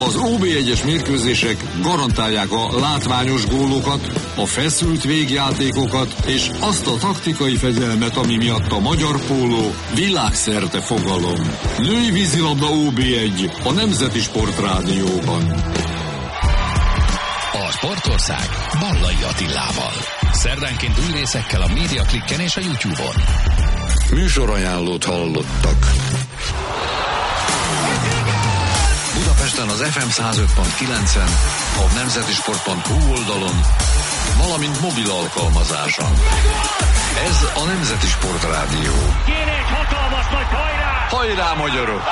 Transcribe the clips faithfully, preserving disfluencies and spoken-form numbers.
Az o bé egyes mérkőzések garantálják a látványos gólokat, a feszült végjátékokat és azt a taktikai fegyelmet, ami miatt a magyar póló világszerte fogalom. Női vízilabda o bé egy a Nemzeti Sportrádióban. A Sportország Ballai Attilával. Szerdánként új részekkel a Médiaklikken és a YouTube-on. Műsorajánlót hallottak. Budapesten az ef em száz öt pont kilencen, a nemzetisport pont hu oldalon, valamint mobil alkalmazáson. Ez a Nemzeti Sportrádió. Kéne egy hatalmas nagy hajrá! Hajrá, magyarok!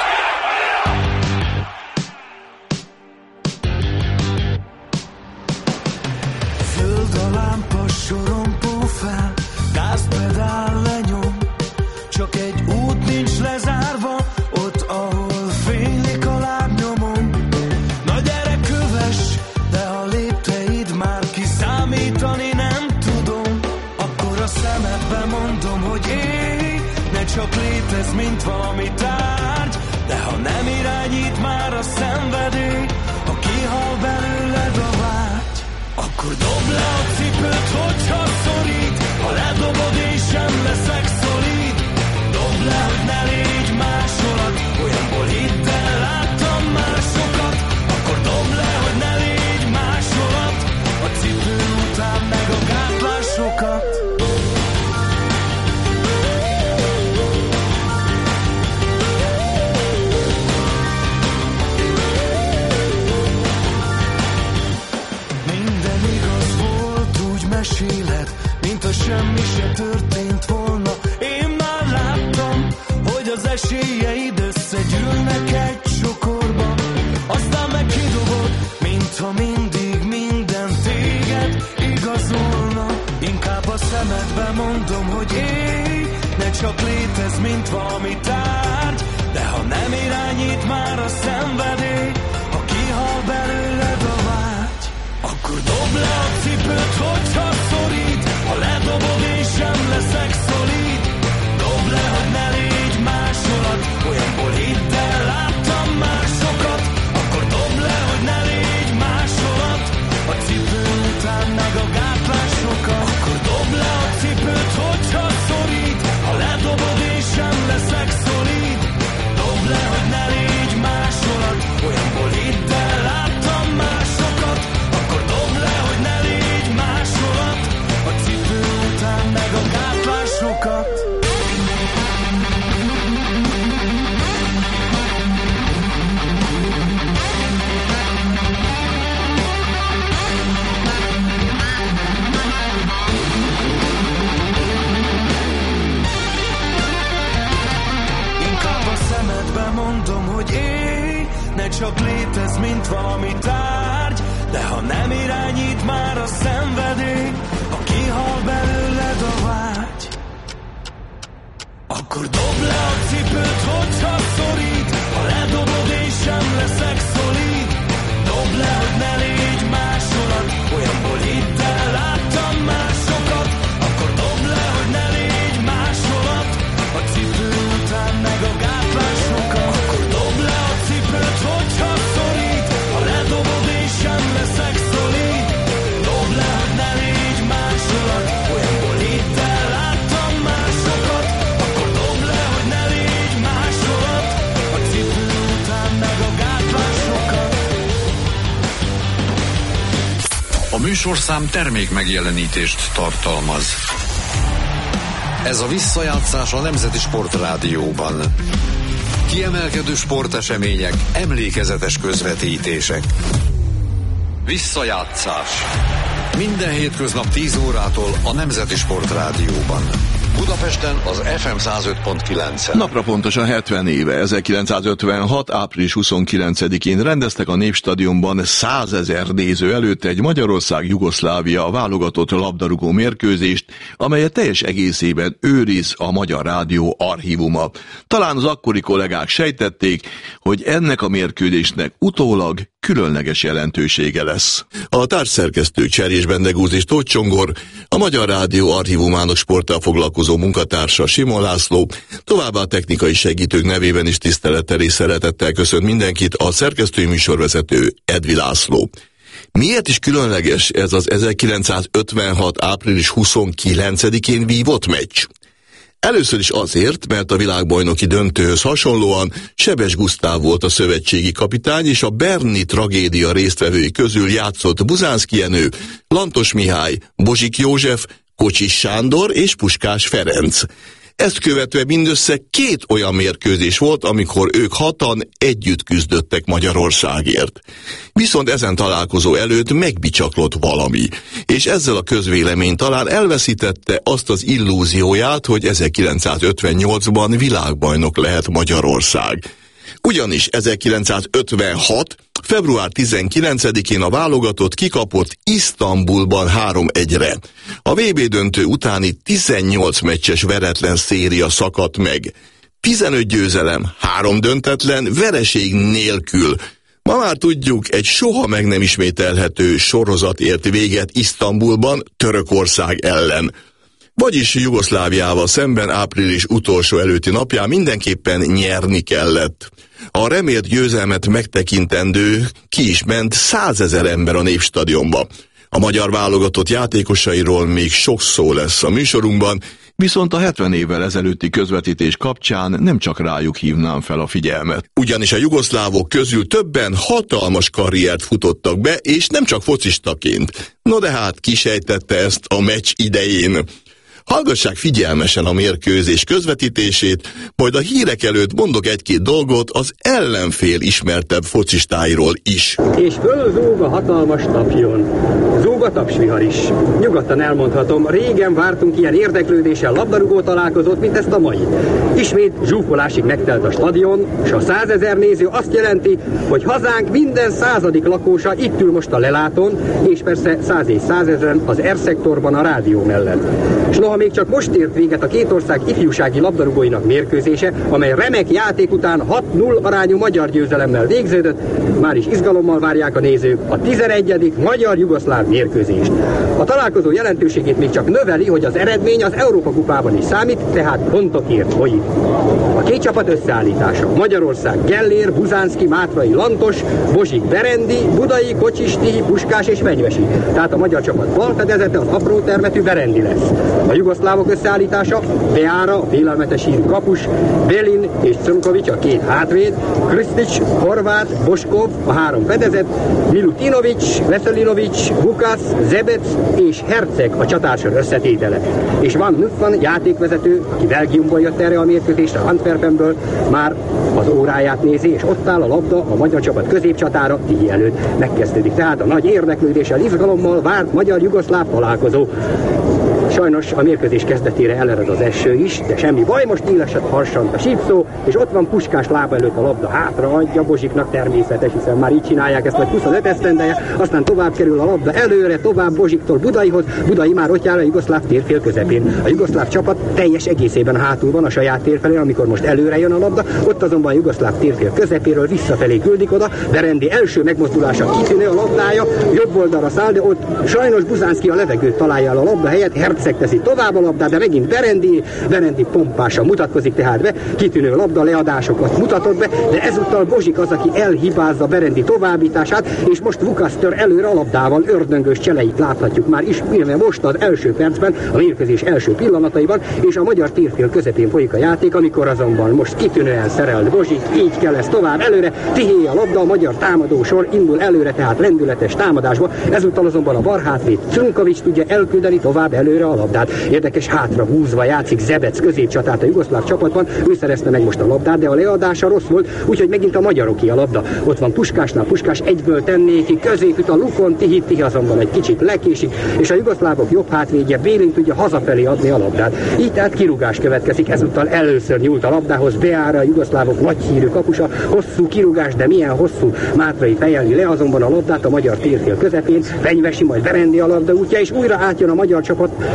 Zöld a lámpa, sorompó fel, gázpedál lenyom, csak egy út nincs lezárva, ott, ahol fénylik a lábnyomom. Na gyere, kövess, de a lépteid már kiszámítani nem tudom. Akkor a szemedbe mondom, hogy élj, ne csak létezz, mint valami tárgy, de ha nem irányít már a szenvedély, ha kihal belőled a vágy, akkor dobd le a cipőt, hogyha szorít, ha ledobod, én sem leszek szolid. Dobd le, hogy ne légy másolat, olyanból hidd el, láttam már sokat. Akkor dobd le, hogy ne légy másolat, a cipő után meg a gátlásokat. Minden igaz volt, úgy meséled, mint ha semmi se történt volna. Én már láttam, hogy az esélyeid összegyűlnek egy csokorba, aztán meg kidobod, mintha mindig minden téged igazolna. Inkább a szemedbe mondom, hogy élj, ne csak létezz, mint valami tárgy, de ha nem irányít már a szenvedély, ha kihal belőled a vágy, akkor dobd le a cipőt, hogyha szorít, ha ledobod, én sem leszek szolid. Dobd le, hogy ne légy másolat, olyanból hidd el, láttam már sokat. Akkor dobd le, hogy ne légy másolat, a cipő után meg a gátlásokat. Akkor dobd le a cipőt, hogyha szorít, ha ledobod, én sem leszek szolid. Dobd le, hogy ne légy másolat, olyanból hidd el, láttam már sokat. Akkor dobd le, hogy ne légy másolat, a cipő után meg a gátlásokat. Inkább a szemedbe mondom, hogy élj, ne csak létezz, mint valami tárgy, de ha nem irányít már a szenvedély, ha kihal belőled a vágy, akkor dobd le a cipőt, hogyha szorít, ha ledobod, én sem leszek szolid. Dobd le, hogy ne légy másolat, olyanból hidd el, láttam már sokat. Akkor dobd le, hogy ne légy másolat, a cipő után meg a gátlásokat. Akkor dobd le a cipőt, hogyha szorít, ha ledobod, én sem leszek szolid. Dobd le, hogy ne légy másolat, olyanból hidd el, láttam már sokat. Akkor dobd le, hogy ne légy másolat, a cipő után meg a gátlásokat. A műsorszám termék megjelenítést tartalmaz. Ez a visszajátszás a Nemzeti Sportrádióban. Kiemelkedő sportesemények, emlékezetes közvetítések. Visszajátszás. Minden hétköznap tíz órától a Nemzeti Sportrádióban. Budapesten az ef em száz öt pont kilencen. Napra pontosan hetven éve, ezerkilencszázötvenhat. április huszonkilencedikén rendeztek a Népstadionban százezer néző előtt egy Magyarország-Jugoszlávia válogatott labdarúgó mérkőzést, amelyet teljes egészében őriz a Magyar Rádió archívuma. Talán az akkori kollégák sejtették, hogy ennek a mérkőzésnek utólag különleges jelentősége lesz. A társszerkesztők Cserés Bendegúz és Tóth Csongor, a Magyar Rádió archívumának sporttal foglalkozó munkatársa Simon László, továbbá a technikai segítők nevében is tisztelettel és szeretettel köszönt mindenkit a szerkesztői műsorvezető Edvi László. Miért is különleges ez az ezerkilencszázötvenhat. április huszonkilencedikén vívott meccs? Először is azért, mert a világbajnoki döntőhöz hasonlóan Sebes Gusztáv volt a szövetségi kapitány, és a berni tragédia résztvevői közül játszott Buzánszky Jenő, Lantos Mihály, Bozsik József, Kocsis Sándor és Puskás Ferenc. Ezt követve mindössze két olyan mérkőzés volt, amikor ők hatan együtt küzdöttek Magyarországért. Viszont ezen találkozó előtt megbicsaklott valami, és ezzel a közvélemény talán elveszítette azt az illúzióját, hogy ezerkilencszázötvennyolcban világbajnok lehet Magyarország. Ugyanis ezerkilencszázötvenhat. február tizenkilencedikén a válogatott kikapott Isztambulban három egyre. A vé bé döntő utáni tizennyolc meccses veretlen széria szakadt meg. tizenöt győzelem, három döntetlen, vereség nélkül. Ma már tudjuk, egy soha meg nem ismételhető sorozat ért véget Isztambulban Törökország ellen. Vagyis Jugoszláviával szemben április utolsó előtti napján mindenképpen nyerni kellett. A remélt győzelmet megtekintendő ki is ment százezer ember a Népstadionba. A magyar válogatott játékosairól még sok szó lesz a műsorunkban, viszont a hetven évvel ezelőtti közvetítés kapcsán nem csak rájuk hívnám fel a figyelmet. Ugyanis a jugoszlávok közül többen hatalmas karriert futottak be, és nem csak focistaként. No de hát kisejtette ezt a meccs idején. Hallgassák figyelmesen a mérkőzés közvetítését, majd a hírek előtt mondok egy-két dolgot az ellenfél ismertebb focistáiról is. És fölzúg a hatalmas tapjon. Zúg a tapsvihar is. Nyugodtan elmondhatom, régen vártunk ilyen érdeklődéssel labdarúgó találkozót, mint ezt a mai. Ismét zsúfolásig megtelt a stadion, és a százezer néző azt jelenti, hogy hazánk minden századik lakósa itt ül most a lelátón, és persze száz és százezren az R-szektorban a rádió mellett. És noha még csak most ért véget a két ország ifjúsági labdarúgóinak mérkőzése, amely remek játék után hat null arányú magyar győzelemmel végződött, már is izgalommal várják a nézők a tizenegyedik magyar-jugoszláv mérkőzést. A találkozó jelentőségét még csak növeli, hogy az eredmény az Európa-kupában is számít, tehát pontokért folyik. A két csapat összeállítása: Magyarország Gellér, Buzánszky, Mátrai, Lantos, Bozsik, Berendi, Budai, Kocsis, Tihi, Puskás és Fenyvesi. Tehát a magyar csapat balfedezete az apró termetű Berendi lesz. A jugoszlávok összeállítása: Beára, a félelmetes hírű kapus, Belin és Crnkovics, a két hátvéd, Krisztics, Horváth, Boskov, a három fedezet, Milutinovics, Veselinovics, Vukasz, Zebec és Herceg a csatársor összetétele. És Van Nuffan játékvezető, aki Belgiumból jött erre a mérkőzésre, Antwerpenből, már az óráját nézi, és ott áll a labda a magyar csapat középcsatára Tihi előtt. Megkezdődik tehát a nagy érdeklődéssel, izgalommal várt magyar-jugoszláv találkozó. Sajnos a mérkőzés kezdetére elered az eső is, de semmi baj, most illesett harsant a sípszó, és ott van Puskás lába előtt a labda, hátra adja Bozsiknak, természetes, hiszen már így csinálják ezt, vagy huszonöt esztendeje, aztán tovább kerül a labda előre, tovább Bozsiktól Budaihoz, Budai már ott jár a jugoszláv térfél közepén. A jugoszláv csapat teljes egészében hátul van a saját térfelé, amikor most előre jön a labda, ott azonban a jugoszláv térfél közepéről visszafelé küldik oda, Berendi első megmozdulása kitűnő, a labdája jobb oldalra száll, de ott sajnos Buzánszky a levegőt találja el a labda helyett, Herceg teszi tovább a labdát, de megint Berendi, Berendi pompásan mutatkozik tehát be, kitűnő labda leadásokat mutatott be, de ezúttal Bozsik az, aki elhibázza Berendi továbbítását, és most Vukasz tör előre a labdával, ördöngös cseleit láthatjuk már is, most az első percben, a mérkőzés első pillanataiban, és a magyar térfél közepén folyik a játék, amikor azonban most kitűnően szerelt Bozsik, így kell ez tovább előre, Tihé a labda, a magyar támadó sor indul előre, tehát lendületes támadásba, ezúttal azonban a barhátvéd Crnkovics tudja elküldeni tovább előre a labdát. Érdekes, hátra húzva játszik Zebec középcsatát a jugoszláv csapatban, ő szerezte meg most a labdát, de a leadása rossz volt, úgyhogy megint a magyaroké a labda. Ott van Puskásnál, Puskás egyből tenné ki, középüt a lukon, Tihi, Tihi azonban egy kicsit lekésik, és a jugoszlávok jobb hátvédje Bélin tudja hazafelé adni a labdát. Így tehát kirúgás következik, ezúttal először nyúlt a labdához Beára, a jugoszlávok nagy hírű kapusa, hosszú kirúgás, de milyen hosszú, Mátrai fejelni le azonban a labdát a magyar térfél közepén, Fenyvesi, majd Berendi a labda útja, és újra átjön a magyar csapat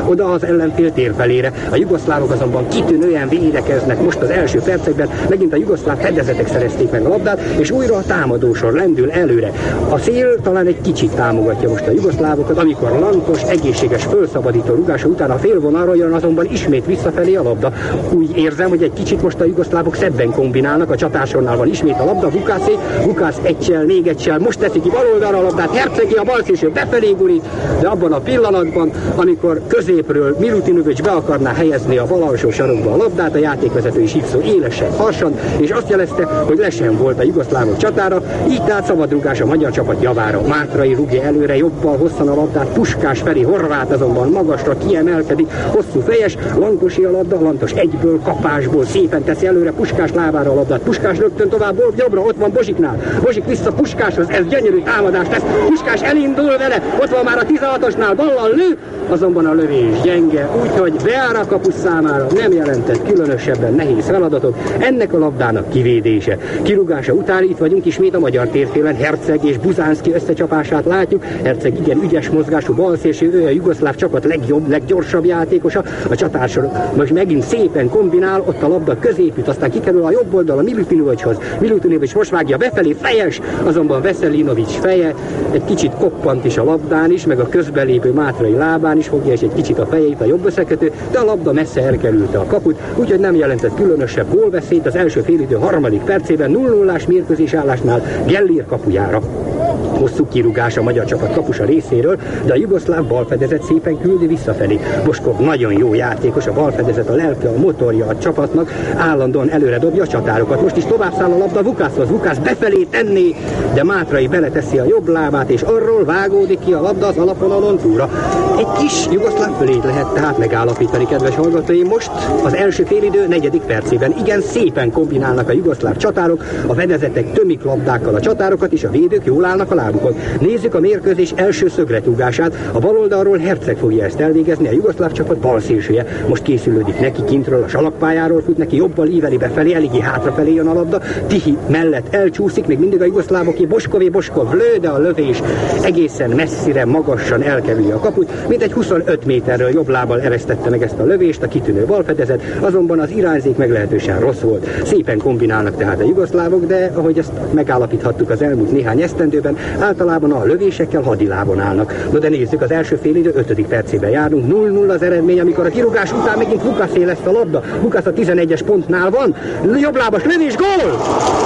oda az ellenfél térfelére. A jugoszlávok azonban kitűnően védekeznek most az első percekben, megint a jugoszláv fedezetek szerezték meg a labdát, és újra a támadósor lendül előre. A szél talán egy kicsit támogatja most a jugoszlávokat, amikor Lantos egészséges fölszabadító rúgása után a félvonalról jön, azonban ismét visszafelé a labda. Úgy érzem, hogy egy kicsit most a jugoszlávok szebben kombinálnak, a csatársornál van ismét a labda, Vukászé, Vukász egysel, még egysel, most teszi ki bal oldalra a labdát, Hercegi a balszélső befelé gurít, de abban a pillanatban, amikor középről Milutinovic be akarná helyezni a bal alsó sarokba a labdát, a játékvezető is hívszó élesen, harsan, és azt jelezte, hogy le sem volt a jugoszlávok csatára, így tehát szabadrugás a magyar csapat javára. Mátrai rúgja előre, jobbal hosszan a labdát, Puskás felé, Horváth azonban magasra kiemelkedik, hosszú fejes, Lantosi a labda, Lantos egyből, kapásból szépen teszi előre Puskás lábára a labdát, Puskás rögtön tovább, jobbra, ott van Bozsiknál, Bozsik vissza Puskáshoz, ez gyönyörű támadás lesz, Puskás elindul vele, ott van már a tizenhatosnál, ballal lő, azonban a lövés gyenge, úgyhogy beáll a kapus számára, nem jelentett különösebben nehéz feladatot, ennek a labdának kivédése. Kirúgása után itt vagyunk ismét a magyar térfélen, Herceg és Buzánszki összecsapását látjuk, Herceg igen ügyes mozgású balszélső, ő a jugoszláv csapat legjobb, leggyorsabb játékosa, a csatársor most megint szépen kombinál, ott a labda középütt, aztán kikerül a jobb oldal a Milutinovichoz, Milutinovic most vágja befelé, fejes, azonban Veselinovic feje egy kicsit koppant is a labdán is, meg a közbelépő Mátrai lábán is fogja, és egy kicsit a fejét a jobb összekötő, de a labda messze elkerülte a kaput, úgyhogy nem jelentett különösebb gólveszélyt az első félidő harmadik percében nulla nullás mérkőzés állásnál Gellér kapujára. Hosszú kirúgás a magyar csapat kapusa részéről, de a jugoszláv balfedezet szépen küldi visszafelé. Boskov nagyon jó játékos, a balfedezet a lelke, a motorja a csapatnak, állandóan előre dobja a csatárokat. Most is tovább száll a labda Vukászhoz, Vukász befelé tenné, de Mátrai beleteszi a jobb lábát, és arról vágódik ki a labda az alapvonalon túra. Egy kis jugoszláv fölét lehet tehát megállapítani, kedves hallgatóim, most az első félidő negyedik percében. Igen, szépen kombinálnak a jugoszláv csatárok, a vedezetek tömik labdákkal a csatárokat, és a védők jól állnak a lábukon. Nézzük a mérkőzés első szögletúgását. A bal oldalról Herceg fogja ezt elvégezni, a jugoszláv csapat balszélsője. Most készülődik neki kintről, a salakpályáról fut neki, jobbal íveli befelé, eléggé hátrafelé jön a labda. Tihi mellett elcsúszik, még mindig a jugoszlávoké, Boskové, Boskov lő, de a lövés egészen messzire, magasan elkerüli a kaput. Mintegy huszonöt méterről jobb lábbal eresztette meg ezt a lövést a kitűnő balfedezet, azonban az irányzék meglehetősen rossz volt. Szépen kombinálnak tehát a jugoszlávok, de ahogy ezt megállapíthattuk az elmúlt néhány esztendőben, általában a lövésekkel hadilábon állnak. No de nézzük, az első félidő ötödik percében járunk, nulla nulla az eredmény, amikor a kirúgás után megint Vukászé lesz a labda. Vukász a tizenegyes pontnál van, jobblábas lövés, gól!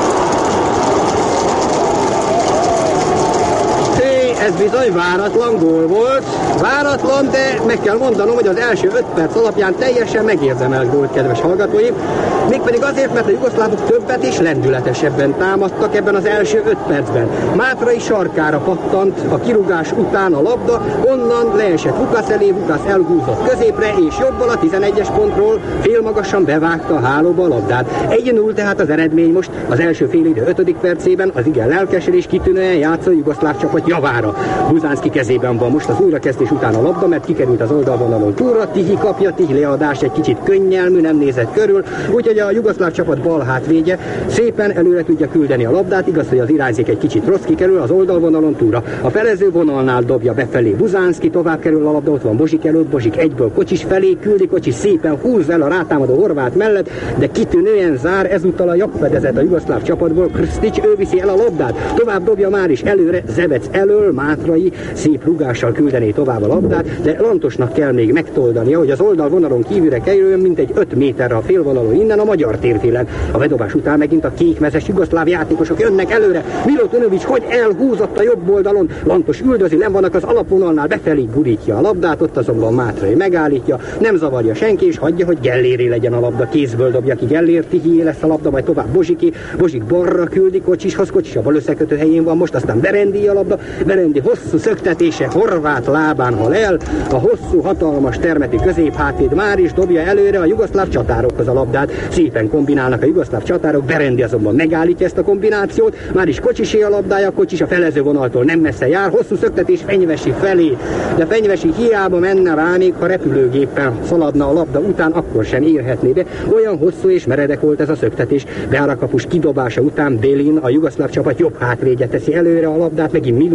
Ez bizony váratlan gól volt, váratlan, de meg kell mondanom, hogy az első öt perc alapján teljesen megérdemelt gólt, kedves hallgatóim. Mégpedig azért, mert a jugoszlávok többet és lendületesebben támadtak ebben az első öt percben. Mátrai sarkára pattant a kirúgás után a labda, onnan leesett Vukász elé, Vukász elhúzott középre, és jobbal a tizenegyes pontról félmagasan bevágta a hálóba a labdát. egy null tehát az eredmény most az első félidő ötödik percében, az igen lelkesen és kitűnően játszó jugoszláv csapat javára. Buzánszki kezében van most az újrakezdés után a labda, mert kikerült az oldalvonalon túlra, Tihi kapja, Tihi leadás egy kicsit könnyelmű, nem nézett körül, úgyhogy a jugoszláv csapat bal hátvédje szépen előre tudja küldeni a labdát, igaz, hogy az irányzék egy kicsit rossz, kikerül az oldalvonalon túlra. A felező vonalnál dobja befelé Buzánszki, tovább kerül a labda, ott van Bozsik előtt, Bozsik egyből Kocsis felé küldi, Kocsis szépen húz el a rátámadó Horváth mellett, de kitűnően zár ezúttal a jobbfedezet a jugoszláv csapatból, Krstić, ő viszi el a labdát, tovább dobja már is előre, Zevec elől, Mátrai szép rúgással küldené tovább a labdát, de Lantosnak kell még megtoldania, hogy az oldalvonalon kívülre kerüljön, mint egy öt méterre a félvonalon innen a magyar térfélen. A bedobás után megint a kékmezes jugoszláv játékosok jönnek előre. Milutinovic hogy elhúzott a jobb oldalon, Lantos üldözi, nem vannak az alapvonalnál, befelé gurítja a labdát, ott azonban Mátrai megállítja, nem zavarja senki, és hagyja, hogy Gelléré legyen a labda, kézből dobja ki Gellér, Tihié lesz a labda, majd tovább Bozsiki, Bozsik balra küldi Kocsishoz, Kocsis a bal összekötő helyén van most, aztán Berendi a labda, Berendi hosszú szöktetése Horváth lábán hal el, a hosszú, hatalmas termetű középhátvéd már is dobja előre a jugoszláv csatárokhoz a labdát. Szépen kombinálnak a jugoszláv csatárok, Berendi azonban megállítja ezt a kombinációt, már is Kocsisé a labdája, Kocsis a felező vonaltól nem messze jár, hosszú szöktetés Fenyvesi felé, de Fenyvesi hiába menne rá, még ha repülőgéppel szaladna a labda után, akkor sem érhetné be. Olyan hosszú és meredek volt ez a szöktetés. Beáll a kapus kidobása után Belin, a jugoszláv csapat jobb hátvédje teszi előre a labdát, megint Milutinovic,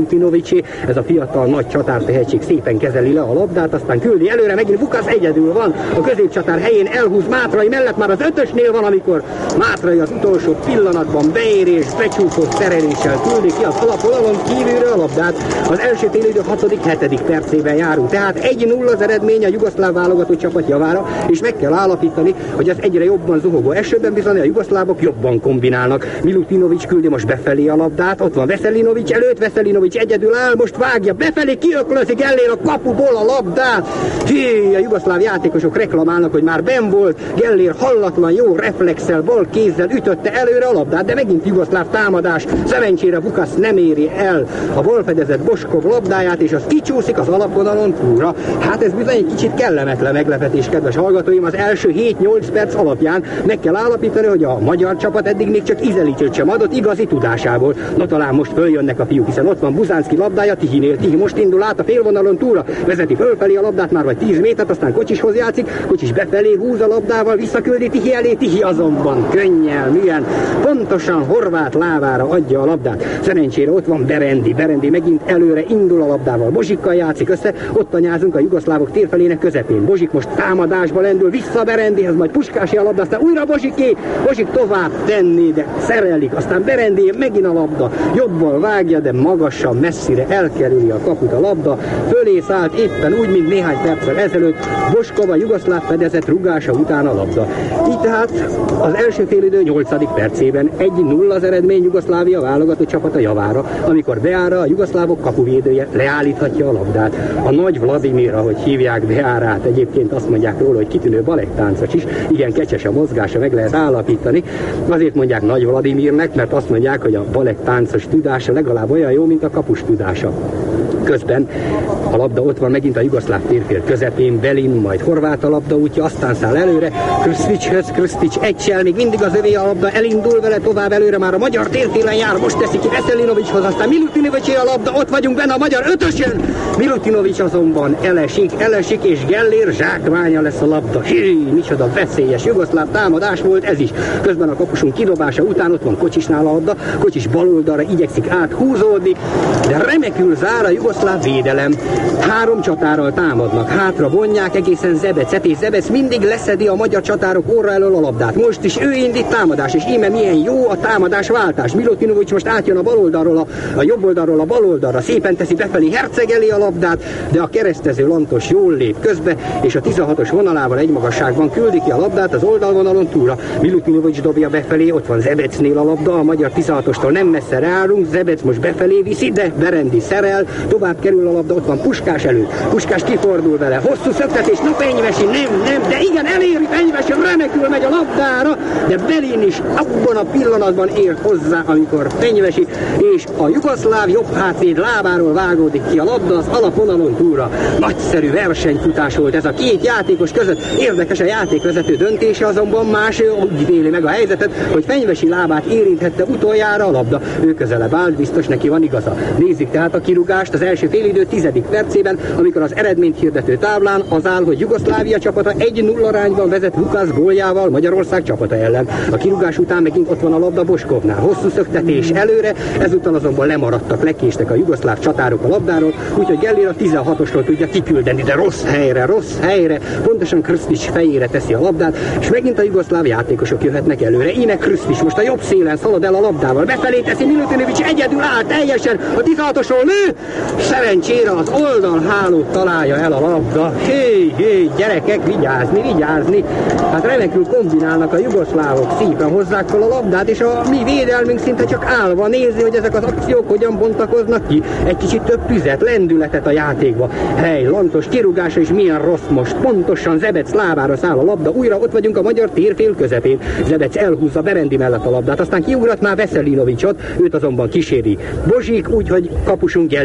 Veselinovicé, ez a fiatal nagy csatártehetség szépen kezeli le a labdát, aztán küldi előre, megint Vukasz egyedül van, a középcsatár helyén elhúz Mátrai mellett, már az ötösnél van, amikor Mátrai az utolsó pillanatban beérés, becsúszott szereléssel küldi ki az alapvonalon kívülről a labdát. Az első félidő hatodik hetedik percében járunk, tehát egy nulla az eredmény a jugoszláv válogatott csapat javára, és meg kell állapítani, hogy az egyre jobban zuhogó esőben bizony a jugoszlávok jobban kombinálnak. Milutinovic küldi most befelé a labdát, ott van Veselinovic előtt, Veselinovic egyedül áll, most vágja befelé, kiöklözik ellér a kapuból a labdát. Hé, a jugoszláv játékosok reklamálnak, hogy már benn volt, Gellér hallatlan jó reflexel, bal kézzel ütötte előre a labdát, de megint jugoszláv támadás, szerencsére Vukasz nem éri el a balfedezett Boskov labdáját, és az kicsúszik az alapvonalon túlra. Hát ez bizony egy kicsit kellemetlen meglepetés, kedves hallgatóim, az első hét-nyolc perc alapján meg kell állapítani, hogy a magyar csapat eddig még csak ízelítőt sem adott igazi tudásából. Na talán most följönnek a fiúk, hiszen ott van Buzánszki labdája Tihinél. Tihi most indul át a félvonalon túlra, vezeti fölfelé a labdát már vagy tíz métert, aztán Kocsishoz játszik, Kocsis befelé húz a labdával, visszaküldi Tihi elé, Tihi azonban könnyelműen, pontosan horvát lávára adja a labdát. Szerencsére ott van Berendi, Berendi megint előre indul a labdával, Bozsikkal játszik össze, ott anyázunk a jugoszlávok térfelének közepén. Bozsik most támadásba lendül, vissza Berendihez, majd Puskási a labda, aztán újra Bozsiké, Bozsik tovább tenni, de szerelik, aztán Berendi megint a labda, jobbal vágja, de magasan, messzire elkerüli a kaput a labda, fölé szállt éppen úgy, mint néhány perccel ezelőtt, Boskov a jugoszláv fedezet rugása után a labda. Így tehát az első félidő nyolcadik percében egy nulla az eredmény Jugoszlávia válogatott csapata javára, amikor Beára, a jugoszlávok kapuvédője leállíthatja a labdát. A nagy Vladimir, ahogy hívják Beárát, egyébként azt mondják róla, hogy kitűnő baletttáncos is, igen kecses a mozgása, meg lehet állapítani. Azért mondják nagy Vladimirnek, mert azt mondják, hogy a baletttáncos tudása legalább olyan jó, mint a kapus tudása. Közben a labda ott van megint a jugoszláv térfél közepén, Belin, majd horvát a labda útja, aztán száll előre, Krstićhöz, Krstić egysel, még mindig az övé a labda, elindul vele tovább előre, már a magyar térfélen jár, most teszi ki Veselinovićhoz, aztán Milutinovićé a labda, ott vagyunk benne a magyar ötösön, Milutinović azonban elesik, elesik, és Gellér zsákmánya lesz a labda. Hí, micsoda veszélyes jugoszláv támadás volt ez is. Közben a kapusunk kidobása után ott van Kocsisnál a labda, Kocsis baloldalra igyekszik áthúzódni, de remekül zár a jugoszláv védelem. Három csatárral támadnak, hátra vonják egészen Zebecet, és Zebec mindig leszedi a magyar csatárok orra elől a labdát. Most is ő indít támadás, és íme milyen jó a támadás váltás. Milutinović most átjön a baloldalról a, a jobb oldalról a baloldalra, szépen teszi befelé Herceg elé a labdát, de a keresztező Lantos jól lép közbe, és a tizenhatos vonalával egy magasságban küldi ki a labdát az oldalvonalon túlra. Milutinović dobja befelé, ott van Zebecnél a labda, a magyar tizenhatostól nem messze ráárunk, Zebec most befelé viszi, de Berendi szerel, tovább kerül a labda, ott van Puskás előtt. Puskás kifordul vele, hosszú szöktetés, na Fenyvesi, nem, nem, de igen, eléri Fenyvesi, remekül megy a labdára, de Belin is abban a pillanatban ért hozzá, amikor Fenyvesi és a jugoszláv jobb hátvéd lábáról vágódik ki a labda az alapvonalon túlra. Nagyszerű versenyfutás volt ez a két játékos között. Érdekes a játékvezető döntése, azonban más úgy véli meg a helyzetet, hogy Fenyvesi lábát érinthette utoljára a labda. Ő közelebb állt, biztos neki van igaza. Nézzük tehát a kirúgást az első félidő tizedik percében, amikor az eredményt hirdető táblán az áll, hogy Jugoszlávia csapata egy nulla arányban vezet Vukasz góljával Magyarország csapata ellen. A kirúgás után megint ott van a labda Boskovnál. Hosszú szöktetés előre, ezúttal azonban lemaradtak, lekéstek a jugoszláv csatárok a labdáról, úgyhogy Gellér a tizenhatosról tudja kiküldeni, de rossz helyre, rossz helyre, pontosan Krstić fejére teszi a labdát, és megint a jugoszláv játékosok jöhetnek előre. Íme Krstić most a jobb szélen szalad el a labdával, befelé teszi, Milutinović egyedül áll teljesen, a tizenhatosról lő, szerencsére az oldalhálót találja el a labda. Hé, hé, gyerekek, vigyázni, vigyázni. Hát remekül kombinálnak a jugoszlávok, szépen hozzák fel a labdát, és a mi védelmünk szinte csak állva nézi, hogy ezek az akciók hogyan bontakoznak ki. Egy kicsit több tüzet, lendületet a játékba. Hely, Lantos kirúgása is milyen rossz most. Pontosan Zebec lábára száll a labda, újra ott vagyunk a magyar térfél közepén. Zebec elhúzza Berendi mellett a labdát, aztán kiugrat már Veselinovićot, őt azonban kíséri Bozsik, úgyhogy kapusunk Gellér zsákmány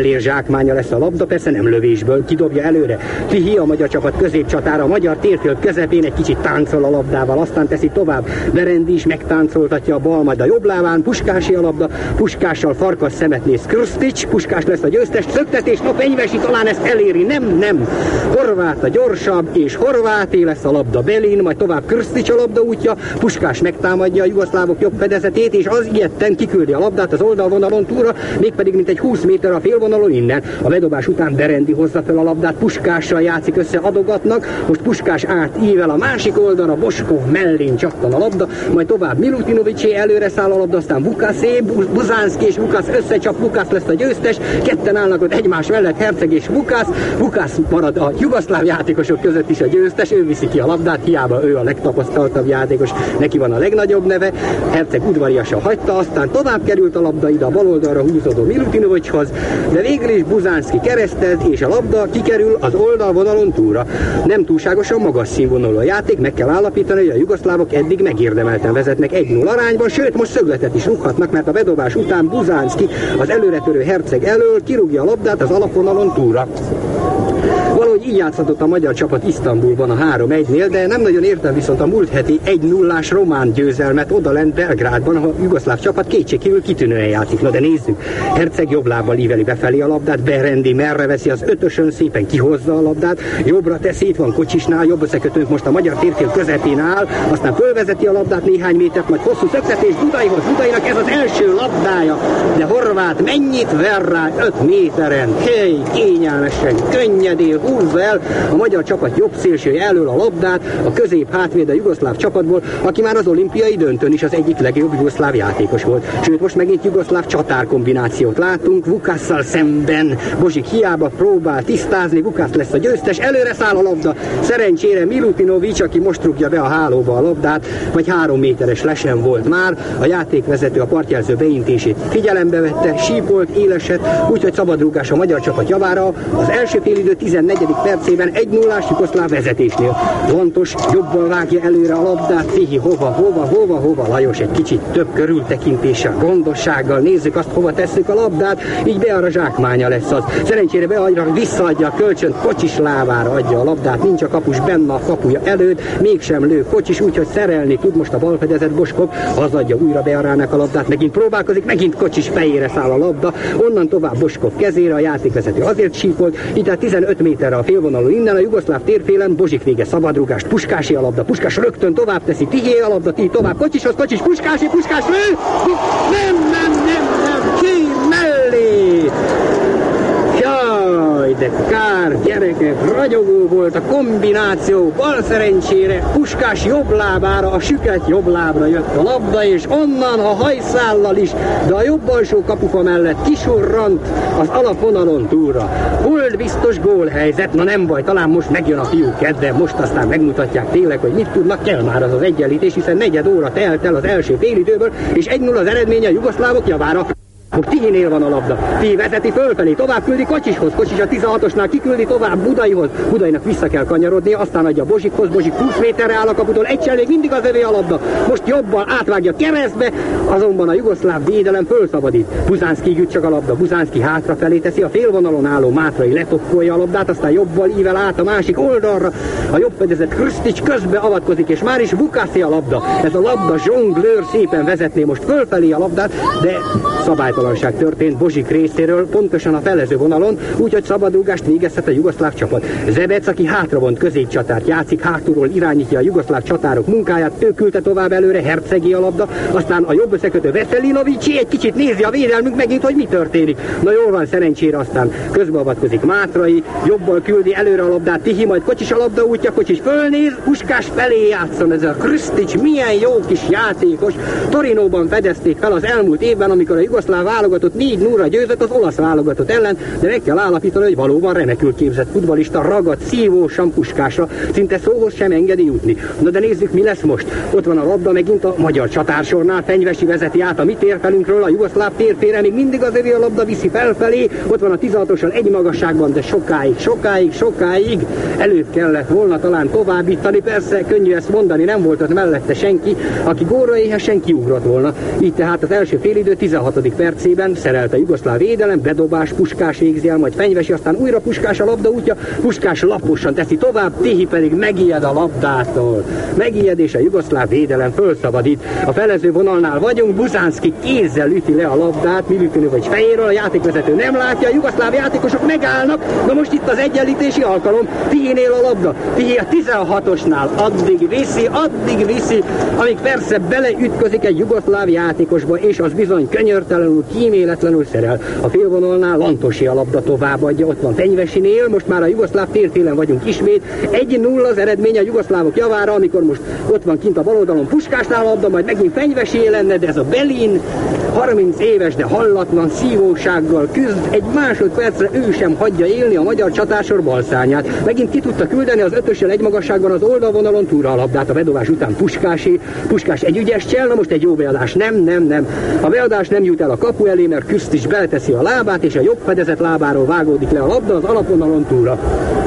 zsákmánya lesz a labda, persze nem lövésből, kidobja előre. Tihi a magyar csapat középcsatára, a magyar térfél közepén egy kicsit táncol a labdával, aztán teszi tovább. Berendi is megtáncoltatja a bal, majd a jobb lábán, Puskási a labda, Puskással Farkas szemet néz Krstić, Puskás lesz a győztes, szöktetés, a Fenyvesi talán ezt eléri, nem, nem. Horváth a gyorsabb, és Horváté lesz a labda belén, majd tovább Krstić a labda útja, Puskás megtámadja a jugoszlávok jobb fedezetét, és az ilyetten kiküldi a labdát az oldalvonalon túlra, mégpedig mintegy húsz méter a félvonalon innen. A bedobás után Berendi hozza fel a labdát, Puskással játszik össze, adogatnak, most Puskás átível a másik oldalra, Boskov mellén csattan a labda, majd tovább Milutinovicsé, előre száll a labda, aztán Vukaszé, Buzánszki és Vukasz összecsap, Vukasz lesz a győztes, ketten állnak ott egymás mellett, Herceg és Vukasz, Vukasz marad a jugoszláv játékosok között is a győztes, ő viszi ki a labdát, hiába ő a legtapasztaltabb játékos, neki van a legnagyobb neve, Herceg udvariasan hagyta, aztán tovább került a labda ide a bal oldalra húzódó Milutinovicshoz, de végül is Buzánszki keresztez, és a labda kikerül az oldalvonalon túlra. Nem túlságosan magas színvonalú a játék, meg kell állapítani, hogy a jugoszlávok eddig megérdemelten vezetnek egy null arányban, sőt most szögletet is rúghatnak, mert a bedobás után Buzánszki az előretörő Herceg elől kirúgja a labdát az alapvonalon túlra. Valahogy így játszhatott a magyar csapat Isztambulban a három egynél, de nem nagyon értem viszont a múlt heti egy nullás román győzelmet odalent Belgrádban, ahol a jugoszláv csapat kétségkívül kitűnően játszik. Na de nézzük, Herceg jobb lábbal íveli befelé a labdát, Berendi merre veszi az ötösön, szépen kihozza a labdát, jobbra teszi, itt van Kocsisnál, jobb összekötőnk most a magyar térfél közepén áll, aztán fölvezeti a labdát néhány métert, majd hosszú szöktetés Budaihoz, Budainak ez az első labdája, de Horváth mennyit ver rá öt méteren, hely, kényelmesen, könnyedén húzza el a magyar csapat jobb szélsője elől a labdát, a közép hátvéd a jugoszláv csapatból, aki már az olimpiai döntőn is az egyik legjobb jugoszláv játékos volt. Sőt, most megint jugoszláv csatár kombinációt látunk, Vukasszal szemben. Bozsik hiába próbál tisztázni, Vukasz lesz a győztes, előre száll a labda. Szerencsére Milutinovics, aki most rúgja be a hálóba a labdát, vagy három méteres lesen volt már, a játékvezető a partjelző beintését figyelembe vette, sípolt, éleset, úgyhogy szabadrúgás a magyar csapat javára. Az első félidő tizennegyedik percében egy nullás jugoszláv vezetésnél. Lantos jobban vágja előre a labdát, Tihi hova, hova, hova, hova, Lajos egy kicsit több körültekintéssel, gondossággal nézzük azt, hova tesszük a labdát, így Beara zsákmánya lesz az. Szerencsére Beara visszaadja a kölcsönt, Kocsis lávára adja a labdát, nincs a kapus benne a kapuja előtt, mégsem lő Kocsis, úgyhogy szerelni tud most a balfedezett Boskov, az adja újra Bearának a labdát, megint próbálkozik, megint Kocsis fejére száll a labda, onnan tovább Boskov kezére, a játékvezető azért sípolt, így tehát tizenöt méterre a félvonalon innen a jugoszláv térfélen, Bozsik vége szabadrúgást, Puskási a labda, Puskás rögtön tovább teszi, Tihé a labda, Tihi tovább, Kocsishoz, Kocsis, Puskási, Puskás lő! Nem, nem, nem, nem, ki mellé! Jaj, de kár, gyerekek, ragyogó volt a kombináció, bal szerencsére Puskás jobb lábára, a süket jobb lábra jött a labda, és onnan a hajszállal is, de a jobb alsó kapufa mellett kisurrant az alapvonalon túlra. Hold biztos gólhelyzet, na nem baj, talán most megjön a fiú kedve, most aztán megmutatják tényleg, hogy mit tudnak, kell már az az egyenlítés, hiszen negyed óra telt el az első félidőből, és egy null az eredménye a jugoszlávok javára. Most Tihinél van a labda. Tihi vezeti fölfelé, tovább küldi Kocsishoz, Kocsis a tizenhatosnál kiküldi tovább Budaihoz, Budainak vissza kell kanyarodnia, aztán adja Bozsikhoz, Bozsik húsz méterre áll a kaputól, egyszer még mindig az övé a labda. Most jobban átvágja keresztbe, azonban a jugoszláv védelem fölszabadít. Buzánszki üt csak a labda, Buzánszki hátrafelé teszi, a félvonalon álló Mátrai letokkolja a labdát, aztán jobbal ível át a másik oldalra, a jobb fedezett Krstić közbe avatkozik, és már is Vukaszé a labda. Ez a labda zsonglőr szépen vezetné most fölfelé a labdát, de szabálytalanság történt Bozsik részéről, pontosan a felező vonalon, úgyhogy szabadrúgást végezhet a jugoszláv csapat. Zebec, aki hátravont középcsatárt játszik, hátulról irányítja a jugoszláv csatárok munkáját, ő küldte tovább előre, Hercegi a labda, aztán a jobb összekötő Veselinovics egy kicsit nézi a védelmünk megint, hogy mi történik. Na jól van, szerencsére aztán közbeavatkozik Mátrai, jobbal küldi előre a labdát Tihi, majd Kocsis a labda útja, Kocsis fölnéz, Puskás felé játszon, ez a Krstić milyen jó kis játékos. Torinóban fedezték fel az elmúlt évben, amikor a jugoszláv válogatott négy nullra győzött az olasz válogatott ellen, de meg kell állapítani, hogy valóban remekül képzett futballista, ragad szívósan Puskásra, szinte szóhoz sem engedi jutni. Na de nézzük, mi lesz most. Ott van a labda megint a magyar csatársornál, Fenyvesi vezeti át a mi térfelünkről, a jugoszláv térfélre, még mindig az övé a labda, viszi felfelé, ott van a tizenhatossal egy magasságban, de sokáig, sokáig, sokáig előbb kellett volna talán továbbítani, persze könnyű ezt mondani, nem volt ott mellette senki, aki gólra éhesen kiugrott volna. Így tehát az első félidő tizenhatodik perc, percében szerelt a jugoszláv védelem, bedobás, Puskás végzi el, majd Fenyvesi, aztán újra Puskás a labda útja, Puskás laposan teszi tovább, Tihi pedig megijed a labdától. Megijed, és a jugoszláv védelem fölszabadít. A felező vonalnál vagyunk, Buzánszki kézzel üti le a labdát, Milutinovic fejéről, a játékvezető nem látja, a jugoszláv játékosok megállnak, na most itt az egyenlítési alkalom, Tihinél a labda, Tihi a tizenhatosnál addig viszi, addig viszi, amíg persze beleütközik egy jugoszláv játékosba, és az bizony könyörtelenül, kíméletlenül szerel. A félvonalnál Lantosi a labda továbbadja, ott van Fenyvesinél, most már a jugoszláv térfélen vagyunk ismét, egy nulla az eredmény a jugoszlávok javára, amikor most ott van kint a bal oldalon Puskásnál a labda, majd megint Fenyvesié lenne, de ez a Belin harminc éves, de hallatlan szívósággal küzd, egy másodpercre ő sem hagyja élni a magyar csatársor balszárnyát. Megint ki tudta küldeni az ötössel egy magasságban az oldalvonalon túra a labdát, a bedobás után Puskásé. Puskás egy ügyes csel, na most egy jó beadás. Nem, nem, nem. A beadás nem jut el a kapu elé, mert Küszt is beleteszi a lábát, és a jobb fedezet lábáról vágódik le a labda az alapvonalon túra.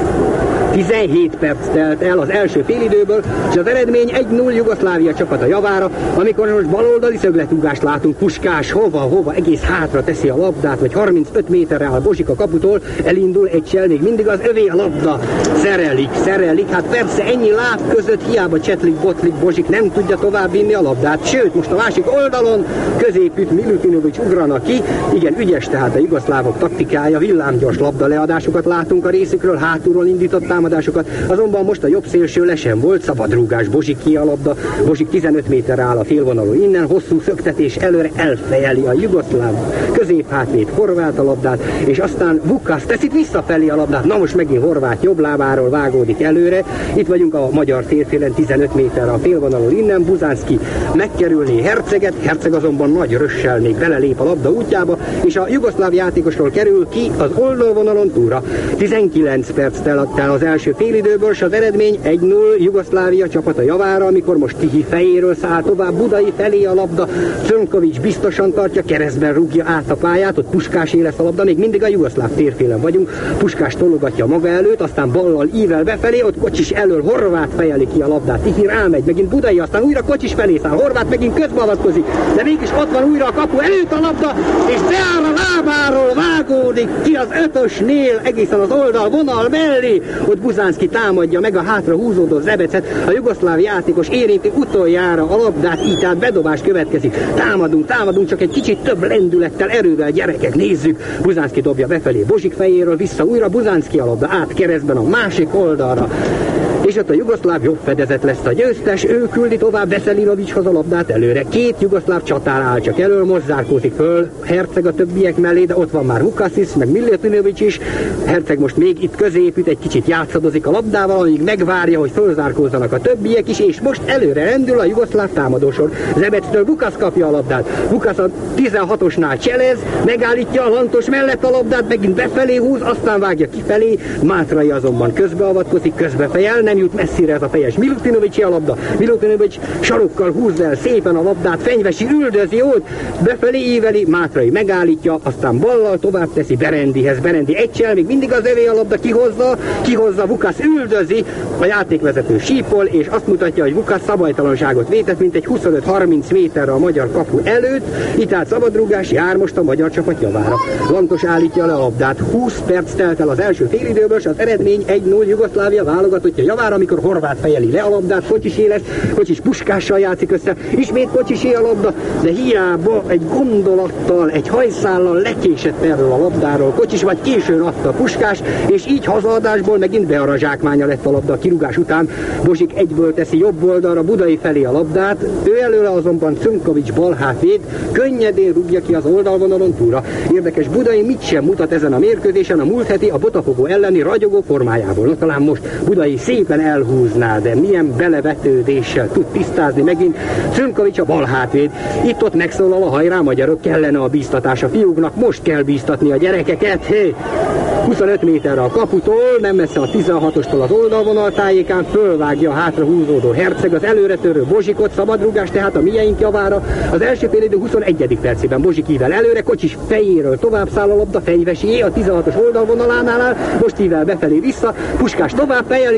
tizenhét perc telt el az első félidőből, és az eredmény egy null Jugoszlávia csapata javára, amikor most baloldali szögletúgást látunk. Puskás hova, hova, egész hátra teszi a labdát, vagy harmincöt méterre áll Bozsik a kaputól, elindul egy csel, még mindig az övé a labda. Szerelik, szerelik, hát persze ennyi láb között hiába csetlik, botlik, Bozsik nem tudja tovább vinni a labdát, sőt, most a másik oldalon középütt Milutinovic ugrana ki, igen, ügyes tehát a jugoszlávok taktikája, villámgyors labdaleadásokat látunk a részükről, hátulról indították támadásokat, azonban most a jobb szélső le sem volt, szabadrúgás, Bozsik ki a labda, Bozsik tizenöt méterre áll a félvonalon innen, hosszú szöktetés előre elfejeli a jugoszláv középhátvéd Horváth a labdát, és aztán Vukasz teszi visszafelé a labdát, na most megint Horváth jobb lábáról vágódik előre, itt vagyunk a magyar térfélen tizenöt méterre a félvonalon innen, Buzánszki megkerülné Herceget, Herceg azonban nagy rössel még belelép a labda útjába, és a jugoszláv játékosról kerül ki az oldalvonalon túra. tizenkilenc perc tel az első félidőből, és az eredmény egy null Jugoszlávia csapata javára, amikor most Tihi fejéről száll tovább, Budai felé a labda, Czönkovics biztosan tartja, keresztben rúgja át a pályát, ott Puskásé lesz a labda, még mindig a jugoszláv térfélen vagyunk, Puskás tologatja maga előtt, aztán ballal ível befelé, ott Kocsis elől Horváth fejeli ki a labdát, Tihi rámegy, megint Budai, aztán újra Kocsis felé száll, Horváth megint közbeavatkozik, de mégis ott van újra a kapu előtt a labda, és beáll a lábáról, vágódik ki az ötösnél, egészen az oldal vonal mellé, ott Buzánszki támadja meg a hátra húzódó Zebecet, a jugoszláv játékos érinti utoljára a labdát, így tehát bedobás következik. Támadunk, támadunk, csak egy kicsit több lendülettel, erővel, gyerekek, nézzük. Buzánszki dobja befelé Bozsik fejéről, vissza újra Buzánszki a labda, át keresztben a másik oldalra. És ott a jugoszláv jobb fedezet lesz a győztes, ő küldi tovább Veselinovicshoz a labdát előre. Két jugoszláv csatár áll csak elől, most zárkózik föl Herceg a többiek mellé, de ott van már Vukasis, meg Milutinovic is. Herceg most még itt középütt, egy kicsit játszadozik a labdával, amíg megvárja, hogy fölzárkózzanak a többiek is, és most előre rendül a jugoszláv támadósor. Zebectől Vukasz kapja a labdát. Vukasz a tizenhatosnál cselez, megállítja a Lantos mellett a labdát, megint befelé húz, aztán vágja kifelé, Mátrai azonban közbeavatkozik, közbefejel, nem jut messzire ez a fejes Milutinovic a labda. Milutinovic sarokkal húzza el szépen a labdát, Fenyvesi üldözi ott, befelé íveli, Mátrai megállítja, aztán ballal tovább teszi Berendihez. Berendi egysel, még mindig az övé a labda, kihozza, kihozza, Vukasz üldözi, a játékvezető sípol, és azt mutatja, hogy Vukasz szabálytalanságot vétett, mint egy huszonöt-harminc méterre a magyar kapu előtt, itt át szabadrúgás, jár most a magyar csapat javára. Lantos állítja le a labdát, húsz perc telt el az első félidőből, és az eredmény egy null Jugoszlávia válogatottja javára, amikor Horváth fejeli le a labdát, Kocsisé lesz, Kocsis Puskással játszik össze, ismét Kocsisé a labda, de hiába egy gondolattal, egy hajszállal lekésett erről a labdáról Kocsis, vagy későn adta Puskás, és így hazaadásból megint beara zsákmánya lett a labda a kirúgás után. Bozsik egyből teszi jobb oldalra Budai felé a labdát, ő előle azonban Czönkovics balhátvéd, könnyedén rúgja ki az oldalvonalon túra. Érdekes, Budai mit sem mutat ezen a mérkőzésen a múlt heti a Botafogo elleni ragyogó formájából. No, talán most Budai szépen elhúzná, de milyen belevetődéssel tud tisztázni megint Czönkovics a balhátvéd. Itt-ott megszólal a hajrá magyarok, kellene a bíztatás a fiúknak, most kell bíztatni a gyerekeket. Hé! huszonöt méterre a kaputól, nem messze a tizenhatostól az oldalvonal tájékán, fölvágja a hátra húzódó Herceg az előretörő Bozsikot, szabadrúgás tehát a miénk javára. Az első félidő huszonegyedik percében Bozsik ível előre, Kocsis fejéről tovább száll a labda, Fenyvesié a tizenhatos oldalvonalánál áll, most ível befelé vissza, Puskás tovább fejeli a labdát,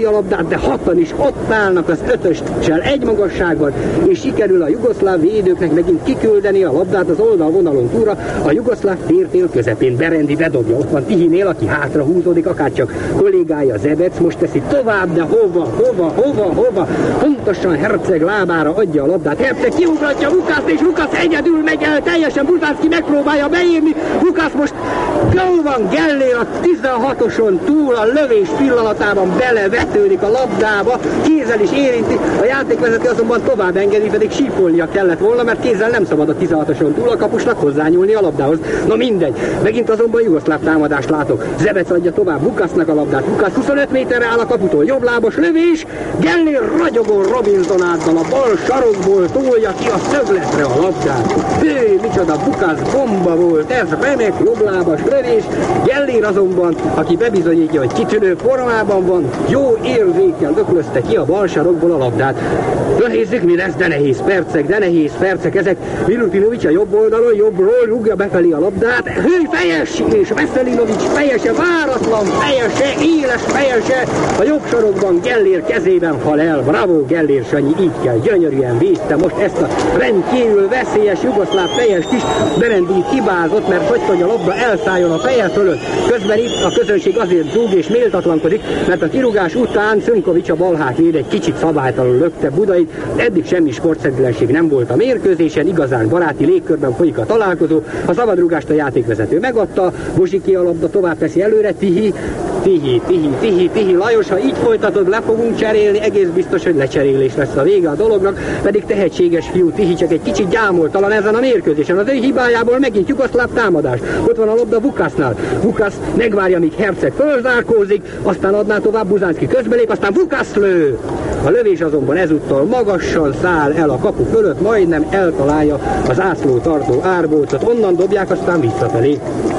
labdát, de hatan is ott állnak az ötössel egy magasságban, és sikerül a jugoszláv védőknek megint kiküldeni a labdát az oldalvonalon túlra, a jugoszláv térfél közepén. Berendi bedobja, ott van Tihinél, aki hátra húzódik, akárcsak kollégája Zebec most teszi tovább, de hova, hova, hova, hova, pontosan Herceg lábára adja a labdát. Herceg kiugratja Lukászt, és Lukász egyedül megy el, teljesen Buzánszky megpróbálja beírni, Lukász most jó van, Gellér a tizenhatoson túl, a lövés pillanatában belevetődik a labdába, kézzel is érinti, a játékvezető azonban tovább engedi, pedig sípolnia kellett volna, mert kézzel nem szabad a tizenhatoson túl a kapusnak hozzányúlni a labdához. Na mindegy, megint azonban jugoszláv támadást látok. Zebec adja tovább Lukásznak a labdát, Lukász huszonöt méterre áll a kaputól, jobblábas lövés, Gellér ragyogó Robinsonáddal a bal sarokból tolja ki a szögletre a labdát. Hé, micsoda Lukász bomba volt, ez remek jobblábas lövés, Gellér azonban, aki bebizonyítja, hogy kitűnő formában van, jó érzékkel öklözte ki a bal sarokból a labdát. Nézzük, mi lesz, de nehéz percek, de nehéz percek ezek. Milutinovic a jobb oldalon, jobbról rúgja befelé a labdát. Hű, fejes, és Veselinovic fejese, váratlan fejese, éles fejese. A jobb sarokban Gellér kezében hal el. Bravo, Gellér Sanyi, így kell, gyönyörűen védte most ezt a rendkívül veszélyes jugoszláv fejest is. Berendi hibázott, mert hogy hogy a labda elszálljon a feje fölött. Közben itt a közönség azért zúg és méltatlankodik, mert a kirúgás után Szönkovics a balhátvéd egy kicsit szabálytalanul lökte Budait. Eddig semmi sportszerűtlenség nem volt a mérkőzésen, igazán baráti légkörben folyik a találkozó. A szabadrúgást a játékvezető megadta, Bozsiki a labda tovább teszi előre, Tihi, Tihi, Tihi, Tihi, Tihi, Lajos, ha így folytatod, le fogunk cserélni, egész biztos, hogy lecserélés lesz a vége a dolognak, pedig tehetséges fiú Tihi, csak egy kicsit gyámoltalan ezen a mérkőzésen. Az ő hibájából megint jugoszláv támadás. Ott van a labda Vukásznál. Vukász megvárja, míg Herceg fölzárkózik, aztán adná tovább, Buzánszky közbelép, aztán Vukász lő. A lövés azonban ezúttal magassan száll el a kapu fölött, majdnem eltalálja az ászló tartó árbócot, onnan dobják, aztán visszafelé.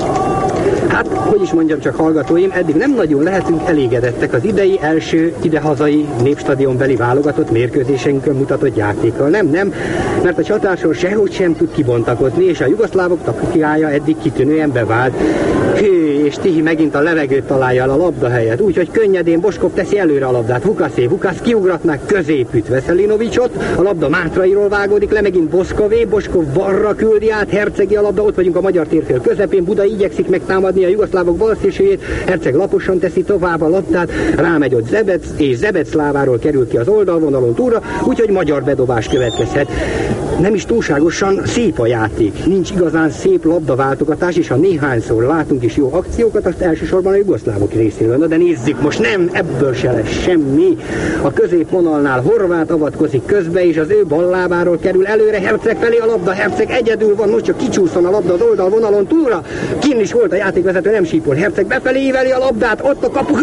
Hát, hogy is mondjam csak hallgatóim, eddig nem nagyon lehetünk elégedettek az idei első idehazai népstadionbeli válogatott mérkőzésünkön mutatott játékkal. Nem, nem, mert a csatáson sehogy sem tud kibontakozni, és a jugoszlávok taktikája eddig kitűnően bevált. Hű, és Tihi megint a levegőt találja el a labda helyett, úgyhogy könnyedén Boskov teszi előre a labdát. Vukászé, Vukász kiugratná középütt Veselinovicsot, a labda Mátrairól vágódik le, megint Boszkové, Boskov balra küldi át, Hercegi a labda, ott vagyunk a magyar térfél közepén, Buda igyekszik megtámadni a jugoszlávok balszélsőjét, Herceg laposan teszi tovább a labdát, rámegy ott Zebec, és Zebec láváról kerül ki az oldalvonalon túlra, úgyhogy magyar bedobás következhet. Nem is túlságosan szép a játék, nincs igazán szép labdaváltogatás, és ha néhányszor látunk is jó akciókat, azt elsősorban a jugoszlávok részéről. Na de nézzük, most nem, ebből se lesz semmi. A középvonalnál Horváth avatkozik közbe, és az ő ballábáról kerül előre Herceg felé a labda. Herceg egyedül van, most csak kicsúszon a labda az oldalvonalon túlra. Kinn is volt a játékvezető, nem sípol. Herceg befelé íveli a labdát, ott a kapu,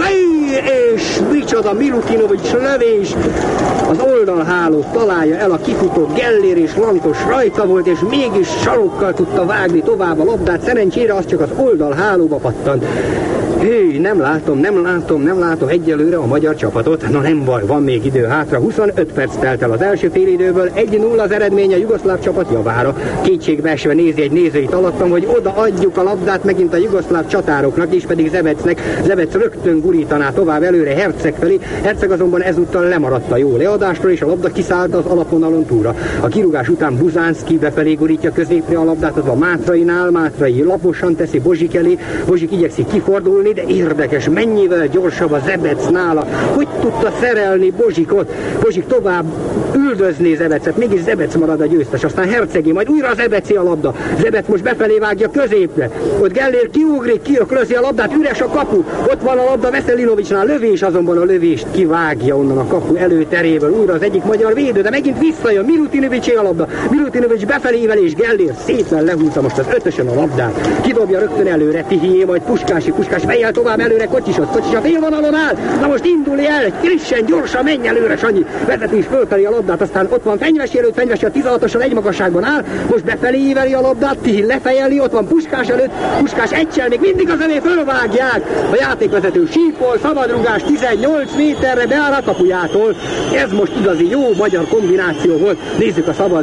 és micsoda Milutinovics lövés. Az oldalhálót találja el a kifutó Gellér, és Lantos rajta volt, és mégis sarokkal tudta vágni tovább a labdát. Szerencsére az csak az oldalhálóba pattant. Hé, nem látom, nem látom, nem látom egyelőre a magyar csapatot. Na nem baj, van még idő hátra. huszonöt perc telt el az első félidőből. egy nulla az eredmény a jugoszláv csapat javára. Kétségbeesve nézi egy nézőit alattam, hogy odaadjuk a labdát megint a jugoszláv csatároknak, és pedig Zebecnek. Zebec rögtön gurítaná tovább előre Herceg felé. Herceg azonban ezúttal lemaradt a jó leadástól, és a labda kiszállt az alapvonalon túlra. A kirúgás után Buzánszky befelé gurítja középre a labdát, az a Mátrainál, Mátrai laposan teszi Bozsik elé. Bozsik igyekszik kifordulni, de érdekes, mennyivel gyorsabb a Zebec nála. Hogy tudta szerelni Bozsikot? Bozsik tovább üldözné Zebecet, mégis Zebec marad a győztes, aztán Hercegi, majd újra Zebeci a labda. Zebec most befelé vágja középre. Ott Gellér kiugrik, kiöklözi a labdát, üres a kapu. Ott van a labda Veselinovicsnál, lövés, azonban a lövést kivágja onnan a kapu előteréből. Újra az egyik magyar védő, de megint visszajön Milutinovicsé a labda. Milutinovics befelé ível, és Gellér szépen lehúzza most az ötösön a labdát. Kidobja rögtön előre Tihié, majd Puskási, Puskás fejjel tovább előre Kocsisot, Kocsis a félvonalon áll. Na most indul el, frissen, gyorsan, menj előre, Sanyi. Vezetés fölteli a labdát, aztán ott van Fenyvesi előtt, Fenyvesi a tizenhatoson egy magasságban áll. Most befelé íveli a labdát, Tihi lefejeli, ott van Puskás előtt, Puskás egysel, még mindig az elé fölvágják. A játékvezető sípol, szabadrugás tizennyolc méterre beáll a kapujától. Ez most igazi jó magyar kombináció volt. Nézzük a szabadrugás.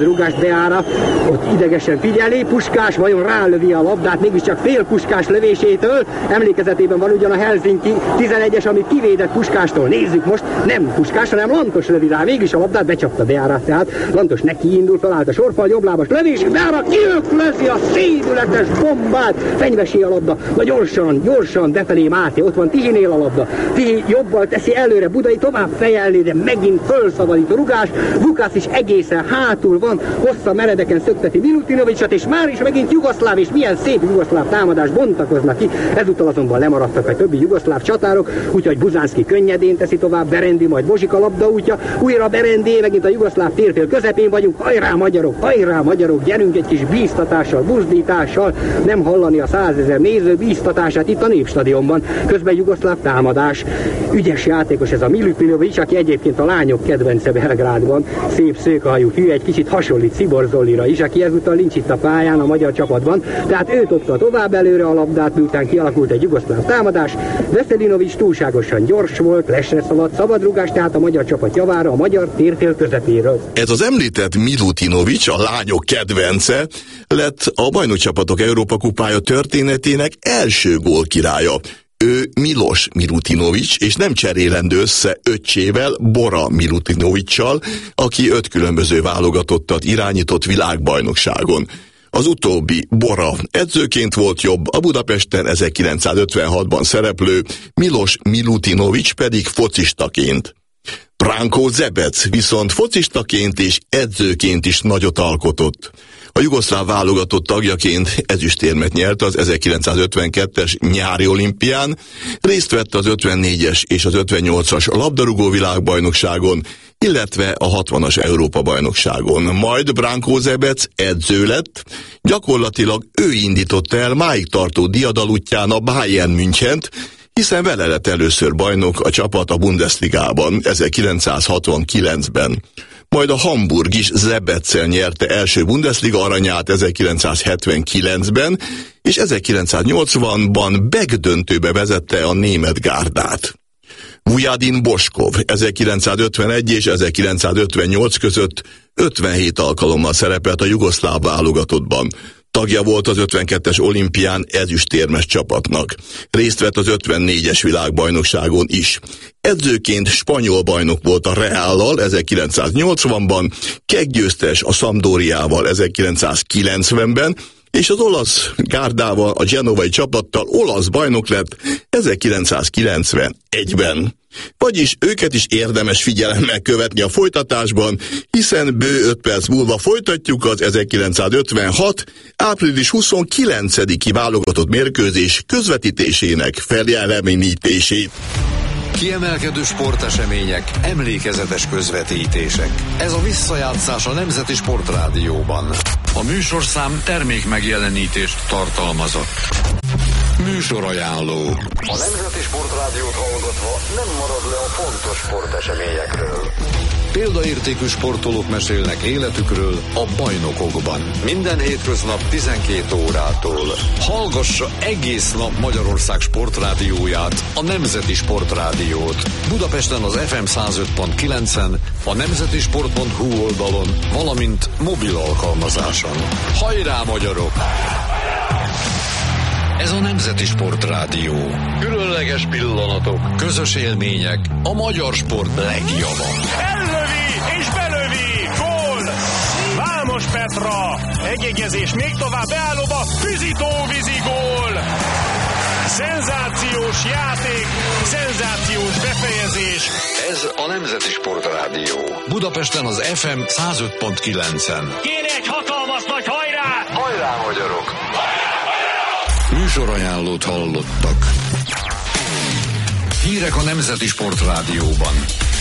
rugást beára, ott idegesen figyeli, Puskás vajon rálövi a labdát, mégiscsak fél Puskás lövésétől, emlékezetében van ugyan a Helsinki tizenegyes, amit kivédett Puskástól. Nézzük most, nem Puskás, hanem Lantos lövi rá, mégis a labdát becsapta beára, tehát Lantos neki indul, felállt a sorfal, jobblábas lövés, beára kiöklözi a szédületes bombát, fenyvesi a labda, na gyorsan, gyorsan befelé Máté, ott van Tihinél a labda, Tihi jobbal teszi előre, Budai tovább fejelni, de megint fölszabadít a rugás, Vukász is egészen hátul van, hossza meredeken szökteti Milutinovicsot, és már is megint jugoszláv, és milyen szép jugoszláv támadás bontakoznak ki, ezúttal azonban lemaradtak a többi jugoszláv csatárok, úgyhogy Buzánszki könnyedén teszi tovább, Berendi, majd Bozsika labda útja, újra Berendi, megint a jugoszláv térfél közepén vagyunk, hajrá magyarok, hajrá magyarok, gyerünk egy kis bíztatással, buzdítással, nem hallani a százezer néző bíztatását itt a Népstadionban, közben jugoszláv támadás, ügyes játékos ez a Milutinovics, aki egyébként a lányok kedvence Belgrádban, szép szőkehajú fiú, egy kicsit hasonlít Szibor Zollira is, aki ezúttal nincs itt a pályán a magyar csapatban, tehát ő dobta tovább előre a labdát, miután kialakult egy jugoszláv támadás, Veszelinovics túlságosan gyors volt, lesre szaladt, szabadrugás, tehát a magyar csapat javára a magyar térfél közepéről. Ez az említett Milutinovics, a lányok kedvence, lett a bajnokcsapatok Európa kupája történetének első gólkirálya. Ő Milos Milutinovics, és nem cserélendő össze öccsével, Bora Milutinovicsal, aki öt különböző válogatottat irányított világbajnokságon. Az utóbbi, Bora, edzőként volt jobb, a Budapesten ezerkilencszázötvenhatban szereplő Milos Milutinovics pedig focistaként. Branko Zebec viszont focistaként és edzőként is nagyot alkotott. A jugoszláv válogatott tagjaként ezüstérmet nyert az ezerkilencszázötvenkettes nyári olimpián, részt vett az ötvennégyes és az ötvennyolcas labdarúgó világbajnokságon, illetve a hatvanas Európa-bajnokságon. Majd Branko Zebec edző lett, gyakorlatilag ő indította el máig tartó diadalútján a Bayern Münchent, hiszen vele lett először bajnok a csapat a Bundesligában ezerkilencszázhatvankilencben. Majd a Hamburg is Zebeccel nyerte első Bundesliga aranyát ezerkilencszázhetvenkilencben, és ezerkilencszáznyolcvanban begdöntőbe vezette a német gárdát. Vujadin Boskov ezerkilencszázötvenegy és ezerkilencszázötvennyolc között ötvenhét alkalommal szerepelt a jugoszláv válogatottban. Tagja volt az ötvenkettes olimpián ezüstérmes csapatnak. Részt vett az ötvennégyes világbajnokságon is. Edzőként spanyol bajnok volt a Reállal ezerkilencszáznyolcvanban, keggyőztes a Sampdoriával ezerkilencszázkilencvenben, és az olasz gárdával, a genovai csapattal olasz bajnok lett ezerkilencszázkilencvenegyben. Vagyis őket is érdemes figyelemmel követni a folytatásban, hiszen bő öt perc múlva folytatjuk az ezerkilencszázötvenhat. április huszonkilencediki válogatott mérkőzés közvetítésének feljelenítését. Kiemelkedő sportesemények, emlékezetes közvetítések. Ez a visszajátszás a Nemzeti Sportrádióban. A műsorszám termék megjelenítést tartalmazott. Műsorajánló. A Nemzeti Sportrádiót hallgatva nem marad le a fontos sporteseményekről. Példaértékű sportolók mesélnek életükről a bajnokokban. Minden hétköznap tizenkét órától. Hallgassa egész nap Magyarország sportrádióját, a Nemzeti Sportrádiót. Budapesten az ef em száz öt pont kilencen, a nemzetisport pont hu oldalon, valamint mobil alkalmazáson. Hajrá magyarok! Ez a Nemzeti Sportrádió. Különleges pillanatok, közös élmények, a magyar sport legjava. Ellövi és belövi! Gól! Vámos Petra! Egyegyezés még tovább beállóba, Füzitó vízi gól! Szenzációs játék, szenzációs befejezés. Ez a Nemzeti Sportrádió. Budapesten az ef em száz öt pont kilencen. Kéne egy hatalmas nagy hajrá! Hajrá magyarok! Műsorajánlót hallottak. Hírek a Nemzeti Sportrádióban.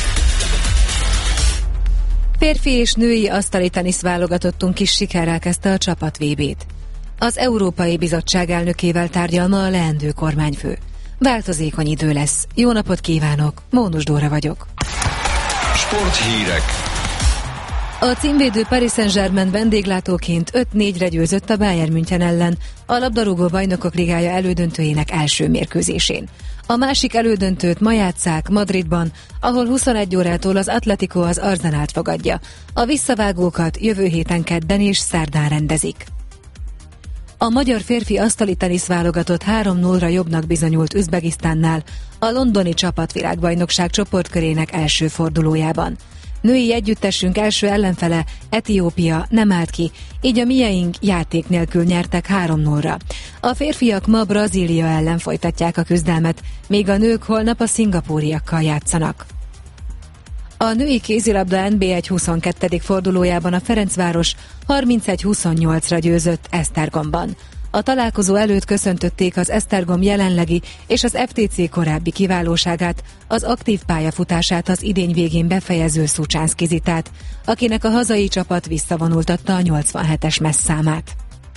Férfi és női asztali tenisz válogatottunk is sikerrel kezdte a csapat vé bét. Az Európai Bizottság elnökével tárgyal ma a leendő kormányfő. Változékony idő lesz. Jó napot kívánok, Mónus Dóra vagyok. Sporthírek. A címvédő Paris Saint-Germain vendéglátóként öt négyre győzött a Bayern München ellen a labdarúgó bajnokok ligája elődöntőjének első mérkőzésén. A másik elődöntőt ma játsszák Madridban, ahol huszonegy órától az Atletico az Arsenalt fogadja. A visszavágókat jövő héten kedden és szerdán rendezik. A magyar férfi asztali tenisz válogatott három nullra jobbnak bizonyult Üzbegisztánnál a londoni csapatvilágbajnokság csoportkörének első fordulójában. Női együttesünk első ellenfele, Etiópia nem állt ki, így a mieink játék nélkül nyertek három nullra. A férfiak ma Brazília ellen folytatják a küzdelmet, míg a nők holnap a szingapúriakkal játszanak. A női kézilabda en bé egy huszonkettedik fordulójában a Ferencváros harmincegy huszonnyolcra győzött Esztergomban. A találkozó előtt köszöntötték az Esztergom jelenlegi és az ef té cé korábbi kiválóságát, az aktív pályafutását az idény végén befejező Szucsánszky Zitát, akinek a hazai csapat visszavonultatta a nyolcvanhetes messzámát.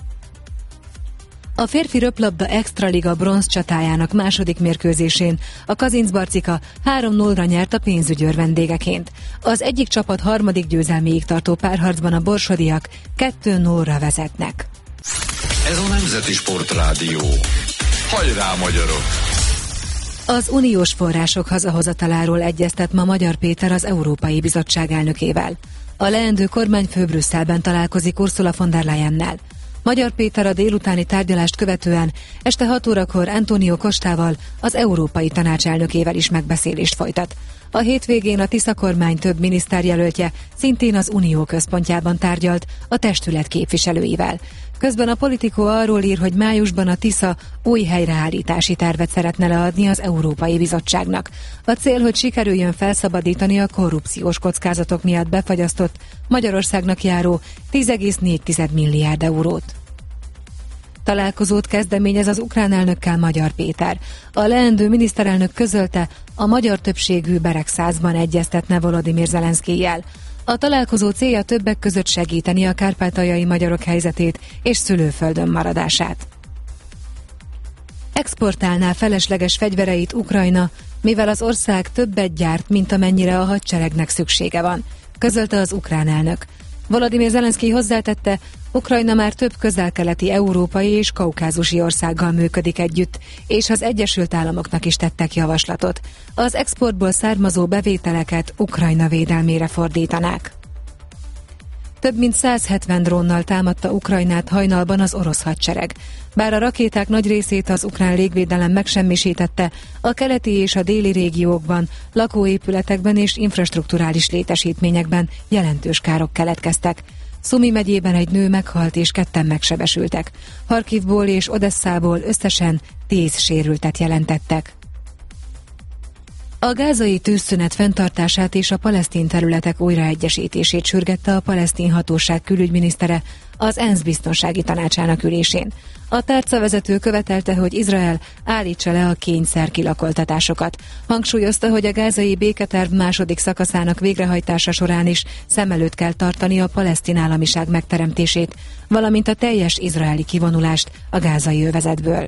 A férfi röplabda extraliga bronz csatájának második mérkőzésén a Kazincbarcika három nullra nyert a pénzügyőr vendégeként. Az egyik csapat harmadik győzelméig tartó párharcban a borsodiak kettő nullra vezetnek. Ez a Nemzeti Sportrádió. Hajrá, magyarok! Az uniós források hazahozataláról egyeztet ma Magyar Péter az Európai Bizottság elnökével. A leendő kormányfő Brüsszelben találkozik Ursula von der Leyennel. Magyar Péter a délutáni tárgyalást követően este hat órakor Antonio Costával, az Európai Tanács elnökével is megbeszélést folytat. A hétvégén a Tisza kormány több miniszterjelöltje szintén az Unió központjában tárgyalt a testület képviselőivel. Közben a Politico arról ír, hogy májusban a Tisza új helyreállítási tervet szeretne leadni az Európai Bizottságnak. A cél, hogy sikerüljön felszabadítani a korrupciós kockázatok miatt befagyasztott, Magyarországnak járó tíz egész négy milliárd eurót. Találkozót kezdeményez az ukrán elnökkel Magyar Péter. A leendő miniszterelnök közölte, a magyar többségű Beregszázban egyeztetne Volodymyr Zelenszkijjel. A találkozó célja többek között segíteni a kárpátaljai magyarok helyzetét és szülőföldön maradását. Exportálná felesleges fegyvereit Ukrajna, mivel az ország többet gyárt, mint amennyire a hadseregnek szüksége van, közölte az ukrán elnök. Volodymyr Zelenszkij hozzátette, Ukrajna már több közel-keleti, európai és kaukázusi országgal működik együtt, és az Egyesült Államoknak is tettek javaslatot. Az exportból származó bevételeket Ukrajna védelmére fordítanák. Több mint száz hetven drónnal támadta Ukrajnát hajnalban az orosz hadsereg. Bár a rakéták nagy részét az ukrán légvédelem megsemmisítette, a keleti és a déli régiókban, lakóépületekben és infrastrukturális létesítményekben jelentős károk keletkeztek. Szumi megyében egy nő meghalt és ketten megsebesültek. Harkivból és Odesszából összesen tíz sérültet jelentettek. A gázai tűzszünet fenntartását és a palesztin területek újraegyesítését sürgette a palesztin hatóság külügyminisztere az ENSZ biztonsági tanácsának ülésén. A tárcavezető követelte, hogy Izrael állítsa le a kényszer kilakoltatásokat. Hangsúlyozta, hogy a gázai béketerv második szakaszának végrehajtása során is szem előtt kell tartani a palesztin államiság megteremtését, valamint a teljes izraeli kivonulást a gázai övezetből.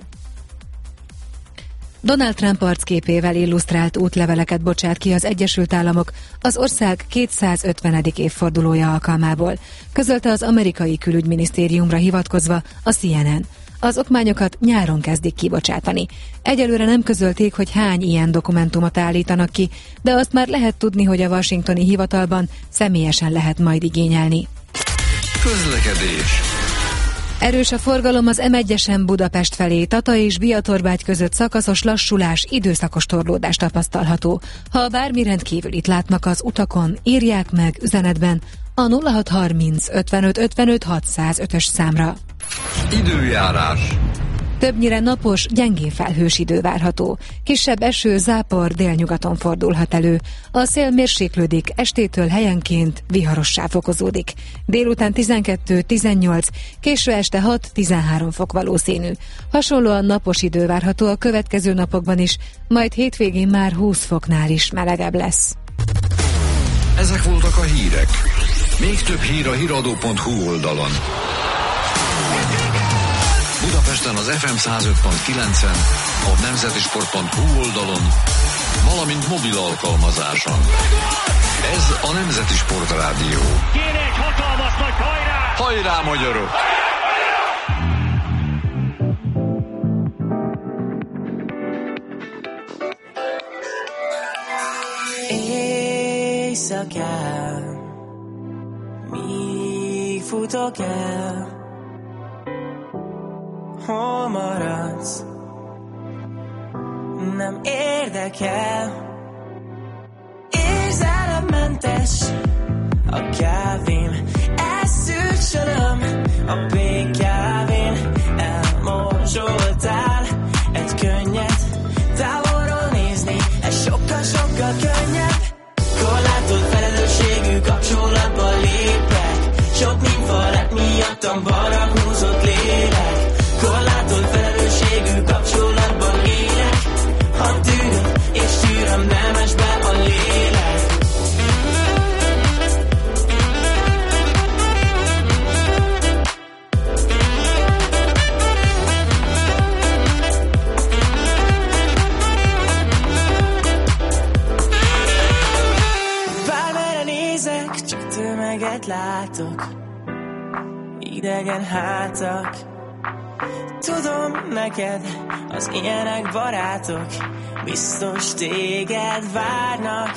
Donald Trump arcképével illusztrált útleveleket bocsát ki az Egyesült Államok az ország kétszázötvenedik évfordulója alkalmából, közölte az amerikai külügyminisztériumra hivatkozva a cé en en. Az okmányokat nyáron kezdik kibocsátani. Egyelőre nem közölték, hogy hány ilyen dokumentumot állítanak ki, de azt már lehet tudni, hogy a washingtoni hivatalban személyesen lehet majd igényelni. Közlekedés. Erős a forgalom az em egyesen Budapest felé, Tata és Biatorbágy között szakaszos lassulás, időszakos torlódás tapasztalható. Ha bármi rendkívülit látnak az utakon, írják meg üzenetben a nulla hat harminc ötvenöt ötvenöt hatszázötös számra. Időjárás. Többnyire napos, gyengén felhős idő várható. Kisebb eső, zápor délnyugaton fordulhat elő. A szél mérséklődik, estétől helyenként viharossá fokozódik. Délután tizenkettő tizennyolc, késő este hat tizenhárom fok valószínű. Hasonlóan napos idő várható a következő napokban is, majd hétvégén már húsz foknál is melegebb lesz. Ezek voltak a hírek. Még több hír a híradó pont hu oldalon. Budapesten az ef em száz öt pont kilencen, a nemzetisport pont hu oldalon valamint mobil alkalmazáson. Ez a Nemzeti Sportrádió. Kéne egy hatalmas nagy hajrá! Hajrá, magyarok! Éjszakán míg futok el, hol maradsz? Nem érdekel. Érzelemmentes a kávém, elszűrt söröm a békávén. Elmorzsoltál egy könnyet, távolról nézni, ez sokkal-sokkal könnyebb. Korlátolt felelősségű kapcsolatban lépek, sok ninfa lett miattam balra húzott lélek. Korlátolt felelősségű kapcsolatban élek, ha tűröm és tűröm, nem es be a lélek. Bármerre nézek, csak tömeget látok, idegen hátak. Tudom neked, az ilyenek barátok, biztos téged várnak.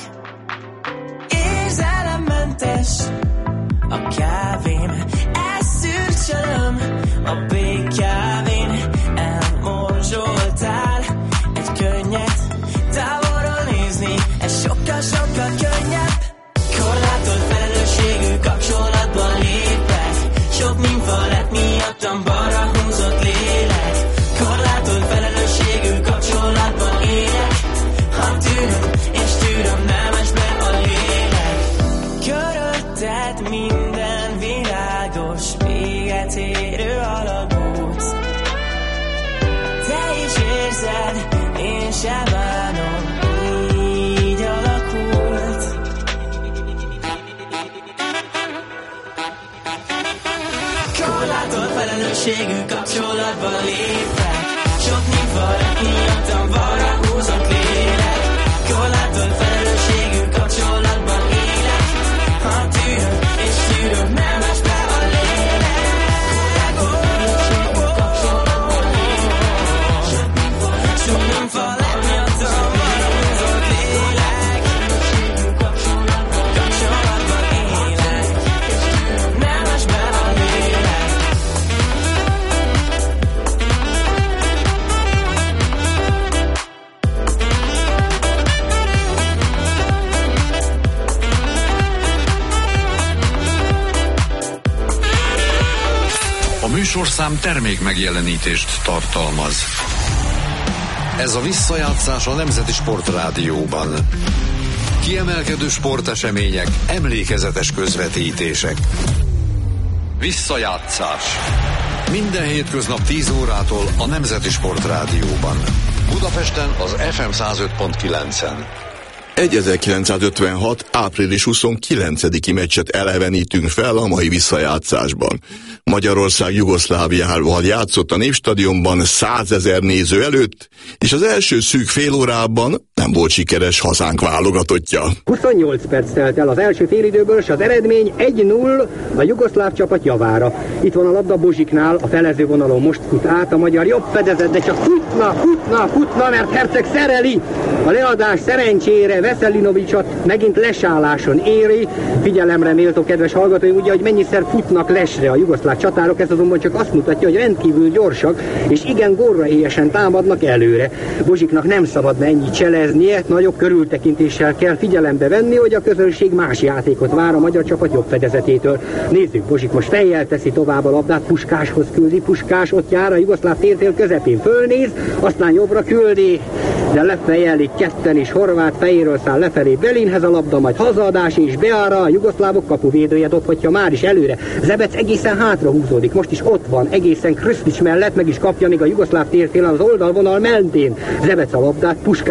Érzelemmentes a kávém, elszűrt söröm a békávén. Elmorzsoltál egy könnyet, távolról nézni, ez sokkal-sokkal könnyebb. Korlátolt felelősségű kapcsolatban lépek, sok ninfa lett miattam balra húzott lélek. Korlátolt felelősségű kapcsolatban élek, ha tűröm és tűröm, nem es be a lélek. Körülötted minden világos, véget érő alagút. Te is érzed, én sem bánom, így alakult. Korlátolt felelősségű kapcsolatban lépek, sok ninfa lett miattam balra húzott lélek. Korlátolt felelősségű kapcsolatban élek, ha tűröm és tűröm, nem es be a lélek. Korlátolt kapcsolatban lépek, sok ninfa lett miattam balra húzott lélek. Kapcsolatban élek, nem es be a lélek. A műsorszám termék megjelenítést tartalmaz. Ez a visszajátszás a Nemzeti Sportrádióban. Kiemelkedő sportesemények, emlékezetes közvetítések. Visszajátszás. Minden hétköznap tíz órától a Nemzeti Sportrádióban. Budapesten az ef em száz öt pont kilencen. ezerkilencszázötvenhat. április huszonkilencediki meccset elevenítünk fel a mai visszajátszásban. Magyarország Jugoszláviával játszott a Népstadionban százezer néző előtt, és az első szűk fél órában nem volt sikeres hazánk válogatottja. huszonnyolc perc telt el az első félidőből, és az eredmény egy null a jugoszláv csapat javára. Itt van a labda Bozsiknál, a felező vonalon most fut át a magyar jobb fedezet, de csak futna, futna, futna, mert Herceg szereli. A leadás szerencsére Veselinovicsot megint lesálláson éri. Figyelemre méltó, kedves hallgatóim, ugye, hogy mennyiszer futnak lesre a jugoszláv csatárok, ez azonban csak azt mutatja, hogy rendkívül gyorsak, és igen górra éhesen támadnak előre. Bozsiknak nem szabadna ennyit cseleznie, nagyobb körültekintéssel kell figyelembe venni, hogy a közönség más játékot vár a magyar csapat jobb fedezetétől. Nézzük, Bozsik most fejjel teszi tovább a labdát, Puskáshoz küldi, Puskás ott jár a jugoszláv térfél közepén, fölnéz, aztán jobbra küldi, de lefejelik ketten, és Horváth fejéről száll lefelé Belinhez a labda, majd hazaadás és Beára, a jugoszlávok kapuvédője dobhatja már is előre. Zebec egészen hátra húzódik, most is ott van, egészen Krstić mellett, meg is kapja még a jugoszláv térfélen az oldalvonal mentén. Zebec a labdát, Puskás mellett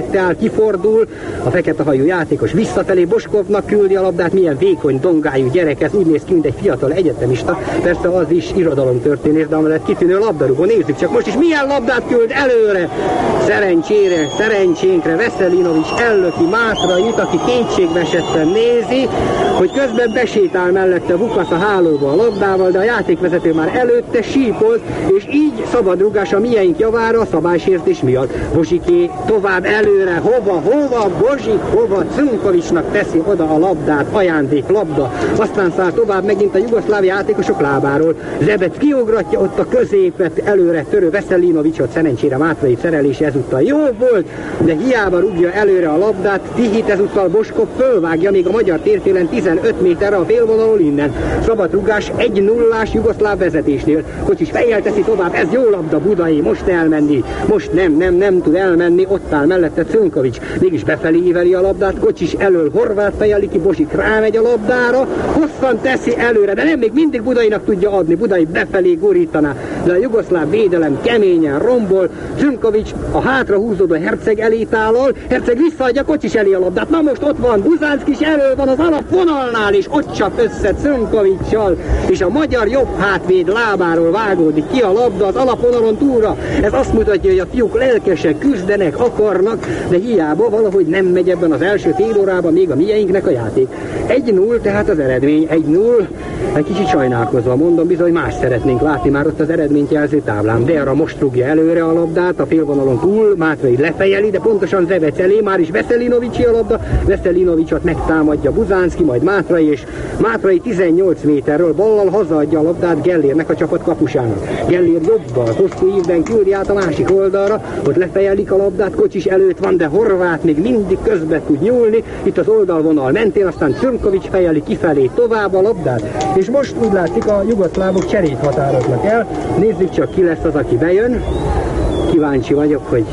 mellette áll, kifordul, a fekete hajú játékos visszafelé, Boskovnak küldi a labdát, milyen vékony, dongájú gyerek, ez úgy néz ki, mint egy fiatal egyetemista, persze az is irodalomtörténész, de amellett kitűnő labdarúgó, nézzük csak most is milyen labdát küld előre, szerencsére, szerencsénkre Veselinovics ellöki Mátrait, aki kétségbe esetten nézi, hogy közben besétál mellette Vukasz a hálóba a labdával, de a játékvezető már előtte sípolt, és így szabadrugás a mieink javára a szabálysértés miatt. Bozsiké tovább előre, hova, hova, Bozsik, hova, Cunkovicsnak teszi oda a labdát, ajándék labda, aztán száll tovább megint a jugoszláv játékosok lábáról. Zsebec kiugratja ott a középet, előre törő Veselinovicsot, szerencsére Mátrai szerelése ezúttal jó volt, de hiába rúgja előre a labdát, Tihit ezúttal Boskov fölvágja még a magyar térfélen tizenöt méterre a félvonalon innen. Szabadrugás egy nullás jugoszláv vezetésnél. Kocsis fejjel teszi tovább, ez jó labda Budai, most elmenni, most nem, nem, nem tud elmenni, ott áll mellette Cunkovics, mégis befelé íveli a labdát, Kocsis elől Horváth fejeli ki, Bozsik rámegy a labdára, hosszan teszi előre, de nem, még mindig Budainak tudja adni, Budai befelé gurítaná, de a jugoszláv védelem keményen rombol, Cunkovics a hátra húzódó Herceg elé tálol, Herceg visszaadja Kocsis elé a labdát, na most ott van, Buzánszky is elő van az alapvonalnál, és ott csap össze Cunkovicsal, és a magyar jobb hátvéd lábáról vágódik ki a labda az alapvonalon túlra. Ez azt mutatja, hogy a fiúk lelkesen küzdenek, akarnak, de hiába valahogy nem megy ebben az első fél órában még a mieinknek a játék. egy null tehát az eredmény, egy null, egy kicsit sajnálkozva mondom, bizony más szeretnénk látni már ott az eredményt jelző táblán. Deara most rúgja előre a labdát, a félvonalon túl, Mátrai lefejeli, de pontosan Zsevec elé, már is Veselinovicsi a labda, Veselinovicsot megtámadja Buzánszky, majd Mátrai, és Mátrai tizennyolc méterről ballal hazaadja a labdát Gellérnek, a csapat kapusának. Gellér jobbal, hosszú ívben küldi át a másik oldalra, ott lefejelik a labdát, Kocsis előtt van, de Horváth még mindig közbe tud nyúlni, itt az oldalvonal mentén, aztán Cunkovics fejeli kifelé tovább a labdát, és most úgy látszik, a jugoszlávok cserét határoznak el. Nézzük csak, ki lesz az, aki bejön. Kíváncsi vagyok, hogy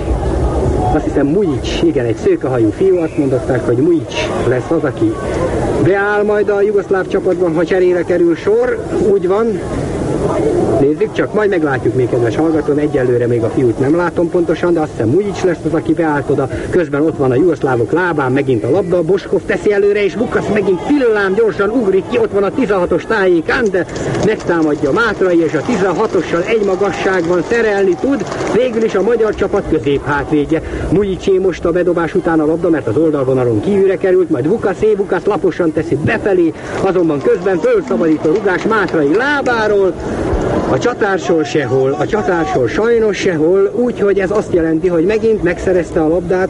azt hiszem Mujic, igen, egy szőkehajú fiú, azt mondották, hogy Mujic lesz az, aki beáll majd a jugoszláv csapatban, ha cserére kerül sor, úgy van. Nézzük csak, majd meglátjuk még, kedves hallgatón, egyelőre még a fiút nem látom pontosan, de azt hiszem Mujic lesz az, aki beállt oda, közben ott van a jugoszlávok lábán megint a labda, Boskov teszi előre, és Vukasz megint villám gyorsan ugrik ki, ott van a tizenhatos tájékán, de megtámadja Mátrai, és a tizenhatossal egy magasságban szerelni tud, végül is a magyar csapat közép hátvédje. Mujicé most a bedobás után a labda, mert az oldalvonalon kívülre került, majd Vukaszé, Vukasz laposan teszi befelé, azonban közben fölszabadító rugás Mátrai lábáról. A csatársor sehol, a csatársor sajnos sehol, úgyhogy ez azt jelenti, hogy megint megszerezte a labdát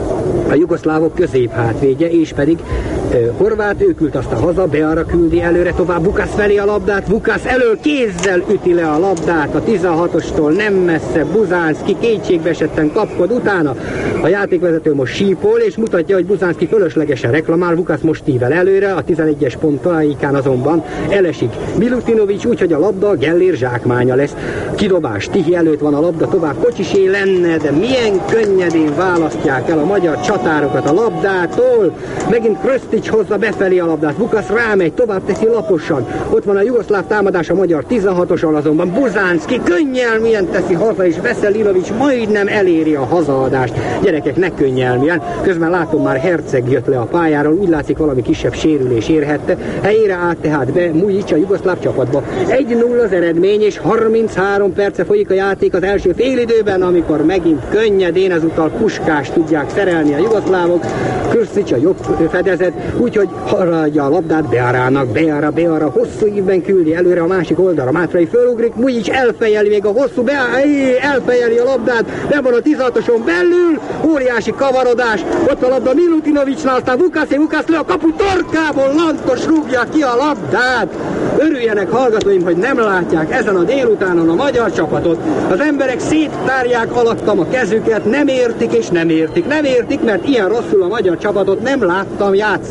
a jugoszlávok középhátvédje, és pedig uh, Horváth, ő küld aztán haza, Beara küldi előre tovább Vukasz felé a labdát, Vukasz elől kézzel üti le a labdát, a tizenhatostól nem messze, Buzánszky kétségbe esetten kapkod utána, a játékvezető most sípol, és mutatja, hogy Buzánszky fölöslegesen reklamál, Vukasz most ível előre, a tizenegyes pont tájékán azonban elesik Milutinovics, úgyhogy a labda Gellér zsákmánya lesz. Kidobás, Tihi előtt van a labda, tovább Kocsisé lenne, de milyen könnyedén választják el a magyar csatárokat a labdától. Megint Krstić hozza befelé a labdát, Vukasz rámegy, tovább teszi laposan. Ott van a jugoszláv támadás a magyar tizenhatoson, azonban Buzánszky könnyelműen teszi haza, és Veselinovics majdnem eléri a hazaadást. Gyerekek, ne könnyelműen. Közben látom, már Herceg jött le a pályáról, úgy látszik, valami kisebb sérülés érhette. Helyére át tehát be Mujic a jugoszláv csapatba. egy null az eredmény, és harminchárom perce folyik a játék az első félidőben, amikor megint könnyedén ezúttal Puskást tudják szerelni a jugoszlávok. Krstić a jobb fedezet, úgyhogy haradja a labdát Bearának, Beara, Beara hosszú ívben küldi előre a másik oldalra, Mátrai fölugrik, Mujic elfejeli még a hosszú, Beara, elfejeli a labdát, be van a tizenhatoson belül, óriási kavarodás, ott a labda Milutinovicsnál, aztán Vukasz, Vukasz le a kapu torkából, Lantos rúgja ki a labdát. Örüljenek hallgatóim, hogy nem látják ezen a délutánon a magyar csapatot. Az emberek széttárják alattam a kezüket, nem értik és nem értik. Nem értik, mert ilyen rosszul a magyar csapatot nem láttam játszani.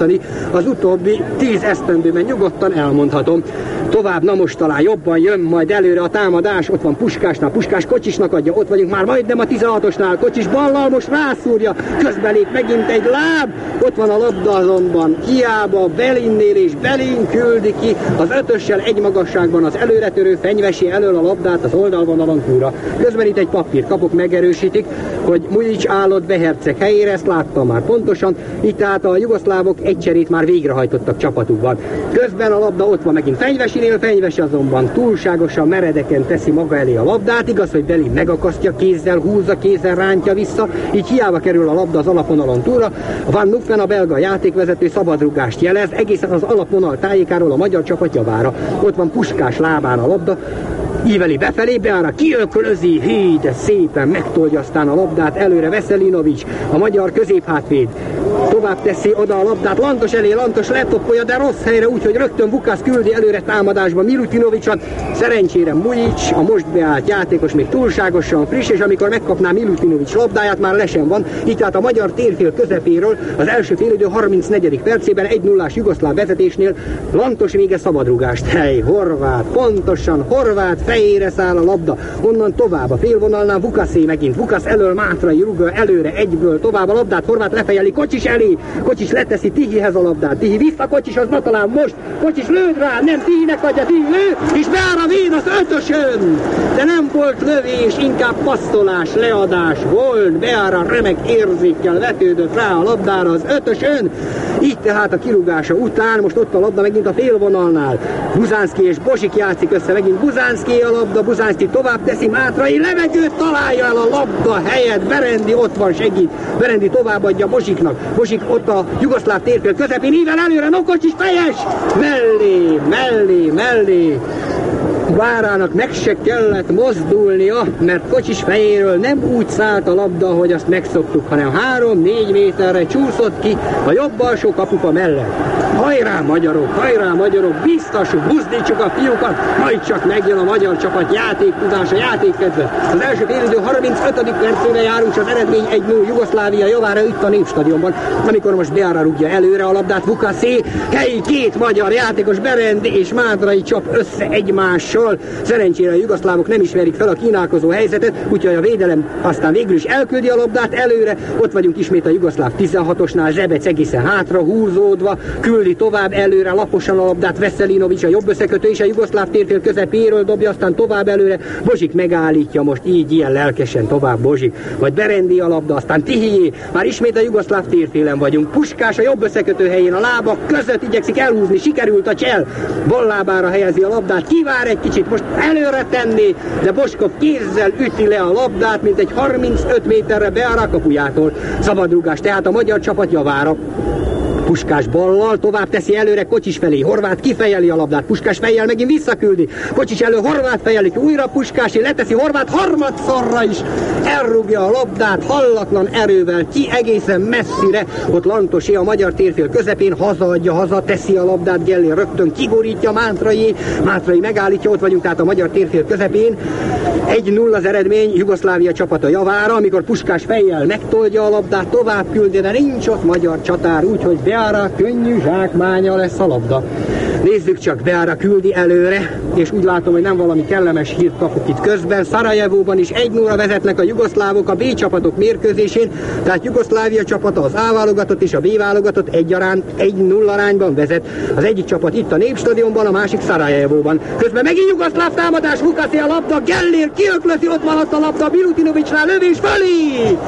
játszani. Az utóbbi tíz esztendőben nyugodtan elmondhatom. Tovább, na most talán jobban jön majd előre a támadás, ott van Puskásnál, Puskás Kocsisnak adja, ott vagyunk már majdnem a tizenhatosnál, Kocsis ballal most rászúrja, közben lép megint egy láb, ott van a labda azonban, hiába Belinnél és Belin küldi ki az ötössel egy magasságban az előretörő Fenyvesi elől a labdát az oldalvonalon túra. Közben itt egy papír kapok megerősítik, hogy Mujic állott Beherceg helyére, ezt láttam már pontosan, itt tehát a jugoszlávok egy cserét már végrehajtottak csapatukban. Közben a labda ott van megint Fenyvesinél, Fenyvesi azonban túlságosan meredeken teszi maga elé a labdát, igaz, hogy Belin megakasztja, kézzel húzza, kézzel rántja vissza, így hiába kerül a labda az alapvonalon túlra. Van Nuffen, a belga játékvezető szabadrugást jelez, egészen az alapvonal tájékáról a magyar csapat javára. Ott van Puskás lábán a labda, íveli befelé, Beára kiöklözi, hí, de szépen megtolja aztán a labdát előre Veselinovics, a magyar középhátvéd. Tovább teszi oda a labdát Lantos elé, Lantos letoppolja, de rossz helyre, úgyhogy rögtön Vukasz küldi előre támadásba Milutinovicsot. Szerencsére Mujic, a most beállt játékos még túlságosan friss, és amikor megkapná Milutinovics labdáját, már lesen van. Így tehát a magyar térfél közepéről az első félidő harmincnegyedik percében egy nullás jugoszláv vezetésnél Lantos vége szabadrugást. Hely, Horváth, pontosan Horváth fejére száll a labda, onnan tovább a félvonalnál Vukaszé megint, Vukasz elől Mátrai rúgja előre egyből tovább a labdát, Horváth lefejeli Kocsis elé, Kocsis leteszi Tihihez a labdát, Tihi vissza, Kocsis az na talán most, Kocsis lőd rá, nem Tihinek adja, Tihi lő, és Beára véd az ötösön, de nem volt lövés, inkább passzolás, leadás volt, Beára remek érzékkel vetődött rá a labdára az ötösön, így tehát a kirúgása után, most ott a labda megint a félvonalnál, Buzánszki és Bosik játszik össze, megint Buzánszki a labda, Buzánszki tovább teszi, Mátrai levegőt találja el a labda helyett, Berendi ott van, segít, Berendi továbbadja Bosiknak, Bosik ott a jugoszláv térfél közepén, ível előre, no Kocsis fejes, mellé, mellé, mellé, Várának meg se kellett mozdulnia, mert Kocsis fejéről nem úgy szállt a labda, hogy azt megszoktuk, hanem három-négy méterre csúszott ki a jobb alsó kapuka mellett. Hajrá magyarok, hajrá magyarok, biztosuk, buzdítsuk a fiúkat, majd csak megjön a magyar csapat játéktudása, játékkedve. Az első félidő harmincötödik percére járunk, és az eredmény egy null Jugoszlávia javára itt a Népstadionban, amikor most Beára rúgja előre a labdát, Vukaszé, helyi két magyar játékos, Berendi és Mátrai csap össze egymással. Szerencsére a jugoszlávok nem ismerik fel a kínálkozó helyzetet, úgyhogy a védelem aztán végül is elküldi a labdát előre, ott vagyunk ismét a jugoszláv tizenhatosnál, Zsebec egészen hátra húzódva, küldi tovább előre laposan a labdát, Veselinovics a jobb összekötő és a jugoszláv térfél közepéről dobja, aztán tovább előre, Bosik megállítja most így ilyen lelkesen tovább Bosik, vagy Berendi a labda, aztán Tihié, már ismét a jugoszláv térfélen vagyunk, Puskás a jobb összekötő helyén a lábak között igyekszik elhúzni, sikerült a csel, ballábára helyezi a labdát, kivár egy kicsit, most előre tenni, de Boskov kézzel üti le a labdát, mint egy harmincöt méterre Beára kapujától. Szabadrúgás tehát a magyar csapat javára. Puskás ballal tovább teszi előre Kocsis felé, Horváth kifejeli a labdát, Puskás fejjel megint visszaküldi, Kocsis elő, Horváth fejeli ki, újra Puskási, leteszi Horváth harmadszorra is, elrúgja a labdát hallatlan erővel ki egészen messzire, ott Lantosé a magyar térfél közepén, hazaadja, haza teszi a labdát, Gellér rögtön kigorítja Mátrai, Mátrai megállítja, ott vagyunk tehát a magyar térfél közepén, egy nulla az eredmény Jugoszlávia csapata javára, amikor Puskás fejjel megtolja a labdát, tovább küldi, de nincs ott magyar csatár, úgyhogy Beára könnyű zsákmánya lesz a labda. Nézzük csak, Beára küldi előre, és úgy látom, hogy nem valami kellemes hírt kapok itt közben. Szarajevóban is egy nulla vezetnek a jugoszlávok a B csapatok mérkőzésén, tehát Jugoszlávia csapata az A válogatott és a B válogatott egyaránt egy nulla arányban vezet. Az egyik csapat itt a Népstadionban, a másik Szarajevóban. Közben megint jugoszláv támadás, Vukaszé a labda, Gellér kiöklözi, ott van a labda, Milutinovicsnál lövés fölé!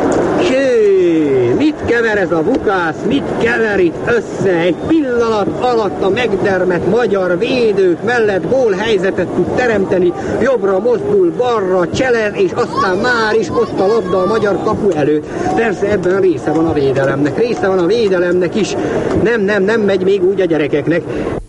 Hé, mit kever ez a Vukász, mit kever itt össze? Egy pillanat alatt a megdermet magyar védők mellett gólhelyzetet tud teremteni, jobbra mozdul, balra cselez, és aztán már is ott a labda a magyar kapu előtt. Persze ebben része van a védelemnek, része van a védelemnek is. Nem, nem, nem megy még úgy a gyerekeknek.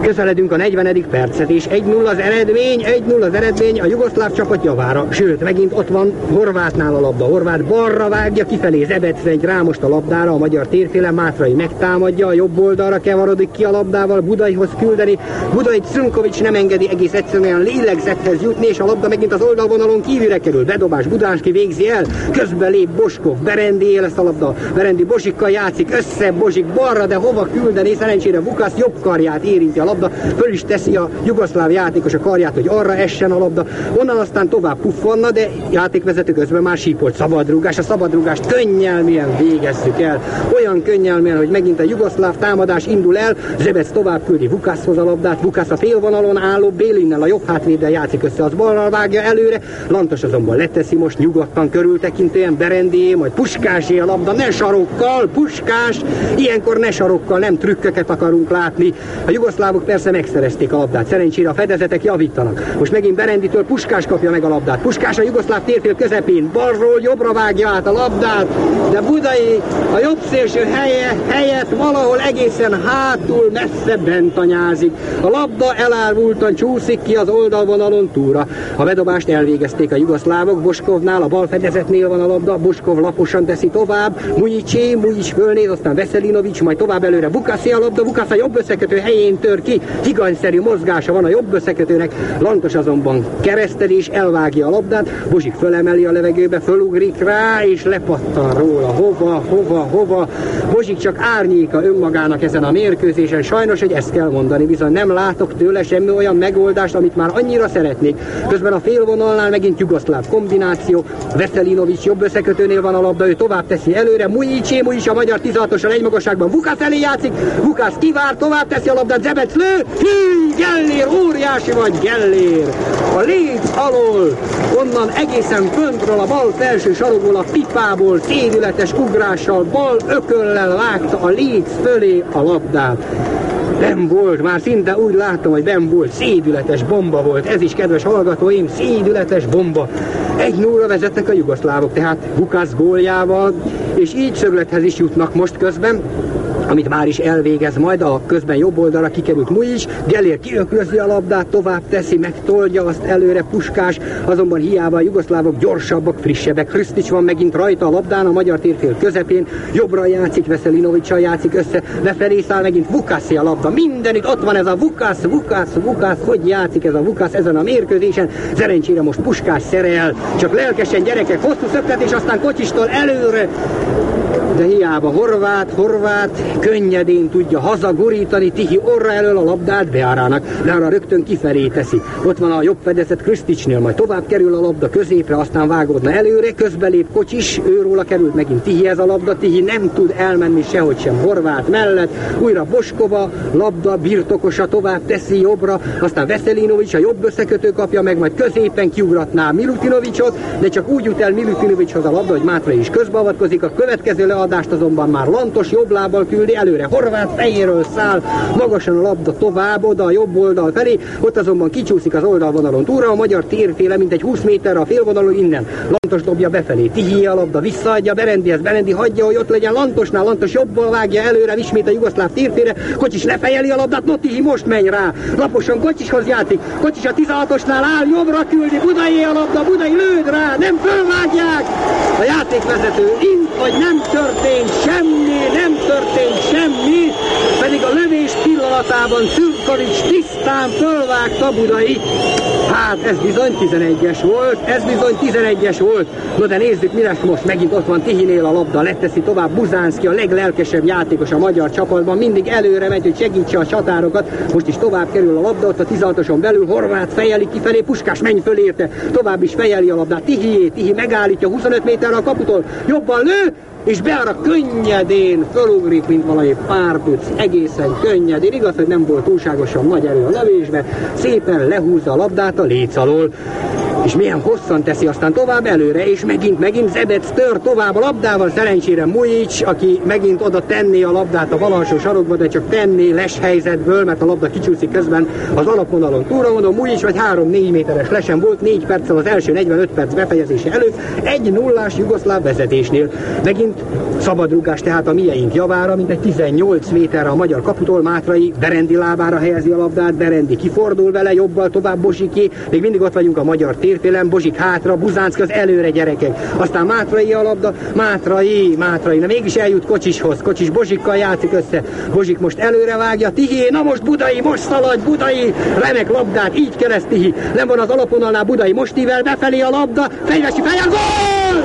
Közeledünk a negyvenedik percet, és egy nulla az eredmény, egy nulla az eredmény a jugoszláv csapat javára. Sőt, megint ott van Horvátnál a labda. Horvát balra vágja, kifelé Zebec egy rá most a labdára, a magyar térféle, Mátrai megtámadja, a jobb oldalra kevarodik ki a labdával, Budaihoz küldeni. Budai Crnkovics nem engedi egész egyszerűen lélegzethez jutni, és a labda megint az oldalvonalon kívülre kerül. Bedobás, Budánski végzi el, közben lép Boskov, Berendi lesz a labda. Berendi Bozsikkal játszik, össze Bozsik balra, de hova küldeni? Szerencsére Vukasz jobb karját érinti a labda, föl is teszi a jugoszláv játékos a karját, hogy arra essen a labda. Onnan aztán tovább puffonna, de játékvezető közben már sípolt. Szabadrúgás, a szabadrúgást könnyelműen végezzük el. Olyan könnyelműen, hogy megint a jugoszláv támadás indul el, Zebec tovább küldi Vukászhoz a labdát, Vukász a félvonalon álló Bélinnel, a jobb hátvéddel játszik össze, az balra vágja előre, Lantos azonban leteszi most nyugodtan körültekintően, Berendi, majd Puskásé a labda, ne sarokkal, Puskás, ilyenkor ne sarokkal, nem trükköket akarunk látni. A jugoszlávok persze megszerezték a labdát, szerencsére a fedezetek javítanak. Most megint Berenditől Puskás kapja meg a labdát. Puskás a jugoszláv térfél közepén, balról jobbra vágja át a labdát, de Budai a jobb szélső helye, helyett valahol egészen hátul messze bent anyázik. A labda elárvultan csúszik ki az oldalvonalon túra. A bedobást elvégezték a jugoszlávok, Boskovnál, a bal fedezetnél van a labda, Boskov laposan teszi tovább, Mujicsé, Mujics fölnéz, aztán Veselinovics, majd tovább előre Vukaszi a labda, Vukasz a jobb összekötő helyén tör ki, higanyszerű mozgása van a jobb összekötőnek, Lantos azonban keresztelés, elvágja a labdát, Bozsik fölemeli a levegőbe, fölugrik rá, és lepattan róla, hova, hova, hova. Bozsik csak árnyéka önmagának ezen a mérkőzésen, sajnos, hogy ezt kell mondani, bizony nem látok tőle semmi olyan megoldást, amit már annyira szeretnék. Közben a félvonalnál megint jugoszláv kombináció, Veselinovics jobb összekötőnél van a labda, ő tovább teszi előre, Mujicsé, Mujics a magyar tizenhatossal egy magasságban, Vukasz elé játszik, Vukasz kivár, tovább teszi a labdát, Zebec lő, hű, Gellér, óriási vagy Gellér, a léc alól, onnan egészen föntről a bal felső sarokból, a pipából, szédületes ugrással, bal ököllel vágta a léc fölé a labdát. Nem volt, már szinte úgy láttam, hogy nem volt, szédületes bomba volt, ez is, kedves hallgatóim, szédületes bomba. Egy nulla vezetnek a jugoszlávok, tehát Vukasz góljával, és így szöglethez is jutnak most közben, amit már is elvégez majd, a közben jobb oldalra kikerült Mujics, Gellér kiökrözi a labdát, tovább teszi, megtolja azt előre Puskás, azonban hiába a jugoszlávok gyorsabbak, frissebbek, Hristics van megint rajta a labdán, a magyar térfél közepén, jobbra játszik, Veselinovics-sal játszik össze, lefelé száll megint Vukaszi a labda, mindenütt ott van ez a Vukasz, Vukasz, Vukasz, hogy játszik ez a Vukasz ezen a mérkőzésen, szerencsére most Puskás szerel, csak lelkesen gyerekek, hosszú szöktetés, aztán Kocsistól előre, de hiába Horvát, Horvát könnyedén tudja hazagurítani, Tihi orra elől a labdát Beárának. Beára rögtön kifelé teszi. Ott van a jobb fedezet Hristicsnél, majd tovább kerül a labda középre, aztán vágódna előre, közbelép Kocsis, őróla került megint Tihihez a labda, Tihi nem tud elmenni sehogy sem Horvát mellett, újra Boskova, labda birtokosa tovább teszi jobbra, aztán Veselinovics a jobb összekötő kapja meg, majd középen kiugratná Milutinovicsot, de csak úgy jut el Milutinovicshoz a labda, hogy Mátrai is közbeavatkozik, a következő leadást azonban már Lantos jobb lábbal küldi előre, Horvát fejéről száll, magasan a labda tovább, oda a jobb oldal felé, ott azonban kicsúszik az oldalvonalon túlra, a magyar térféle mintegy húsz méterre a félvonalon innen. Lantos dobja befelé, Tihi a labda, visszaadja Berendihez, Berendi hagyja, hogy ott legyen Lantosnál, Lantos jobban vágja előre, ismét a jugoszláv térfére, Kocsis lefejeli a labdát, no Tihi most megy rá, laposan Kocsishoz játszik, Kocsis a tizenhatosnál áll, jobbra küldi, Budai a labda, Budai lőd rá, nem fölvágják, a játékvezető int, hogy nem történt semmi, nem történt semmi, pedig a lövés pillanatában Crnkovics tisztán fölvágta Budai. Hát ez bizony tizenegyes volt, ez bizony tizenegyes volt. No de nézzük, mi lesz most, megint ott van Tihinél a labda, leteszi tovább Buzánszki, a leglelkesebb játékos a magyar csapatban, mindig előre megy, hogy segítse a csatárokat, most is tovább kerül a labda, ott a tizenhatoson belül, Horvát fejeli kifelé, Puskás menj föl érte, tovább is fejeli a labdát, Tihié, Tihi megállítja huszonöt méterre a kaputól, jobban lő, és Beára könnyedén fölugrik, mint valami párpuc, egészen könnyedén. Igaz, hogy nem volt túlságosan nagy erő a lövésbe, szépen lehúzza a labdát a léc alól. és milyen hosszan teszi aztán tovább előre, és megint, megint Zebec tör tovább a labdával, szerencsére Mujic, aki megint oda tenné a labdát a bal alsó sarokba, de csak tenné les helyzetből, mert a labda kicsúszik közben az alapvonalon. Túlra mondom, Mujic vagy három-négy méteres lesen volt, négy perccel az első negyvenöt perc befejezése előtt, egy nullás jugoszláv vezetésnél. Megint szabadrugás tehát a mieink javára, mint egy tizennyolc méterre a magyar kaputól. Mátrai Berendi lábára helyezi a labdát, Berendi kifordul vele, jobbal tovább Bozsiké, még mindig ott vagyunk a magyar térfélen, Bozsik hátra, Buzánszki az előre, gyerekek. Aztán Mátrai a labda, Mátrai, Mátrai, na mégis eljut Kocsishoz, Kocsis Bozsikkal játszik össze, Bozsik most előre vágja, Tihé, na most Budai, most szaladj, Budai, remek labdát, így kereszt Tihi, nem van az alapvonalnál, Budai most ível befelé a labda, Fenyvesi fejjel, gól!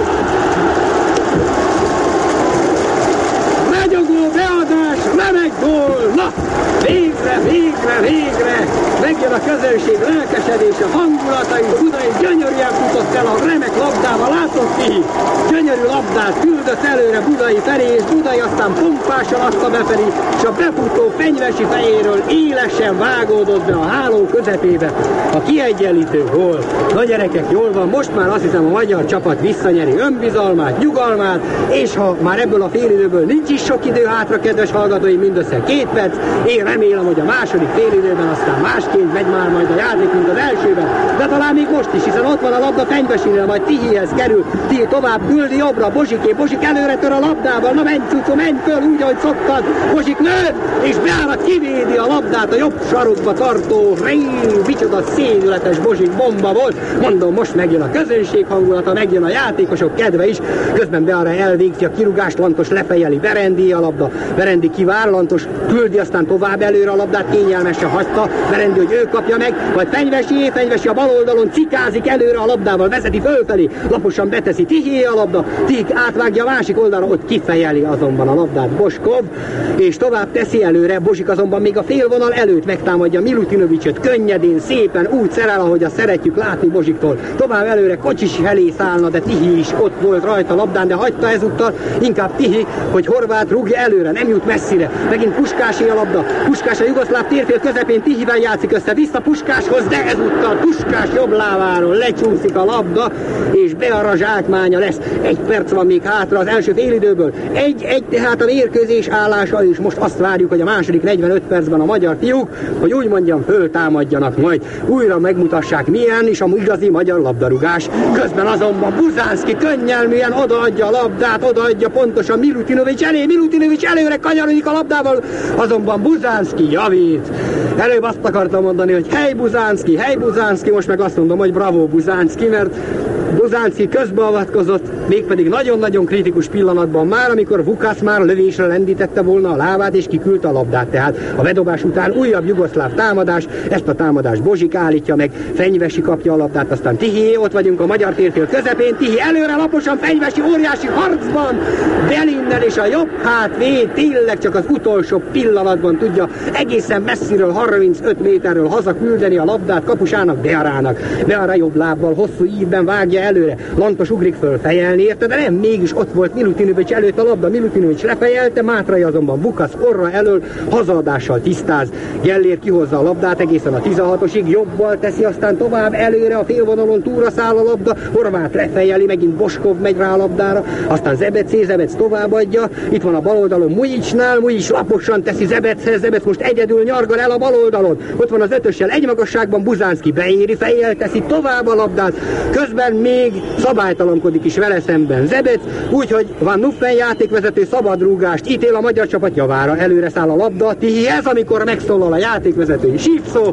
Megy a gól, beadás, remek gól, na, végre, végre, végre, megjön a közönség lelkesedése, hangulata, és Budai gyönyörűen futott el a remek labdával, látott ki, gyönyörű labdát küldött előre Budai felé, és Budai aztán pompásan adta befelé, és a befutó Fenyvesi fejéről élesen vágódott be a háló közepébe a kiegyenlítő gól. Na gyerekek, jól van, most már azt hiszem a magyar csapat visszanyeri önbizalmát, nyugalmát, és ha már ebből a félidőből nincs is sok idő hátra, kedves hallgatóim, mindössze két perc, én remélem, hogy a második félidőben aztán másként megy már majd a játék, mint az elsőben, de talán még most is, hiszen ott van a labda Fenyvesinél, majd Tihihez kerül, Tihi tovább küldi jobbra, Bozsiké, Bozsik előre tör a labdával, na menj cucu, menj föl úgy, ahogy szoktad, Bozsik lőtt, és beárat, kivédi a labdát a jobb sarokba tartó, réj, micsoda szédületes Bozsik bomba volt, mondom, most megjön a közönség hangulata, megjön a játékosok kedve is, közben Beára elvégzi a kirugást, Lantos lefejeli Berendi a labda, Berendi kivár, Lantos küldi aztán tovább előre a labdát, kényelmesen hagyta, Berendi, hogy ő kapja meg, majd Fenyvesi, Fenyvesi a bal oldalon cikázik előre a labdával, vezeti fölfelé, laposan beteszi Tihé a labda, Tihé átvágja a másik oldalra, ott kifejeli azonban a labdát Boskov, és tovább teszi előre, Bozsik azonban még a félvonal előtt megtámadja Milutinovicsot, könnyedén, szépen, úgy szerel, ahogy azt szeretjük látni Bozsiktól. Tovább előre Kocsis elé szállna, de Tihi is ott volt rajta a labdán, de hagyta ezúttal inkább Tihi, hogy Horváth rúgja előre, nem jut messzire. Megint Puskásé a labda, Puskás a jugoszláv térfél közepén Tihivel játszik össze, vissza Puskáshoz, de ezúttal Puskás jobb lábáról lecsúszik a labda, és Beára zsákmánya lesz. Egy perc van még hátra az első félidőből. Egy-egy tehát a mérkőzés állása, és most azt várjuk, hogy a második negyvenöt percben a magyar fiúk, hogy úgy mondjam, föltámadjanak majd. Újra megmutassák, milyen is a igazi magyar labdarúgás. Közben azonban Buzánszki könnyelműen odaadja a labdát, odaadja pontosan Milutinovics elé, Milutinovics előre kanyarodik a labdával, azonban Buzánszki javít. Előbb azt akartam mondani, hogy hely Buzánszki, hely Buzánszki, most meg azt mondom, hogy bravo Buzánszki, mert Buzánszki közbeavatkozott, mégpedig nagyon-nagyon kritikus pillanatban már, amikor Vukasz már lövésre lendítette volna a lábát és kiküldte a labdát. Tehát a bedobás után újabb jugoszláv támadás, ezt a támadást Bozsik állítja meg, Fenyvesi kapja a labdát, aztán Tihi, ott vagyunk a magyar térfél közepén, Tihi előre laposan, Fenyvesi óriási harcban, Belinnel és a jobb hátvéd tényleg csak az utolsó pillanatban tudja egészen messziről, harmincöt méterről hazaküldeni a labdát kapusának, Beárának. Beára jobb lábbal hosszú ívben vágja előre, Lantos ugrik föl fejelni érte, de nem, mégis ott volt Milutinovics előtt a labda, Milutinovics lefejelte, Mátrai azonban Vukasz orra elől hazaadással tisztáz. Gellér kihozza a labdát egészen a tizenhatosig, jobbal teszi, aztán tovább előre a félvonalon túlra száll a labda, Horváth lefejeli, megint Boskov megy rá a labdára, aztán Zebecé, Zebec továbbadja, itt van a bal oldalon Mujicsnál, Mujics laposan teszi Zebechez, Zebec most egyedül nyargal el a bal oldalon, ott van az ötössel egy magasságban, Buzánszki beéri, fejjel teszi tovább a labdát, közben még szabálytalankodik is vele szemben Zebec, úgyhogy Van Nuffen játékvezető szabadrúgást ítél a magyar csapat javára, előre száll a labda, Tihihez, amikor megszólal a játékvezetői sípszó.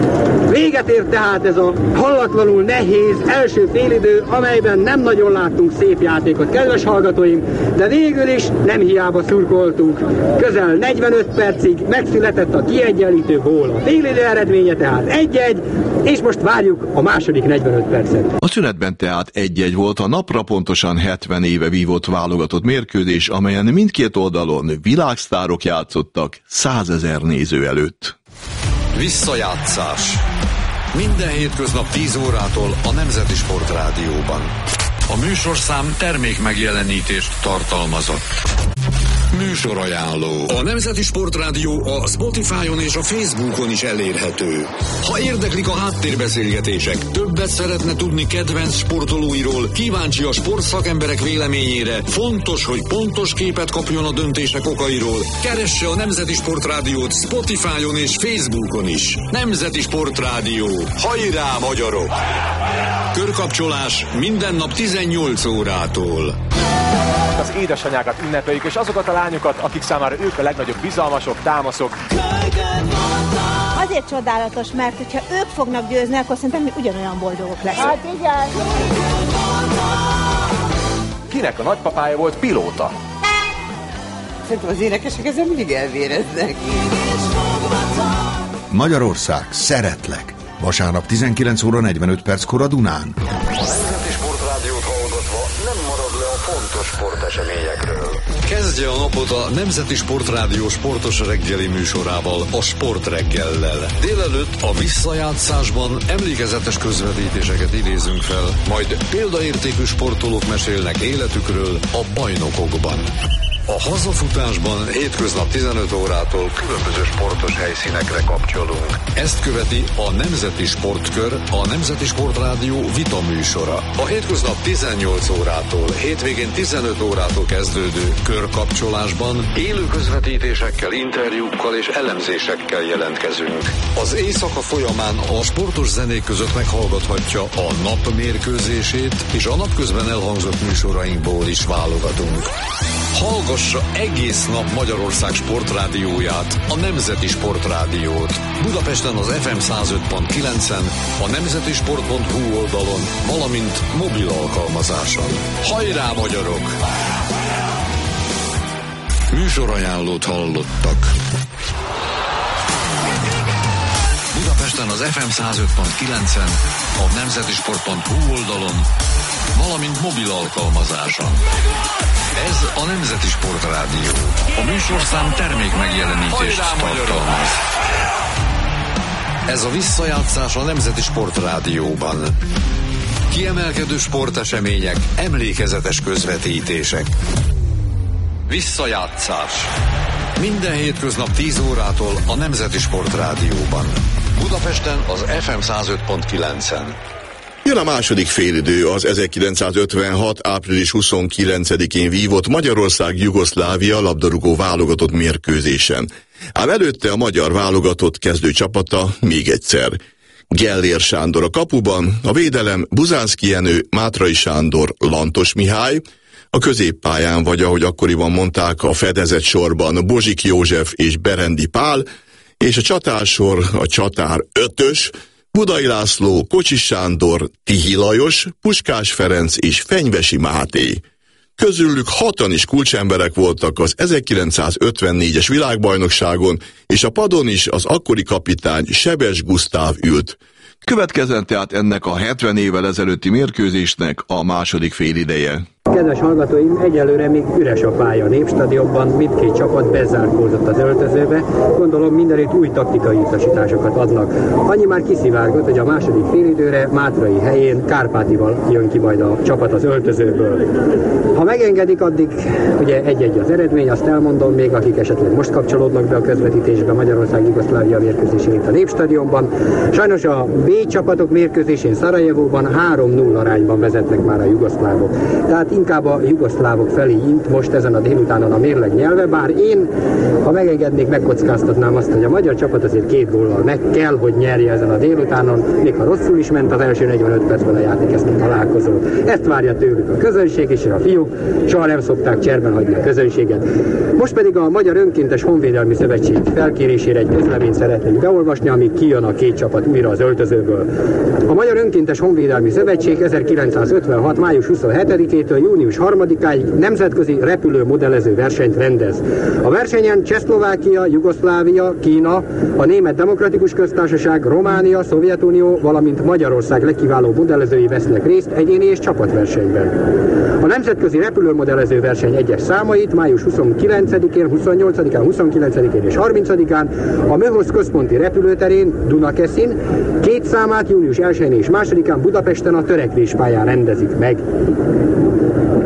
Véget ért tehát ez a hallatlanul nehéz első félidő, amelyben nem nagyon láttunk szép játékot, kedves hallgatóim, de végül is nem hiába szurkoltunk. Közel negyvenöt percig megszületett a kiegyenlítő gól. A félidő eredménye tehát egy-egy, és most várjuk a második negyvenöt percet. A szünetben tehát egy-egy volt a napra pontosan hetven éve vívott válogatott mérkőzés, amelyen mindkét oldalon világsztárok játszottak százezer néző előtt. Visszajátszás. Minden hétköznap tíz órától a Nemzeti Sport Rádióban. A műsorszám termék megjelenítést tartalmazott. Műsorajánló. A Nemzeti Sportrádió a Spotify-on és a Facebookon is elérhető. Ha érdeklik a háttérbeszélgetések, többet szeretne tudni kedvenc sportolóiról, kíváncsi a sportszakemberek véleményére, fontos, hogy pontos képet kapjon a döntések okairól, keresse a Nemzeti Sportrádiót Spotify-on és Facebookon is. Nemzeti Sportrádió. Hajrá, magyarok! Körkapcsolás minden nap tizennyolc órától. Az édesanyákat ünnepeljük, és azokat a lányokat, akik számára ők a legnagyobb bizalmasok, támaszok. Azért csodálatos, mert hogyha ők fognak győzni, akkor szerintem mi ugyanolyan boldogok leszünk. Hát igen. Kinek a nagypapája volt pilóta? Szerintem az énekesek ezzel mindig elvéreznek. Magyarország, szeretlek. Vasárnap tizenkilenc óra negyvenöt perckor a Dunán. A Nemzeti Sportrádiót hallgatva nem marad le a fontos sporteseményekről. Kezdje a napot a Nemzeti Sportrádió sportos reggeli műsorával, a Sportreggellel. Délelőtt a visszajátszásban emlékezetes közvetítéseket idézünk fel, majd példaértékű sportolók mesélnek életükről a bajnokokban. A hazafutásban hétköznap tizenöt órától különböző sportos helyszínekre kapcsolunk. Ezt követi a Nemzeti Sportkör, a Nemzeti Sportrádió vita műsora. A hétköznap tizennyolc órától, hétvégén tizenöt órától kezdődő körkapcsolásban élő közvetítésekkel, interjúkkal és elemzésekkel jelentkezünk. Az éjszaka folyamán a sportos zenék között meghallgathatja a nap mérkőzését, és a napközben elhangzott műsorainkból is válogatunk. Hallgassa egész nap Magyarország sportrádióját, a Nemzeti Sportrádiót. Budapesten az ef em száz öt pont kilencen, a nemzetisport pont hu oldalon, valamint mobil alkalmazáson. Hajrá, magyarok! Műsorajánlót hallottak. Budapesten az ef em száz öt pont kilencen, a nemzetisport pont hu oldalon, valamint mobil alkalmazáson. Ez a Nemzeti Sportrádió. A műsorszám termék megjelenítést tartalmaz. Ez a visszajátszás a Nemzeti Sportrádióban. Kiemelkedő sportesemények, emlékezetes közvetítések. Visszajátszás. Minden hétköznap tíz órától a Nemzeti Sportrádióban. Budapesten az ef em száz öt pont kilencen. Jön a második félidő az ezerkilencszázötvenhat. április huszonkilencedikén vívott Magyarország-Jugoszlávia labdarúgó válogatott mérkőzésen. Ám előtte a magyar válogatott kezdő csapata még egyszer. Gellér Sándor a kapuban, a védelem Buzánszky Jenő, Mátrai Sándor, Lantos Mihály, a középpályán, vagy ahogy akkoriban mondták, a fedezett sorban Bozsik József és Berendi Pál, és a csatársor, a csatár ötös, Budai László, Kocsis Sándor, Tihi Lajos, Puskás Ferenc és Fenyvesi Máté. Közülük hatan is kulcsemberek voltak az ezerkilencszázötvennégyes világbajnokságon, és a padon is az akkori kapitány Sebes Gusztáv ült. Következzen tehát ennek a hetven évvel ezelőtti mérkőzésnek a második félideje. Kedves hallgatóim, egyelőre még üres a pálya a Népstadionban, mindkét csapat bezárkózott az öltözőbe, gondolom mindenütt új taktikai utasításokat adnak. Annyi már kiszivárgott, hogy a második félidőre Mátrai helyén Kárpátival jön ki majd a csapat az öltözőből. Ha megengedik, addig ugye egy-egy az eredmény, azt elmondom még, akik esetleg most kapcsolódnak be a közvetítésbe Magyarország-Jugoszlávia mérkőzésén itt a Népstadionban. Sajnos a B csapatok mérkőzésén Szarajevóban három nulla arányban vezetnek már a jugoszlávok. Tehát inkább a jugoszlávok felé int most ezen a délutánon a mérleg nyelve, bár én, ha megengednék, megkockáztatnám azt, hogy a magyar csapat azért két góllal meg kell, hogy nyerje ezen a délutánon, még ha rosszul is ment az első negyvenöt percben a játék ezt a találkozót. Ezt várja tőlük a közönség és a fiúk, soha nem szokták cserben hagyni a közönséget. Most pedig a Magyar Önkéntes Honvédelmi Szövetség felkérésére egy közleményt szeretnénk beolvasni, amíg kijön a két csapat újra az öltözőből. A Magyar Önkéntes Honvédelmi Szövetség ezerkilencszázötvenhat. május huszonhetedikétől június harmadikáig nemzetközi repülőmodellező versenyt rendez. A versenyen Csehszlovákia, Jugoszlávia, Kína, a Német Demokratikus Köztársaság, Románia, Szovjetunió, valamint Magyarország legkiválóbb modellezői vesznek részt egyéni és csapatversenyben. A nemzetközi repülőmodellező verseny egyes számait május huszonkilencedikén, huszonnyolcadikán, huszonkilencedikén és harmincadikán a Möhosz központi repülőterén, Dunakeszin, két számát június elsején és másodikán Budapesten a Törekvéspályán rendezik meg.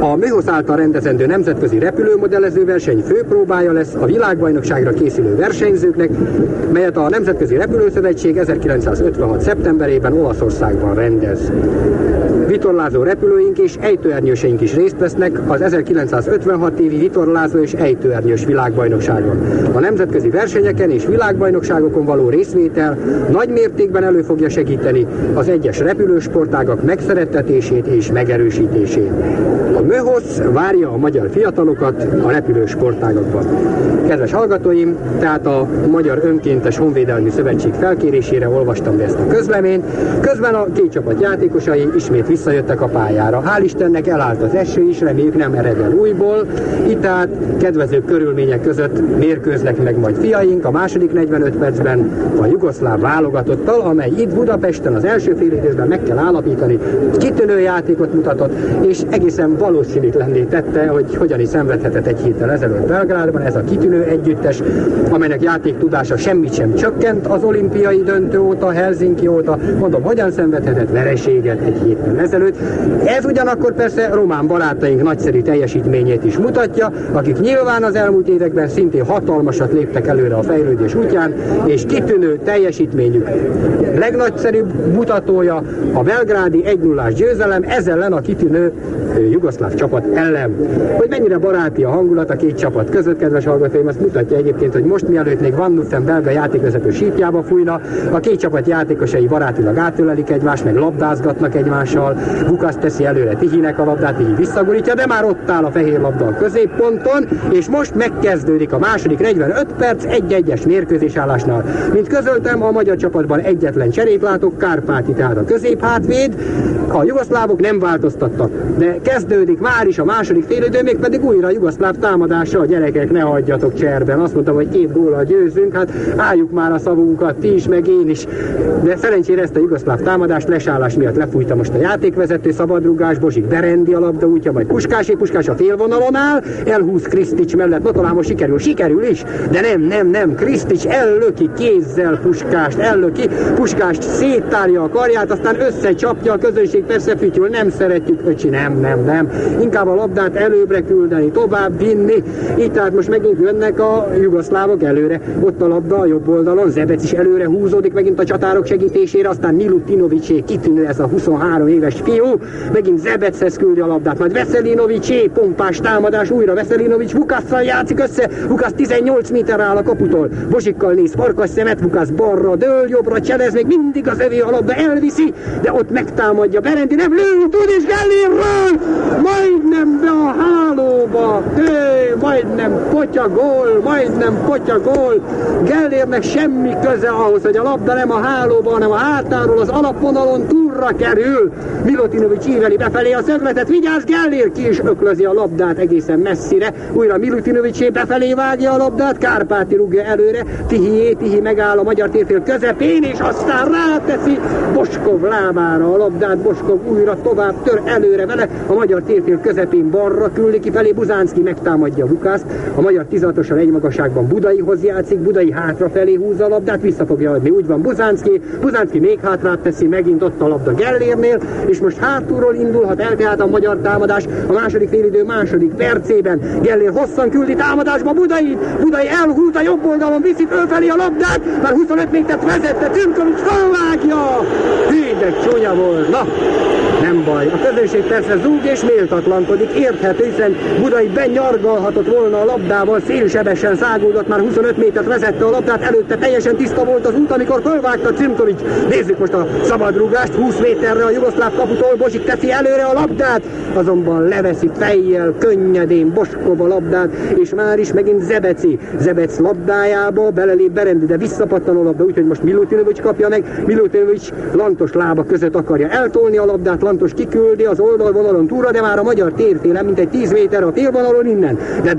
A Möhosz által rendezendő nemzetközi repülőmodellező verseny főpróbája lesz a világbajnokságra készülő versenyzőknek, melyet a Nemzetközi Repülőszövetség ezerkilencszázötvenhat szeptemberében Olaszországban rendez. Vitorlázó repülőink és ejtőernyőseink is részt vesznek az ezerkilencszázötvenhat évi vitorlázó és ejtőernyős világbajnokságon. A nemzetközi versenyeken és világbajnokságokon való részvétel nagy mértékben elő fogja segíteni az egyes repülősportágak megszerettetését és megerősítését. A Möhosz várja a magyar fiatalokat a repülősportágakban. Kedves hallgatóim, tehát a Magyar Önkéntes Honvédelmi Szövetség felkérésére olvastam be ezt a közleményt. Közben a két csapat játékosai ismét visszajöttek a pályára. Hál' Istennek elállt az eső is, reméljük nem ered el újból. Itt tehát kedvező körülmények között mérkőznek meg majd fiaink a második negyvenöt percben a jugoszláv válogatottal, amely itt Budapesten az első félidőben meg kell állapítani, kitűnő játékot mutatott, és egészen valószínűtlenné tette, hogy hogyan is szenvedhetett egy héttel ezelőtt Belgrádban ez a kitűnő együttes, amelynek játéktudása semmit sem csökkent az olimpiai döntő óta, Helsinki óta, mondom, hogyan szenvedhetett vereséget egy héttel ezelőtt. Ez ugyanakkor persze román barátaink nagyszerű teljesítményét is mutatja, akik nyilván az elmúlt években szintén hatalmasat léptek előre a fejlődés útján, és kitűnő teljesítményük legnagyszerűbb mutatója a belgrádi egy nullás győzelem, ez ellen a kitűnő jugoszláv csapat ellen. Hogy mennyire baráti a hangulat a két csapat között, kedves hallgatóim, azt mutatja egyébként, hogy most mielőtt még Van Nuffen belga játékvezető sípjába fújna, a két csapat játékosai barátilag átölelik egymást, meg labdázgatnak egymással, Vukasz teszi előre Tihinek a labdát, Tihi visszagurítja, de már ott áll a fehér labda a középponton, és most megkezdődik a második negyvenöt perc egy-egyes mérkőzésállásnál. Mint közöltem, a magyar csapatban egyetlen cserét látok, Kárpáti, tehát a középhátvéd, a jugoszlávok nem változtattak, de kezdődik már is a második félidő, még pedig újra a jugoszláv támadása, a gyerekek, ne hagyjatok cserben. Azt mondtam, hogy két góllal győzünk, hát álljuk már a szavunkat, ti is, meg én is. De szerencsére ezt a jugoszláv támadást lesállás miatt lefújta most a játékvezető, szabadrugás, Bozsik berendi a labda útja, majd Puskásé, Puskás a félvonalon áll, elhúz Krisztics mellett, no talán most sikerül, sikerül is, de nem, nem, nem, Krisztics ellöki kézzel Puskást, ellöki, Puskást széttárja a karját, aztán összecsapja, a közönség persze fütyül, nem szeretjük, öcsi, nem, nem, nem, inkább a labdát előbbre küldeni, tovább vinni, így tehát most megint jönnek a jugoszlávok előre, ott a labda a jobb oldalon, Zebec is előre húzódik megint a csatárok segítésére, aztán Milutinovicsé, kitűnő ez a huszonhárom éves fiú, megint Zebechez küldi a labdát, majd Veselinovicsé, pompás támadás, újra Veselinovics, Vukasszal játszik össze, Vukasz tizennyolc méterre áll a kaputól, Bozsikkal néz farkas szemet, Vukasz balra dől, jobbra cselez, még mindig az övé a labda, elviszi, de ott megtámadja Berendi, nem lő, tud és Gellérről, majdnem be a hálóba, Hé, majdnem potya gól, majdnem potya gól, Gellérnek semmi köze ahhoz, hogy a labda nem a hálóba, hanem a hátáról az alapvonalon túlra kerül. Milutinovics íveli befelé a szögletet, vigyázz, Gellér ki is öklözi a labdát egészen messzire, újra Milutinovicsé befelé vágja a labdát, Kárpáti rúgja előre, Tihié, Tihi megáll a magyar térfél közepén, és aztán ráteszi Boskov lábára a labdát, Boskov újra tovább tör előre vele, a magyar térfél közepén balra küldi kifelé, Buzánszki megtámadja Vukászt, a magyar tizadatosan egy magasságban Budaihoz játszik, Budai hátrafelé húzza a labdát, vissza fogja adni, úgy van Buzánszki, Buzánszki még hátrább teszi, megint ott a labda Gellérnél, és most hátulról indulhat el tehát a magyar támadás a második félidő második percében. Gellér hosszan küldi támadásba Budai, Budai elhúlt a jobb oldalon, viszi fölfelé a labdát, már huszonöt métert vezette, Cimkovics felvágja! Hű, de csúnya volt, na, nem baj. A közönség persze zúg és méltatlankodik, érthető, hiszen Budai benyargalhatott volna a labdával, szélsebesen száguldott, már huszonöt métert vezette a labdát, előtte teljesen tiszta volt az út, amikor fölvágta Cimkovics. Nézzük most a szabadrúgást, húsz méterre a jugoszláv kaputól, Bozsik teszi előre a labdát, azonban leveszi fejjel, könnyedén Boskov a labdát, és már is megint Zebeci. Zebec labdájába belelép Berendi, de visszapattan a labda, úgyhogy most Milutinovics kapja meg, Milutinovics Lantos lába között akarja eltolni a labdát, Lantos kiküldi az oldalvonalon túlra, de már a magyar térfélen, mint egy tíz méter a félvonalon innen. De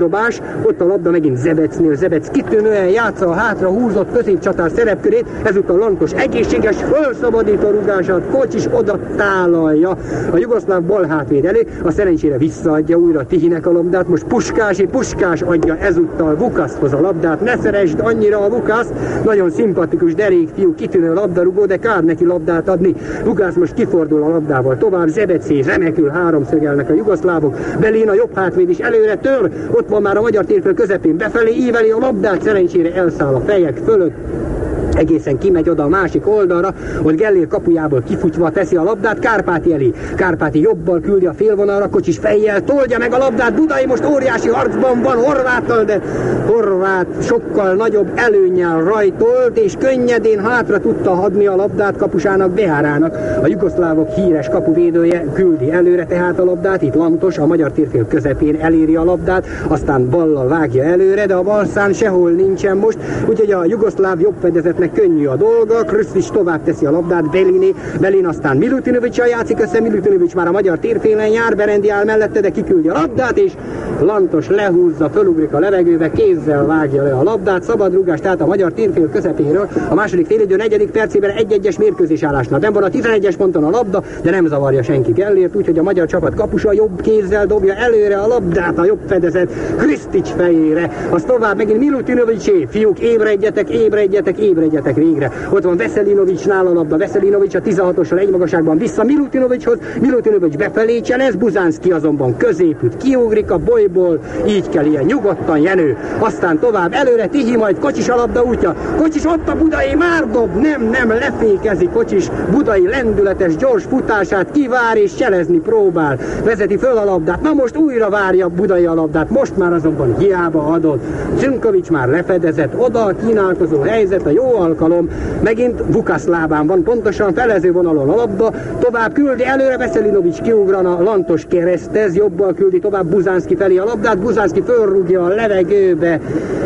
bedobás, ott a labda megint Zebecnél, Zebec kitűnően játsza a hátra húzott középcsatár szerepkörét, ezúttal Lantos egészséges, fölszabadító rugását, Kocsis oda tálalja a jugoszláv bal hátvéd elé, a szerencsére visszaadja újra Tihinek a labdát, most Puskási, Puskás adja ezúttal Vukaszhoz a labdát, ne szeresd annyira a Vukaszt, nagyon szimpatikus derék fiú, kitűnő labdarúgó, de kár neki labdát adni. Vukász most kifordul a labdával tovább, Zebecé, remekül háromszögelnek a jugoszlávok, Belén a jobb hátvéd is előre tör, ott van már a magyar térföl közepén, befelé íveli a labdát, szerencsére elszáll a fejek fölött, egészen kimegy oda a másik oldalra, hogy Gellér kapujából kifutva teszi a labdát Kárpáti elé. Kárpáti jobbal küldi a félvonalra, Kocsis fejjel toldja meg a labdát, Budai most óriási harcban van Horváttal, de Horvát sokkal nagyobb előnnyel rajtolt, és könnyedén hátra tudta adni a labdát kapusának, Beárának. A jugoszlávok híres kapuvédője küldi előre tehát a labdát, itt Lantos a magyar térfél közepén eléri a labdát, aztán ballal vágja előre, de a balszán sehol nincsen most, úgyhogy a jugoszláv jobb fedezetnek könnyű a dolga, Krstić tovább teszi a labdát, Beliné, Belin aztán Milutinović-sal játszik össze, Milutinović már a magyar térfélen jár, Berendi áll mellette, de kiküldi a labdát, és Lantos lehúzza, fölugrik a levegőbe, kézzel vágja le a labdát, szabad rúgás, tehát a magyar térfél közepéről, a második félidő negyedik percében egy-egyes mérkőzés állásnál. Nem van a tizenegyes ponton a labda, de nem zavarja senki Gellért, úgyhogy a magyar csapat kapusa jobb kézzel dobja előre a labdát, a jobb fedezet Krstić fejére, az tovább megint Milutinovićé, fiúk, ébredjetek, ébredjetek, ébredjetek végre. Ott van Veselinovićnál a labda, Veselinović a tizenhatossal egy magasságban vissza Milutinovićhoz, Milutinović befelé cselez, Buzánszki azonban középütt kiugrik a bolyból, így kell ilyen nyugodtan Jenő. Aztán tovább előre Tihi, majd Kocsis a labda útja. Kocsis ott a Budai, már dob, nem, nem, lefékezi Kocsis Budai lendületes, gyors futását, kivár és cselezni próbál. Vezeti föl a labdát, na most újra várja Budai a labdát, most már azonban hiába adott. Czynkovics már lefedezett, oda a kínálkozó helyzet, a jó alkalom, megint Vukasz lábán van, pontosan felező vonalon a labda, tovább küldi előre, Veselinović kiugrana, Lantos keresztez, jobbal küldi tovább Buzánszki felé a labdát, Buzánszki fölrúgja a levegőbe,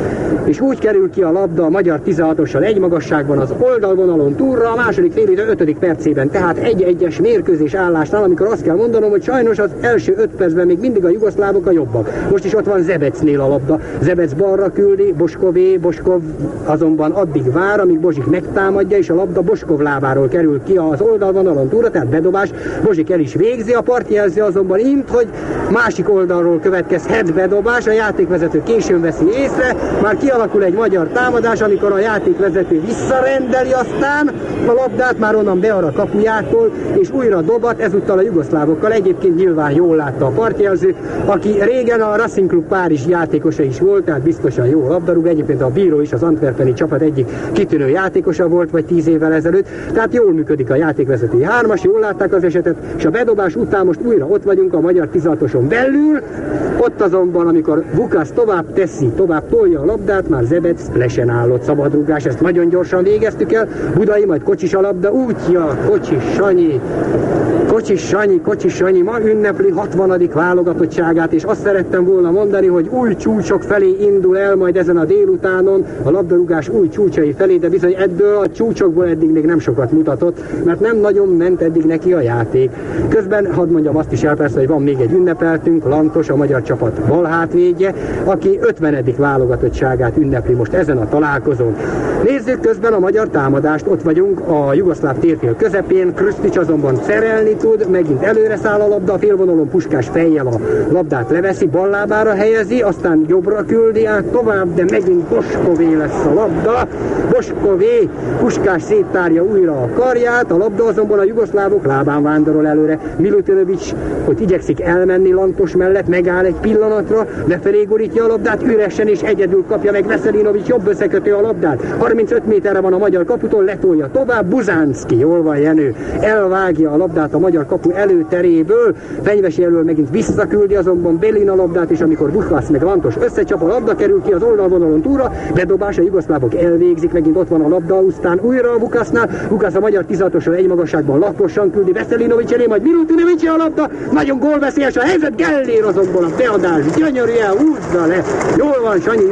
és úgy kerül ki a labda a magyar tizenhatossal egy magasságban az oldalvonalon túlra, a második félidő ötödik percében, tehát egy-egyes mérkőzés állásnál, amikor azt kell mondanom, hogy sajnos az első öt percben még mindig a jugoszlávok a jobbak. Most is ott van Zebecnél a labda, Zebec balra küldi, Boskové, Boskov azonban addig vár, amíg Bozsik megtámadja, és a labda Boskov lábáról kerül ki az oldalvonalon túlra, tehát bedobás, Bozsik el is végzi, a partjelző azonban int, hogy másik oldalról következhet bedobás, a játékvezető későn veszi észre, már kialakul egy magyar támadás, amikor a játékvezető visszarendeli aztán a labdát már onnan be a kapujától, és újra dobat, ezúttal a jugoszlávokkal, egyébként nyilván jól látta a partjelző, aki régen a Racing Club Párizs játékosa is volt, tehát biztosan jó labdarúgó, egyébként a bíró is az antwerpeni csapat egyik kitűnő játékosa volt, vagy tíz évvel ezelőtt, tehát jól működik a játékvezetői hármas, jól látták az esetet, és a bedobás után most újra ott vagyunk a magyar tizenhatoson belül, ott azonban, amikor Vukasz tovább teszi, tovább tolja a labdát, már Zebec lesen állott, szabadrúgás, ezt nagyon gyorsan végeztük el, Budai, majd Kocsis a labda útja, Kocsis Sanyi, Kocsis Sanyi, Kocsis Sanyi ma ünnepli hatvanadik válogatottságát, és azt szerettem volna mondani, hogy új csúcsok felé indul el majd ezen a délutánon, a labdarúgás új csúcsai felé, de bizony ebből a csúcsokból eddig még nem sokat mutatott, mert nem nagyon ment eddig neki a játék. Közben hadd mondjam azt is el persze, hogy van még egy ünnepeltünk, Lantos, a magyar csapat bal hátvédje, aki ötvenedik válogatottságát ünnepli most ezen a találkozón. Nézzük közben a magyar támadást, ott vagyunk a jugoszláv térfél közepén, Krstić azonban szerelni tud, megint előre száll a labda, a félvonalon Puskás fejjel a labdát leveszi, ballábára helyezi, aztán jobbra küldi át tovább, de megint Boskové lesz a labda, Boskové, Puskás széttárja újra a karját, a labda azonban a jugoszlávok lábán vándorol előre, Milutinović, hogy igyekszik elmenni Lantos mellett, megáll egy pillanatra, lefelé gurítja a labdát, üresen és egyedül kapja meg Veselinović, jobb összekötő a labdát, harmincöt méterre van a magyar kaputól, letolja tovább, Buzánszki, jól van Jenő, elvágja a labdát a magyar kapu előteréből, Fenyvesi elől megint visszaküldi azonban Belin a labdát, és amikor Vukasz meg Lantos összecsap, a labda kerül ki az oldalvonalon túlra, bedobás, a jugoszlávok elvégzik, megint ott van a labda, aztán újra a Vukasznál, Vukasz a magyar tizenhatosról egy magasságban laposan küldi Veselinović elé, majd Milutinović a labda, nagyon gólveszélyes a helyzet, Gellér azonban a beadás gyönyörűen húzza le, jól van Sanyi, jóvá tette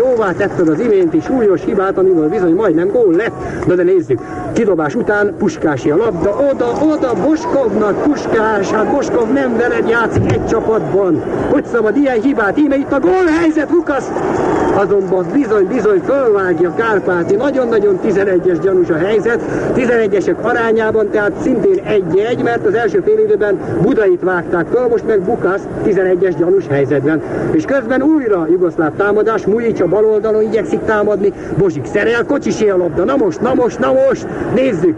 tettad az iménti súlyos hibát, amiből bizony majdnem gól lett. Na de nézzük, kidobás után Puskási a labda, oda, oda, Boskovnak, Puskás, hát Boskov nem veled játszik egy csapatban. Hogy szabad ilyen hibát? Íme itt a gólhelyzet, Lukasz! Azonban bizony, bizony fölvágja Kárpáti, nagyon-nagyon tizenegyes gyanús a helyzet, tizenegyesek arányában, tehát szintén egy-egy, mert az első fél időben Budait vágták föl, most meg Bukasz tizenegyes gyanús helyzetben. És közben újra jugoszláv támadás, Mujic a bal oldalon igyekszik támadni, Bozsik szerel, Kocsisé a labda, na most, na most, na most, nézzük!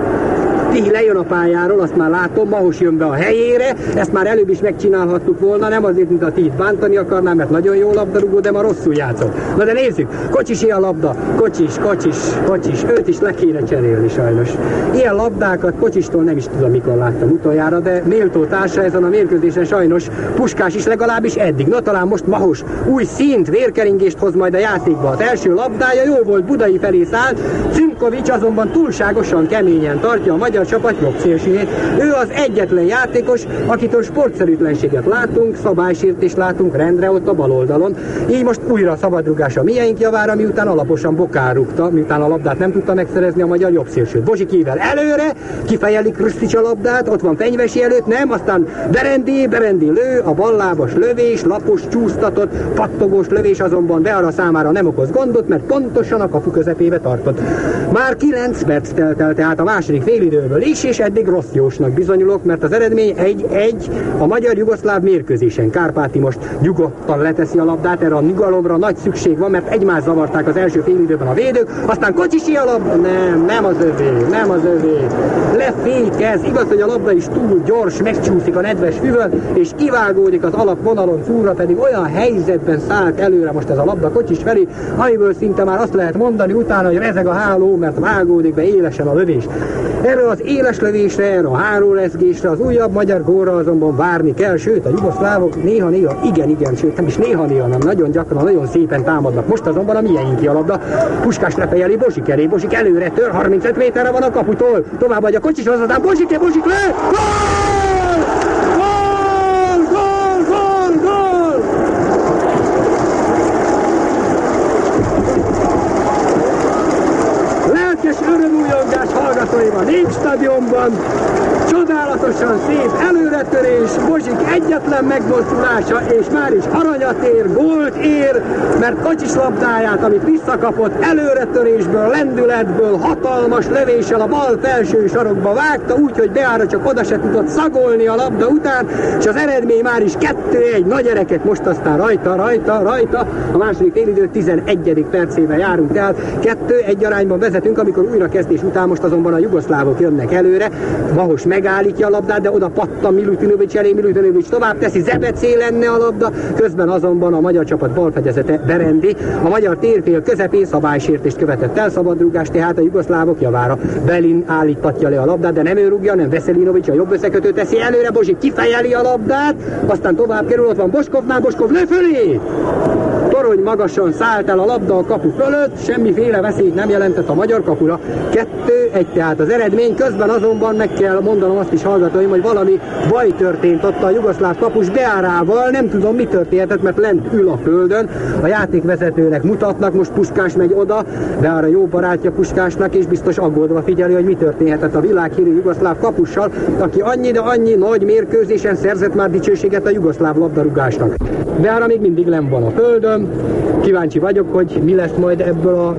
Tihi lejön a pályáról, azt már látom, Mahos jön be a helyére, ezt már előbb is megcsinálhattuk volna, nem azért, mint a Tihit bántani akarnám, mert nagyon jó labdarúgó, de ma rosszul játszott. Na de nézzük, Kocsisé a labda, Kocsis, Kocsis, Kocsis, őt is le kéne cserélni sajnos. Ilyen labdákat Kocsistól nem is tudom, mikor láttam utoljára, de méltó társa ezen a mérkőzésen sajnos Puskás is legalábbis eddig. Na talán most Mahos új szint, vérkeringést hoz majd a játékba. Az első labdája jó volt, Budai felé szállt, Cimkovics azonban túlságosan keményen tartja a magyar csapat jobb szélsőjét. Ő az egyetlen játékos, akitől sportszerűtlenséget látunk, szabálysértést látunk rendre ott a bal oldalon. Így most újra szabadrugás a miénk javára, miután alaposan bokár rúgta, miután a labdát nem tudta megszerezni a magyar jobb szélsőt. Bozsikivel előre, kifejeli Krstić a labdát, ott van Fenyvesi előtt, nem, aztán Berendi, Berendi lő, a ballábas lövés, lapos, csúsztatott, pattogós lövés azonban Beara számára nem okoz gondot, mert pontosan a kapu közepébe tartott. Már kilenc perc telt el tehát a második félidőből is, és eddig rossz jósnak bizonyulok, mert az eredmény egy-egy a magyar-jugoszláv mérkőzésen. Kárpáti most nyugodtan leteszi a labdát, erre a nyugalomra nagy szükség van, mert egymást zavarták az első félidőben a védők, aztán Kocsisé a labda, nem, nem az övé, nem az övé, lefékez, igaz, hogy a labda is túl gyors, megcsúszik a nedves füvön, és kivágódik az alapvonalon, Fúra pedig olyan helyzetben szállt előre most ez a labda Kocsis felé, amiből szinte már azt lehet mondani utána, hogy rezeg a háló, mert vágódik be élesen a lövés. Erre az éles lövésre, erre a háróleszgésre, az újabb magyar gólra azonban várni kell, sőt a jugoszlávok néha-néha, igen-igen, sőt nem is néha-néha, nem nagyon gyakran, nagyon szépen támadnak. Most azonban a miénk a labda, Puskás lepejeli Bozsik elé, Bozsik előre tör, harmincöt méterre van a kaputól, tovább adja Kocsis, aztán Bozsik, Bozsik lő, gól! Gól! Gól! Gól! Gól! Lelkes örömújongás hallgatóival Népstadionban, csodálatosan szép előretörés, Bozsik egyetlen megmozdulása, és már is aranyat ér, gólt ér, mert Kocsis labdáját, amit visszakapott előretörésből, lendületből, hatalmas lövéssel a bal felső sarokba vágta, úgyhogy Beára csak oda se tudott szagolni a labda után, és az eredmény már is kettő egy, nagy gyerekek, most aztán rajta, rajta, rajta, a második félidő tizenegyedik percében járunk, tehát kettő egy arányban vezetünk, amikor újra kezdés után most azonban a jugoszlávok jönnek előre, Mahos megállítja a labdát, de oda pattan Milutinovic elé, Milutinovic tovább teszi, Zebecé lenne a labda, közben azonban a magyar csapat balfedezete Berendi, a magyar térfél közepén szabálysértést követett el, szabadrúgás, tehát a jugoszlávok javára. Belin állítatja le a labdát, de nem ő rúgja, nem Veselinovic, a jobb összekötő teszi előre, Bozsik kifejeli a labdát, aztán tovább kerül, ott van Boskovnál, Boskov lő fölé! Torony magasan szállt el a labda a kapu fölött, semmiféle veszélyt nem jelentett a magyar kapura. kettő egy tehát az eredmény, közben azonban meg kell mondanom azt is hallgatóim, hogy valami baj történt ott a jugoszláv kapus Beárával, nem tudom mi történhetett, mert lent ül a földön, a játékvezetőnek mutatnak, most Puskás megy oda, Beára jó barátja Puskásnak, és biztos aggódva figyeli, hogy mi történhetett a világhírű jugoszláv kapussal, aki annyi, de annyi nagy mérkőzésen szerzett már dicsőséget a jugoszláv labdarúgásnak. Beára még mindig len van a földön, kíváncsi vagyok, hogy mi lesz majd ebből a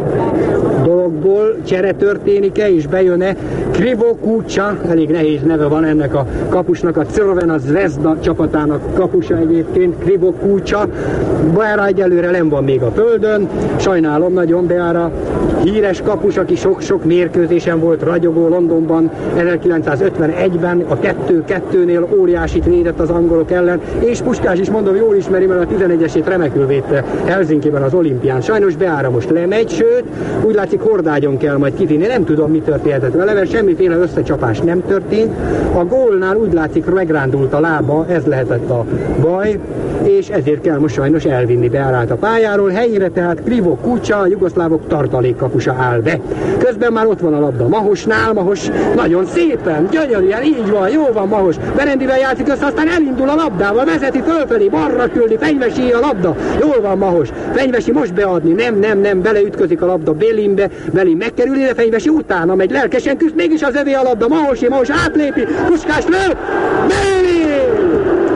dologból, csere történik-e, és bejön-e Krivo Kucsa, elég nehéz neve van ennek a kapusnak, a Crvena Zvezda csapatának kapusa egyébként, Krivo Kucsa. Beára egyelőre nem van még a földön, sajnálom nagyon, Beára híres kapus, aki sok-sok mérkőzésen volt ragyogó Londonban, ezerkilencszázötvenegyben a kettő kettőnél óriásit védett az angolok ellen, és Puskás is mondom, jól ismeri, mert a tizenegyesét remekül védte Helsinkiben az olimpián. Sajnos Beára most lemegy, sőt, úgy látszik hordágyon kell majd kivinni, nem tudom mi történhetett vele, mert semmiféle összecsapás nem történt. A gólnál úgy látszik megrándult a lába, ez lehetett a baj, és ezért kell most sajnos elvinni Beárát a pályáról. Helyére tehát Krivo Kucsa, a jugoszlávok tartalékkapusa áll be. Közben már ott van a labda Mahosnál, Mahos nagyon szépen, gyönyörűen, így van, jó van Mahos. Berendivel játszik össze, aztán elindul a labdával, vezeti fölfelé, balra küldi, Fenyvesi a labda. Jól van Mahos. Fenyvesi most beadni, nem, nem, nem, beleütközik a labda Belinbe, Belin megkerüli, de Fenyvesi utána megy, lelkesen küzd, mégis az övé a labda, Mahosé, Mahos átlépi, Puskás lő, Belin!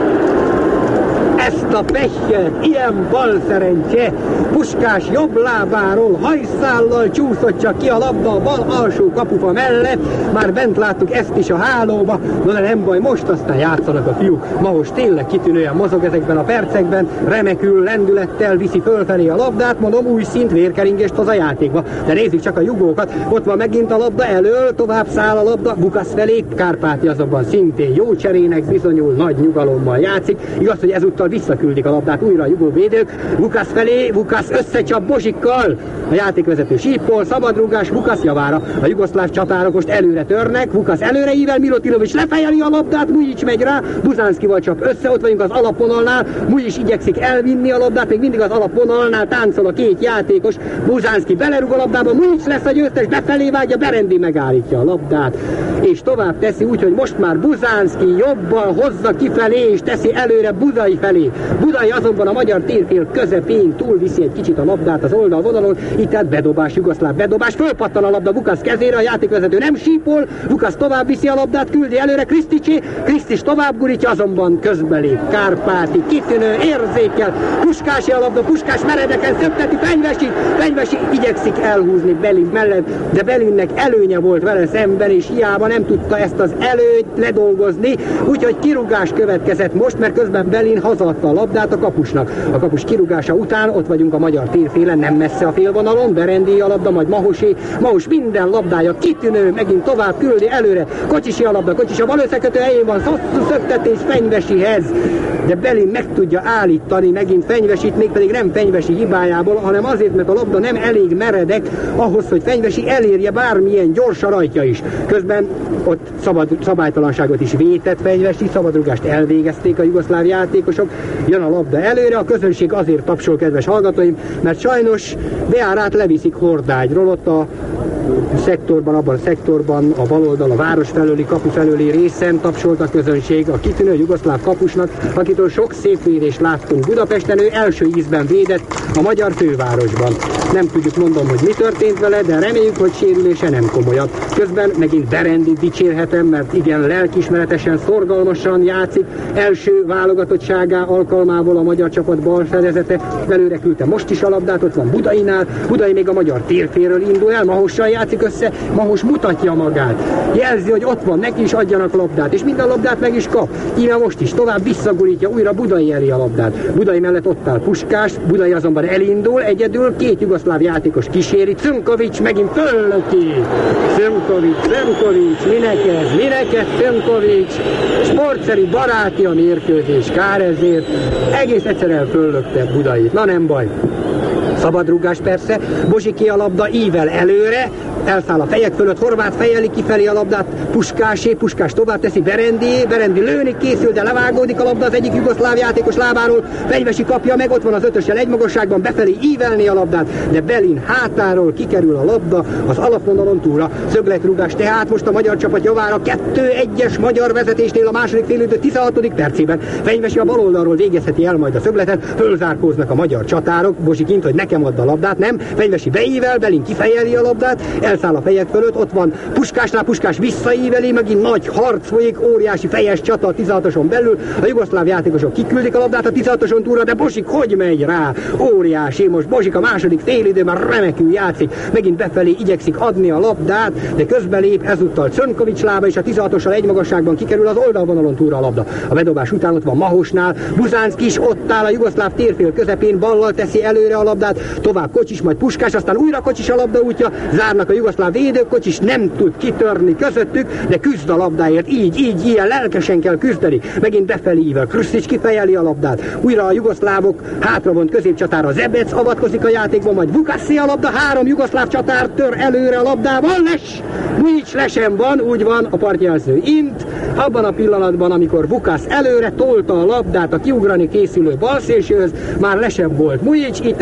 Ezt a pehjet, ilyen bal szerencse, Puskás jobb lábáról hajszállal csúszott csak ki a labda a bal alsó kapufa mellett, már bent láttuk ezt is a hálóba, no de nem baj, most aztán játszanak a fiúk. Mahos tényleg kitűnően mozog ezekben a percekben, remekül lendülettel viszi fölfelé a labdát, mondom, új szint, vérkeringést hoz a játékba. De nézzük csak a jugókat, ott van megint a labda elől, tovább száll a labda, Vukasz felé, Kárpáti azonban szintén jó cserének bizonyul, nagy nyugalommal játszik, igaz, hogy ezúttal visszaküldik a labdát újra a jugóvédők, Vukasz felé, Vukasz összecsap Bozsikkal, a játékvezető sípol, szabadrúgás Vukasz javára, a jugoszláv csatárok most előre törnek, Vukasz előre ível, Milutilovics lefejeli a labdát, Mujic megy rá, Buzánszkival csap össze, ott vagyunk az alapvonalnál, Mujic igyekszik elvinni a labdát, még mindig az alapvonalnál táncol a két játékos, Buzánszki belerúg a labdába, Mujic lesz a győztes, befelé vágja, Berendi megállítja a labdát, és tovább teszi úgy, hogy most már Buzánszki jobbal hozza kifelé, és teszi előre Budai felé. Budai azonban a magyar térfél közepén túlviszi egy kicsit a labdát az oldalvonalon, itt tehát bedobás, jugoszláv bedobás, fölpattan a labda Vukasz kezére, a játékvezető nem sípol, Vukasz tovább viszi a labdát, küldi előre Kriszticsé, Krisztis tovább gurítja, azonban közbelép Kárpáti, kitűnő érzékkel, Puskási a labda, Puskás meredeken szöpteti, Fenyvesi, Fenyvesi igyekszik elhúzni Belin mellett, de Belinnek előnye volt vele szemben, és hiába nem tudta ezt az előnyt ledolgozni, úgyhogy kirúgás következett most, mert közben Belin hazaadta a labdát a kapusnak. A kapus kirúgása után ott vagyunk a magyar térfélen, nem messze a félvonalon, Berendi a labda, majd Mahosé, Mahos minden labdája kitűnő, megint tovább küldi előre, Kocsisi a labda, Kocsisi a bal összekötő helyén van, szöktetés Fenyvesihez, de Belin meg tudja állítani megint Fenyvesit, mégpedig nem Fenyvesi hibájából, hanem azért, mert a labda nem elég meredek ahhoz, hogy Fenyvesi elérje bármilyen gyors a rajtja is. Közben ott szabad, szabálytalanságot is vétett Fenyvesi, szabadrugást elvégezték a jugoszláv játékosok, jön a labda előre, a közönség azért tapsol, kedves hallgatóim, mert sajnos Beárát leviszik Hordágyról, ott a szektorban, abban a szektorban, a baloldal, a város felőli, kapu felőli részen tapsolt a közönség a kitűnő jugoszláv kapusnak, akitől sok szép védést láttunk Budapesten, ő első ízben védett a magyar fővárosban. Nem tudjuk, mondom, hogy mi történt vele, de reméljük, hogy sérülése nem komolyabb. Közben megint Berendit dicsérhetem, mert igen, lelkiismeretesen, szorgalmasan játszik, első válogatottságá alkalmából a magyar csapat bal fedezete, belőle küldte most is a labdát, ott van Budainál, Budai még a magyar térféről indul el, Mahossal játszik össze, Mahos mutatja magát, jelzi, hogy ott van, neki is adjanak labdát, és minden labdát meg is kap. Íme most is tovább visszagurítja újra Budai elé a labdát. Budai mellett ott áll Puskás, Budai azonban elindul, egyedül két jugoszláv játékos kíséri, Cunkovics megint föllöki. Cunkovics, Cunkovics, minek ez, minek ez Cunkovics, sportszerű baráti a mérkőzés, kár ezért, egész egyszerűen föllökte Budait, na nem baj. Szabadrúgás persze, Bozsiki a labda ível előre, elszáll a fejek fölött, Horváth fejeli kifelé a labdát, Puskásé, Puskás tovább teszi Berendi, Berendi lőni készül, de levágódik a labda az egyik jugoszláv játékos lábáról, Fenyvesi kapja meg, ott van az ötössel egy magasságban, befelé ívelni a labdát, de Belin hátáról kikerül a labda az alapvonalon túlra, szögletrúgás tehát most a magyar csapat javára, kettő egyes magyar vezetésnél a második félidő tizenhatodik percében, Fenyvesi a baloldalról végezheti el majd a szögletet, fölzárkóznak a magyar csatárok, Bozsi kint, hogy nekem add a labdát, nem, Fenyvesi beível, Belin kifejeli a labdát, elszáll a fejek fölött, ott van Puskásnál, Puskás visszaíveli, megint nagy harc folyik, óriási fejes csata a tizenhatoson belül, a jugoszláv játékosok kiküldik a labdát a tizenhatoson túlra, de Bozsik hogy megy rá? Óriási, most Bozsik a második félidő már remekül játszik, megint befelé igyekszik adni a labdát, de közbelép ezúttal Cunkovics lába, és a tizenhatossal egy magasságban kikerül az oldalvonalon túlra a labda. A bedobás után ott van Mahosnál, Buzánszki is ott áll a jugoszláv térfél közepén, ballal teszi előre a labdát, tovább Kocsis, majd Puskás, aztán újra Kocsis a labda útja, zárnak a jugoszláv védők, Kocsis nem tud kitörni közöttük, de küzd a labdáért, így, így, ilyen lelkesen kell küzdeni. Megint befelé ível, Krisztics kifejeli a labdát, újra a jugoszlávok hátravont középcsatára, Zebec avatkozik a játékban, majd Vukassi a labda, három jugoszláv csatár tör előre a labdával, les! Mujic lesen van, úgy van a partjelző int, abban a pillanatban, amikor Vukasz előre tolta a labdát a kiugrani készülő balszélsőhöz, már lesen volt Mujic, itt át szabadrúgás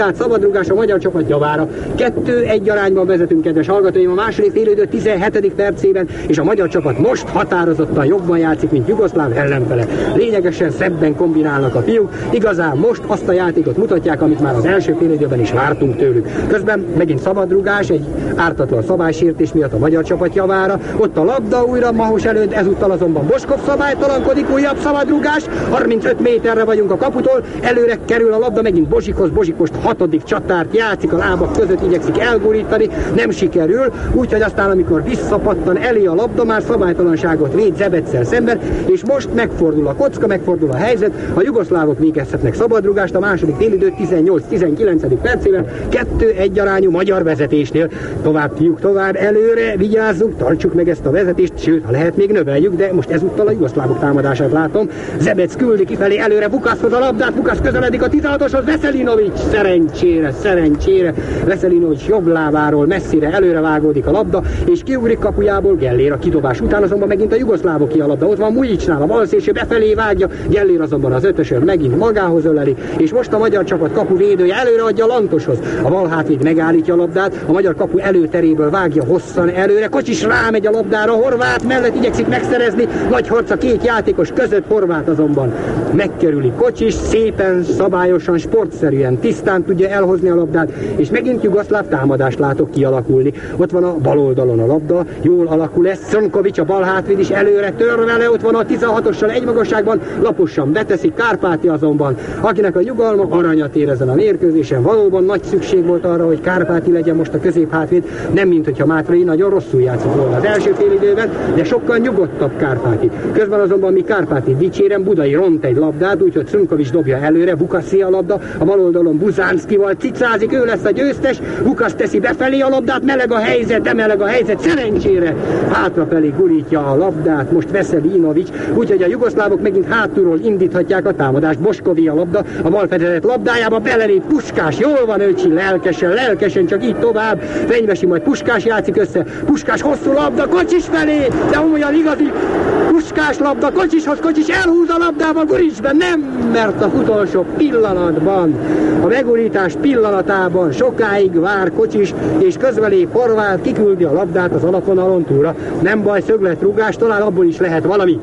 szabadrugás a magyar csapat javára. Kettő egy arányban vezetünk, kedves hallgatóim, a második félidő tizenhetedik percében, és a magyar csapat most határozottan jobban játszik, mint jugoszláv ellenfele. Lényegesen szebben kombinálnak a fiúk, igazán most azt a játékot mutatják, amit már az első félidőben is vártunk tőlük. Közben megint szabadrugás, egy ártatlan szabálysértés miatt a magyar csapat javára. Ott a labda újra Mahos előtt, ezúttal azonban Boskov szabálytalankodik, újabb szabadrugás, harmincöt méterre vagyunk a kaputól, előre kerül a labda megint Bozsikhoz, Bozsik most hatodik csatárt játszik, a lábak között igyekszik elgurítani, nem sikerül, úgyhogy aztán amikor visszapattan elé a labda, már szabálytalanságot véd Zebeccel szemben, és most megfordul a kocka, megfordul a helyzet, a jugoszlávok végezhetnek szabadrugást a második félidő tizennyolc tizenkilencedik percében, kettő egy arányú magyar vezetésnél. Tovább fiúk, tovább előre, vigyázzunk, tartsuk meg ezt a vezetést, sőt, ha lehet, még növeljük, de most ezúttal a jugoszlávok támadását látom. Zebec küldi kifelé előre Bukaszhoz a labdát, Bukasz közeledik a tizenhatoshoz, Veselinovic szerencsére, szerencsére, Veselinovic jobb lábáról messzire előre vágódik a labda, és kiugrik kapujából Gellér a kidobás után, azonban megint a jugoszlávok ki a labda, ott van Mujicsnál, a bal szélső befelé vágja, Gellér azonban az ötösön megint magához öleli, és most a magyar csapat kapuvédője előre adja Lantoshoz. A bal hátvéd megállítja a labdát, a magyar kapu előteréből vágja hosszan előre, Kocsis rámegy a labdára, Horváth mellett igyekszik megszerezni, nagy harc a két játékos között, Horváth azonban megkerüli Kocsis, szépen, szabályosan, sportszerűen, tisztán tudja elhozni a labdát, és megint jugoszláv támadást látok kialakulni. Ott van a bal oldalon a labda, jól alakul ez, Szönkovics a bal hátvéd is előre tör vele, ott van a tizenhatossal egy magasságban, laposan beteszi, Kárpáti azonban, akinek a nyugalma aranyat ér ezen a mérkőzésen. Valóban nagy szükség volt arra, hogy Kárpáti legyen most a középhátvéd, nem mint hogyha Mátrai nagyon rosszul játszott volna az első félidőben, de sokkal nyugodtabb Kárpáti. Közben azonban mi Kárpáti dicsérem, Budai ront egy labdát, úgyhogy Szönkovics dobja előre, Bukaszi a labda, a bal oldalon Buzánszkival cicázik, ő lesz a győztes, Bukasz teszi befelé a labdát, meleg a helyzet, de meleg a helyzet, szerencsére hátrafelé gurítja a labdát, most Veselinovic, úgyhogy a jugoszlávok megint hátulról indíthatják a támadást. Boskovi a labda, a bal fedezet labdájába belelép Puskás, jól van Öcsi, lelkesen, lelkesen, csak így tovább, Fenyvesi, majd Puskás játszik össze, Puskás hosszú labda, Kocsis felé, de olyan igazi Puskás labda, Kocsishoz, Kocsis elhúz a labdával, guríts be, nem, mert az utolsó pillanatban, a megurítás pillanatában sokáig vár Kocsis, és közbelép Horváth, kiküldi a labdát az alapvonalon túlra. Nem baj, szögletrúgás, talán abból is lehet valami.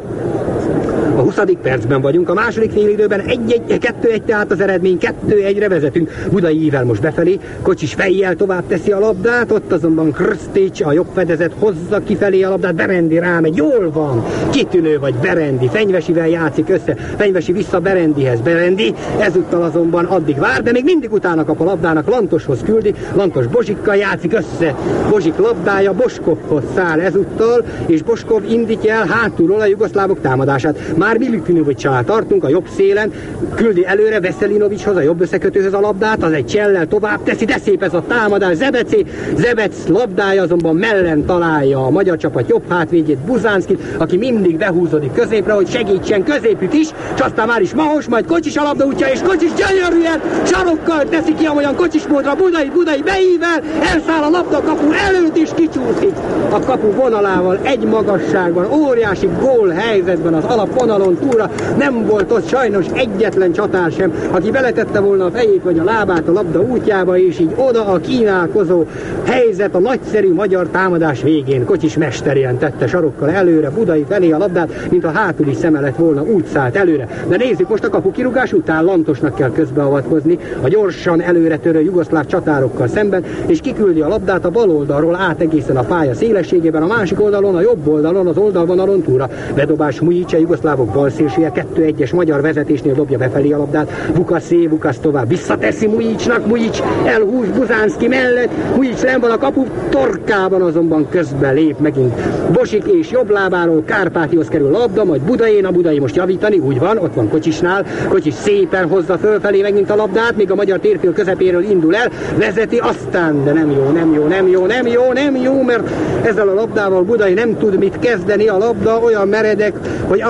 A huszadik percben vagyunk, a második félidőben kettő egy tehát az eredmény, kettő egyre vezetünk. Budai ível most befelé, Kocsis fejjel tovább teszi a labdát, ott azonban Krstić, a jobb fedezet hozza kifelé a labdát, Berendi rámegy, jól van, kitűnő vagy Berendi, Fenyvesivel játszik össze, Fenyvesi vissza Berendihez, Berendi, ezúttal azonban addig vár, de még mindig utána kap a labdának, Lantoshoz küldi, Lantos Bozsikkal játszik össze, Bozsik labdája Boskovhoz száll ezúttal, és Boskov indítja el hátulról a jugoszlávok támadását. Már Milikinovicsal tartunk a jobb szélen, küldi előre Veselinovicshoz, a jobb összekötőhöz a labdát, az egy csellel tovább teszi, de szép ez a támadás, Zebeci, Zebec labdája azonban mellen találja a magyar csapat jobb hátvédjét, Buzánszkit, aki mindig behúzódik középre, hogy segítsen középük is, és aztán már is Mahos, majd Kocsis a labda útja, és Kocsis gyönyörűen sarokkal teszi ki olyan Kocsis módra, Budai, Budai beível, elszáll a labda a kapu előtt is kicsúszik a kapu vonalával, egy magasságban, óriási gól helyzetben az alapvonalon túlra, nem volt ott sajnos egyetlen csatár sem, aki beletette volna a fejét vagy a lábát a labda útjába, és így oda a kínálkozó helyzet a nagyszerű magyar támadás végén. Kocsis mesterien tette sarokkal előre, Budai felé a labdát, mint a hátuli szeme lett volna, úgy szállt előre. De nézzük most a kapukirúgás után, Lantosnak kell közbeavatkozni a gyorsan előre törő jugoszláv csatárokkal szemben, és kiküldi a labdát a bal oldalról át egészen a pálya szélességében, a másik oldalon, a jobb oldalon, az oldalvonalon túlra. Bedobás Mujics, a jugoszlávok bal szélsője, kettő egyes magyar vezetésnél dobja befelé a labdát, Bukaszé, Bukasz tovább visszateszi Mujicsnak, Mujics elhúz Buzánszki mellett, Mujics len van a kapu torkában, azonban közben lép megint Bosik, és jobb lábáról Kárpátihoz kerül a labda, majd Budajén, a Budai most javítani, úgy van, ott van Kocsisnál, Kocsis szépen hozza fölfelé megint a labdát, még a magyar térfél közepéről indul el, vezeti, aztán, de nem jó, nem jó, nem jó, nem jó, nem jó, mert ezzel a labdával Budai nem tud mit kezdeni, a labda olyan meredek, hogy azt bizony nem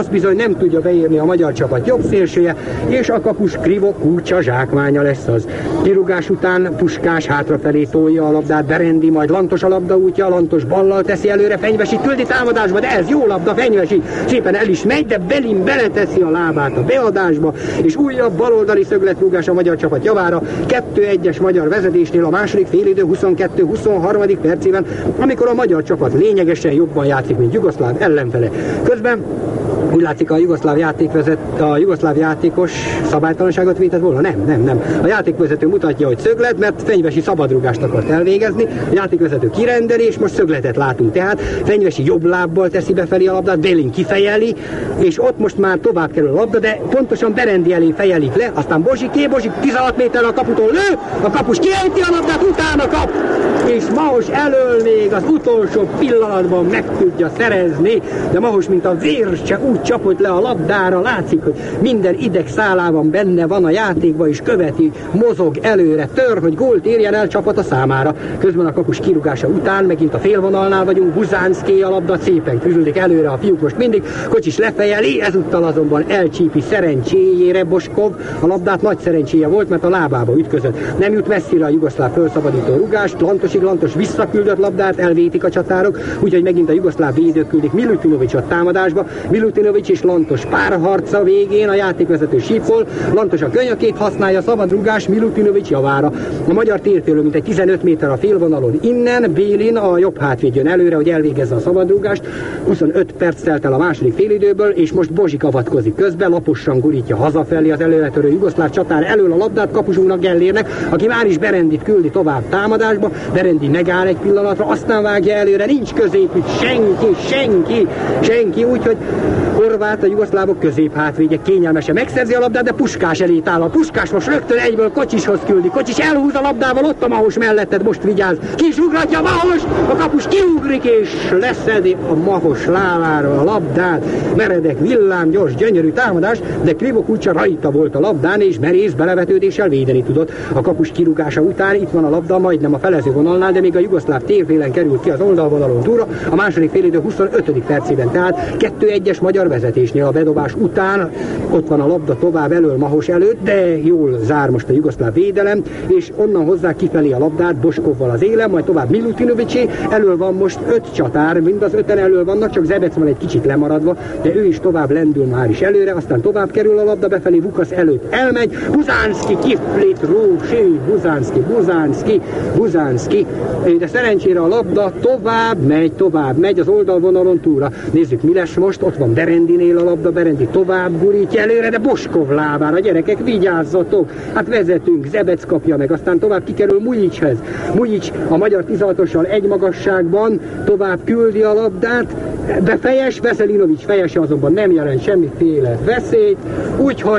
nem tudja beírni a magyar csapat jobb szélsője, és a kapus Krivo Kucsa zsákmánya lesz az. Kirúgás után Puskás hátrafelé tolja a labdát, Berendi, majd Lantos a labda útja, Lantos ballal teszi előre, Fenyvesi küldi támadásba, de ez jó labda, Fenyvesi szépen el is megy, de Belin beleteszi a lábát a beadásba, és újabb baloldali szögletrúgás a magyar csapat javára, kettő egyes magyar vezetésnél a második félidő huszonkettő huszonharmadik percében, amikor a magyar csapat lényegesen jobban játszik, mint jugoszláv ellenfele. Közben úgy látszik, a jugoszláv játékvezet, a jugoszláv játékos szabálytalanságot vétett volna? Nem, nem, nem. A játékvezető mutatja, hogy szöglet, mert Fenyvesi szabadrúgást akart elvégezni. A játékvezető kirendeli, és most szögletet látunk. Tehát Fenyvesi jobb lábbal teszi befelé a labdát, Bélin kifejeli, és ott most már tovább kerül a labda, de pontosan Berendi elé fejelik le, aztán Bozsiké, Bozsik tizenhat méterrel a kaputól lő, a kapus kiejti a labdát, utána kap, és Mahos elől még az utolsó pillanatban meg tudja szerezni, de Mahos, mint a vércse, úgy csapott le a labdára, látszik, hogy minden ideg szálában benne van a játékba, és követi, mozog előre, tör, hogy gólt érjen el csapata számára. Közben a kapus kirúgása után megint a félvonalnál vagyunk, Buzánszké a labda, szépen küzdik előre a fiúk most mindig, Kocsis lefejeli, ezúttal azonban elcsípi szerencséjére Boskov, a labdát nagy szerencséje volt, mert a lábába ütközött. Nem jut messzire a jugoszláv felszabadító rúgást, Lantosig Lantos visszaküldött labdát, elvétik a csatárok, úgyhogy megint a jugoszláv védők küldik Milutinovicsot támadásba. Milutinovics és Lantos párharca végén a játékvezető sípol, Lantos a könyökét használja, szabadrúgás Milutinovics javára. A magyar térfélő mintegy tizenöt méter a félvonalon innen, Bélin a jobb hátvéd jön előre, hogy elvégezze a szabadrúgást. huszonöt perc telt el a második félidőből, és most Bozsik avatkozik közben, laposan gurítja hazafelé az előretörő jugoszláv csatár elől a labdát kapusunknak, Gellérnek, aki már is Berendit küldi tovább támadásba. Berendi megáll egy pillanatra, aztán vágja előre, nincs középük senki, senki, senki, úgyhogy Horváth, a jugoszlávok középhátvédje kényelmesen megszerzi a labdát, de Puskás elé áll. A Puskás most rögtön egyből Kocsishoz küldi. Kocsis elhúz a labdával, ott a Mahos melletted, most vigyázz. Ki is ugratja Mahos, a kapus kiugrik és leszedi a Mahos lábáról a labdát. Meredek, villám, gyors, gyönyörű támadás, de Krivo Kucsa rajta volt a labdán, és merész belevetődéssel védeni tudott. A kapus kirúgása után itt van a labda, majdnem a felező vonalnál, de még a jugoszláv térfélen került ki az oldalvonalon túlra. A második félidő huszonötödik percében, tehát kettő egyes magyar vezetésnél a bedobás után ott van a labda tovább elől Mahos előtt, de jól zár most a jugoszláv védelem, és onnan hozzá kifelé a labdát Boskovval az élen, majd tovább Milutinovicsé, elől van most öt csatár, mind az öten elől vannak, csak Zebec van egy kicsit lemaradva, de ő is tovább lendül már is előre, aztán tovább kerül a labda befelé, Vukasz előtt elmegy, Buzánszki kiflit rúsi, Buzánszki, Buzánszki, Buzánszki, de szerencsére a labda tovább megy, tovább megy az oldalvonalon túlra. Nézzük, mi lesz most, ott van Berendinél a labda, Berendi tovább gurítja előre, de Boskov lábára, gyerekek, vigyázzatok! Hát vezetünk, Zebec kapja meg, aztán tovább kikerül Mujicshez. Mujics a magyar tizenhatossal egy magasságban tovább küldi a labdát, befejes, Veselinovics fejese azonban nem jelent semmiféle veszélyt, úgyhogy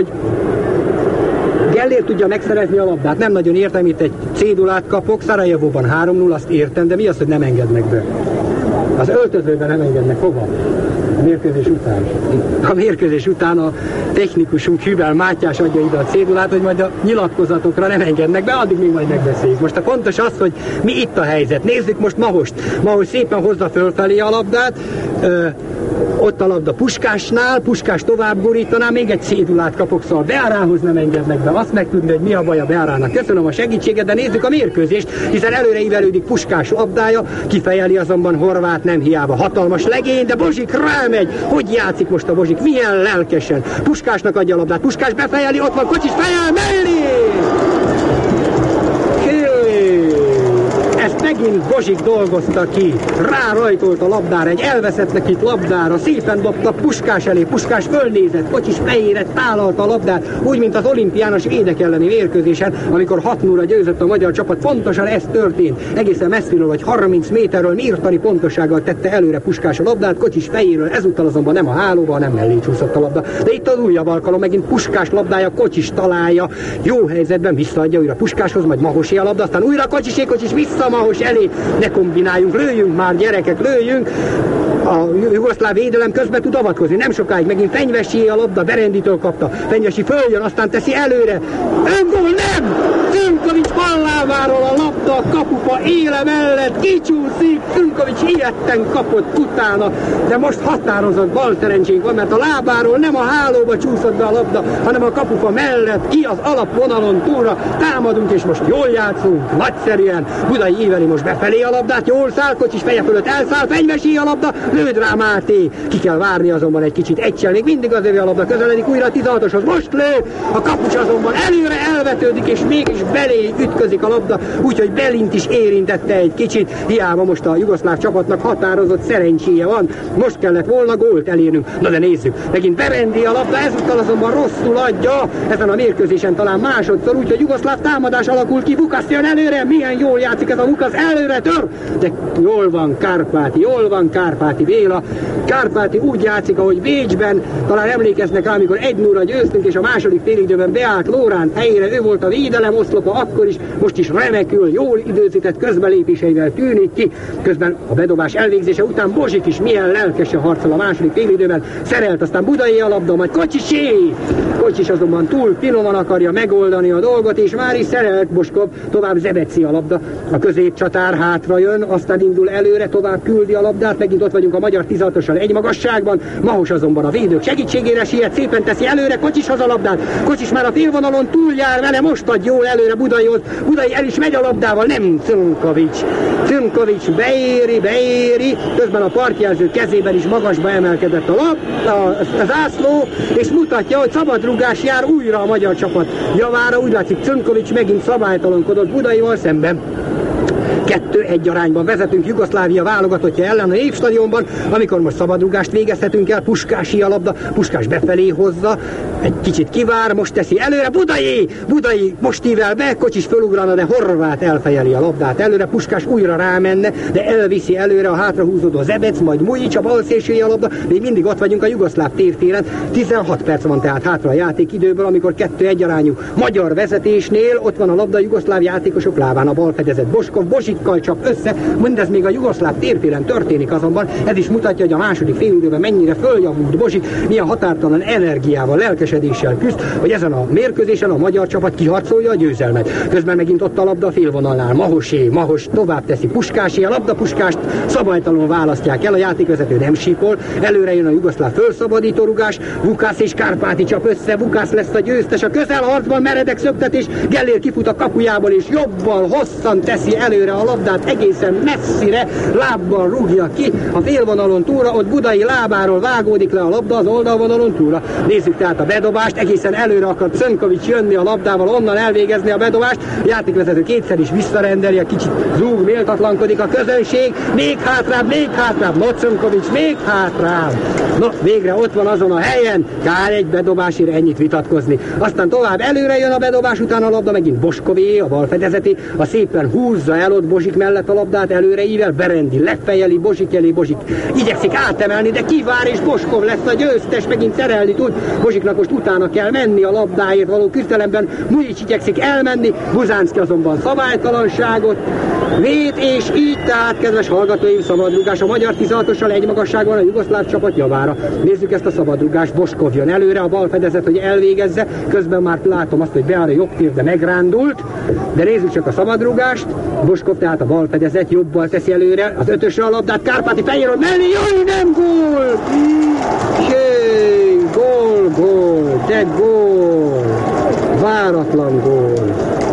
Gellér tudja megszerezni a labdát, nem nagyon értem, itt egy cédulát kapok, Szarajevóban három null, azt értem, de mi az, hogy nem engednek be? Az öltözőben nem engednek, hova? A mérkőzés után. A mérkőzés után a technikusunk Hübel Mátyás adja ide a cédulát, hogy majd a nyilatkozatokra nem engednek be, addig még majd megbeszéljük. Most a fontos az, hogy mi itt a helyzet. Nézzük most Mahost. Mahos szépen hozza fölfelé a labdát, ö, ott a labda Puskásnál, Puskás tovább gurítaná, még egy cédulát kapok, szóval Beárához nem engednek be. Azt megtudni, hogy mi a baj a Beárának. Köszönöm a segítséget, de nézzük a mérkőzést, hiszen előre ívelődik Puskás labdája, kifejeli azonban Horváth nem hiába. Hatalmas legény, de Bozsik rámegy. Hogy játszik most a Bozsik? Milyen lelkesen. Puskásnak adja a labdát. Puskás befejeli, ott van Kocsis, fejel mellé! Ezt megint Bozsik dolgozta ki, rárajtolt a labdára, egy elveszettnek itt labdára, szépen dobta Puskás elé, Puskás fölnézett, Kocsis fejére tálalta a labdát, úgy, mint az olimpiános édek elleni mérkőzésen, amikor hat nullra győzött a magyar csapat, pontosan ez történt, egészen messziről, vagy harminc méterről mértani pontossággal tette előre Puskás a labdát, Kocsis fejéről, ezúttal azonban nem a hálóba, nem mellé csúszott a labda, de itt az újabb alkalom, megint Puskás labdája, Kocsis találja, jó helyzetben visszaadja újra Puskáshoz, majd Mahosé a labda, aztán újra Kocsisé, Kocsis vissza Mahos elé, ne kombináljunk, lőjünk már gyerekek, lőjünk! A jugoszláv védelem közben tud avatkozni, nem sokáig megint Fenyvesi a labda, Berenditől kapta, Fenyvesi följön, aztán teszi előre, öngól nem! Zünkovics balláváról a labda, a kapufa éle mellett, kicsúszik, Trnkovics ilyetten kapott utána, de most határozott balszerencsénk van, mert a lábáról nem a hálóba csúszott be a labda, hanem a kapufa mellett, ki az alapvonalon túlra, támadunk, és most jól játszunk, nagyszerűen. Budai íveli most befelé a labdát, jól száll, Kocsis feje fölött elszáll, Fenyvesi a labda, lőd rá Máté. Ki kell várni azonban egy kicsit, egysel, még mindig az övé a labda, közeledik újra a tizenhatoshoz, most lő, a kapucs azonban előre elvetődik, és mégis belé ütközik a labda, úgyhogy Belint is érintette egy kicsit, hiába most a jugoszláv csapatnak határozott szerencséje van, most kellett volna gólt elérnünk. Na de nézzük, megint Berendi a labda, ezúttal azonban rosszul adja, ezen a mérkőzésen talán másodszor, úgyhogy jugoszláv támadás alakul ki, Vukasz jön előre, milyen jól játszik ez a Vukasz, előre tör, de jól van Kárpáti, jól van Kárpáti Béla, Kárpáti úgy játszik, ahogy Bécsben, talán emlékeznek rá, amikor egy nulla győztünk, és a második félidőben beállt Lóránt helyére, ő volt a védelem oszlopa akkor is, most is remekül, jól időzített közbelépéseivel tűnik ki, közben a bedobás elvégzése után Bozsik is milyen lelkesen harcol a második félidőben, szerelt, aztán Budai a labda, majd Kocsisé! Kocsis azonban túl finoman akarja megoldani a dolgot, és már is szerelt Boskov, tovább Zebeci a labda, a középcsatár hátra jön, aztán indul előre, tovább küldi a labdát, megint ott vagyunk a magyar tizenhatossal egy magasságban, Mahos azonban a védők segítségére siet, szépen teszi előre, Kocsishoz a labdát, Kocsis már a félvonalon túljár vele, most ad jól előre Budaihoz, Budai el is megy a labdával, nem Trnkovics. Trnkovics beéri, beéri, közben a partjelző kezében is magasba emelkedett a lap, a, az ászló, és mutatja, hogy szabadrúgás jár újra a magyar csapat javára, úgy látszik Trnkovics megint szabálytalankodott Budaival szemben. kettő egy arányban vezetünk Jugoszlávia válogatottja ellen a Népstadionban, amikor most szabadrugást végezhetünk el, Puskási a labda, Puskás befelé hozza, egy kicsit kivár, most teszi előre, Budai! Budai most ível be, Kocsis fölugrana, de Horváth elfejeli a labdát előre, Puskás újra rámenne, de elviszi előre a hátrahúzódó Zebec, majd Mujic, a bal szélsője a labda, még mindig ott vagyunk a jugoszláv tértéren, tizenhat perc van tehát hátra a játékidőből, amikor kettő egy arányú magyar vezetésnél, ott van a labda, jugoszláv játékosok lábán a bal fedezett Boskov, Bozsikkal csap össze, mindez még a jugoszláv tértéren történik azonban, ez is mutatja, hogy a második félidőben mennyire följavult Bozsik, milyen határtalan energiával, lelkesedéssel küzd, hogy ezen a mérkőzésen a magyar csapat kiharcolja a győzelmet. Közben megint ott a labda a félvonalnál, Mahosé, Mahos tovább teszi Puskásé, a labda Puskást szabálytalanul választják el, a játékvezető nem sípol, előre jön a jugoszláv fölszabadító rugás, Vukász és Kárpáti csap össze, Vukász lesz a győztes, a közelharcban meredek szöktetés, Gellér kifut a kapujából és jobbal hosszan teszi előre a labdát, egészen messzire, lábbal rúgja ki, a félvonalon túlra, ott Budai lábáról vágódik le a labda az oldalvonalon túlra. Nézzük tehát a bedobást, egészen előre akar Trnkovics jönni a labdával, onnan elvégezni a bedobást, a játékvezető kétszer is visszarendeli, a kicsit zúg, méltatlankodik a közönség, még hátrább, még hátrább, no Trnkovics, még hátrább. No, végre ott van azon a helyen, kár egy bedobásért ennyit vitatkozni. Aztán tovább előre jön a bedobás, után a labda megint Boskové, a bal fedezeti, a szépen húzza el ott Bozsik mellett a labdát, előre ível, Berendi lefejeli, Bozsik elé, Bozsik igyekszik átemelni, de kivár, és Boskov lesz a győztes, megint szerelni tud. Bozsiknak most utána kell menni a labdáért való küzdelemben, Mujic igyekszik elmenni, Buzánszki azonban szabálytalanságot vét, és így tehát, kedves hallgatóim, szabadrugás a magyar tizenhatossal egy magasságban a jugoszláv csapat javára. Nézzük ezt a szabadrugást, Boskov jön előre, a bal fedezet, hogy elvégezze, közben már látom azt, hogy beáll a jobb tér, de megrándult, de nézzük csak a szabadrugást, Boskov tehát a bal fedezet, jobbal teszi előre, az ötösre a labdát, Kárpáti fejéről mellé, jaj, nem gól! Jé, gól, gól, de gól! Váratlan gól!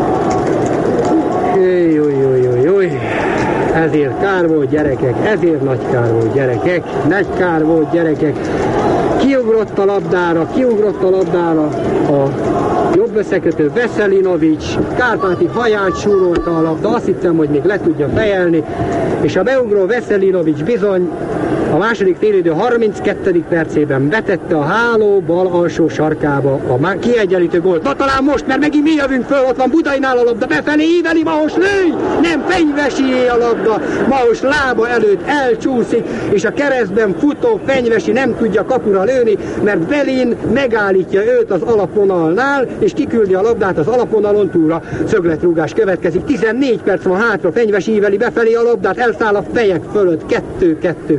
Jé, jó, jó, jó, jó. Ezért kár volt, gyerekek, ezért nagy kár volt, gyerekek, nagy kár volt, gyerekek. Kiugrott a labdára, kiugrott a labdára a jobb összekötő Veselinovics, Kárpáti haját súrolta a labda, azt hittem, hogy még le tudja fejelni, és a beugró Veselinovics bizony a második félidő harminckettedik percében betette a háló bal alsó sarkába a kiegyenlítő gólt. Na talán most, mert megint mi jövünk föl, ott van Budainál a labda, befelé íveli, Mahos lőj! Nem, Fenyvesié a labda, Mahos lába előtt elcsúszik, és a keresztben futó Fenyvesi nem tudja kapura lőni, mert Belin megállítja őt az alapvonalnál, és kiküldi a labdát az alapvonalon túlra. Szögletrúgás következik, tizennégy perc van hátra, Fenyvesi íveli befelé a labdát, elszáll a fejek fölött, kettő kettő kettő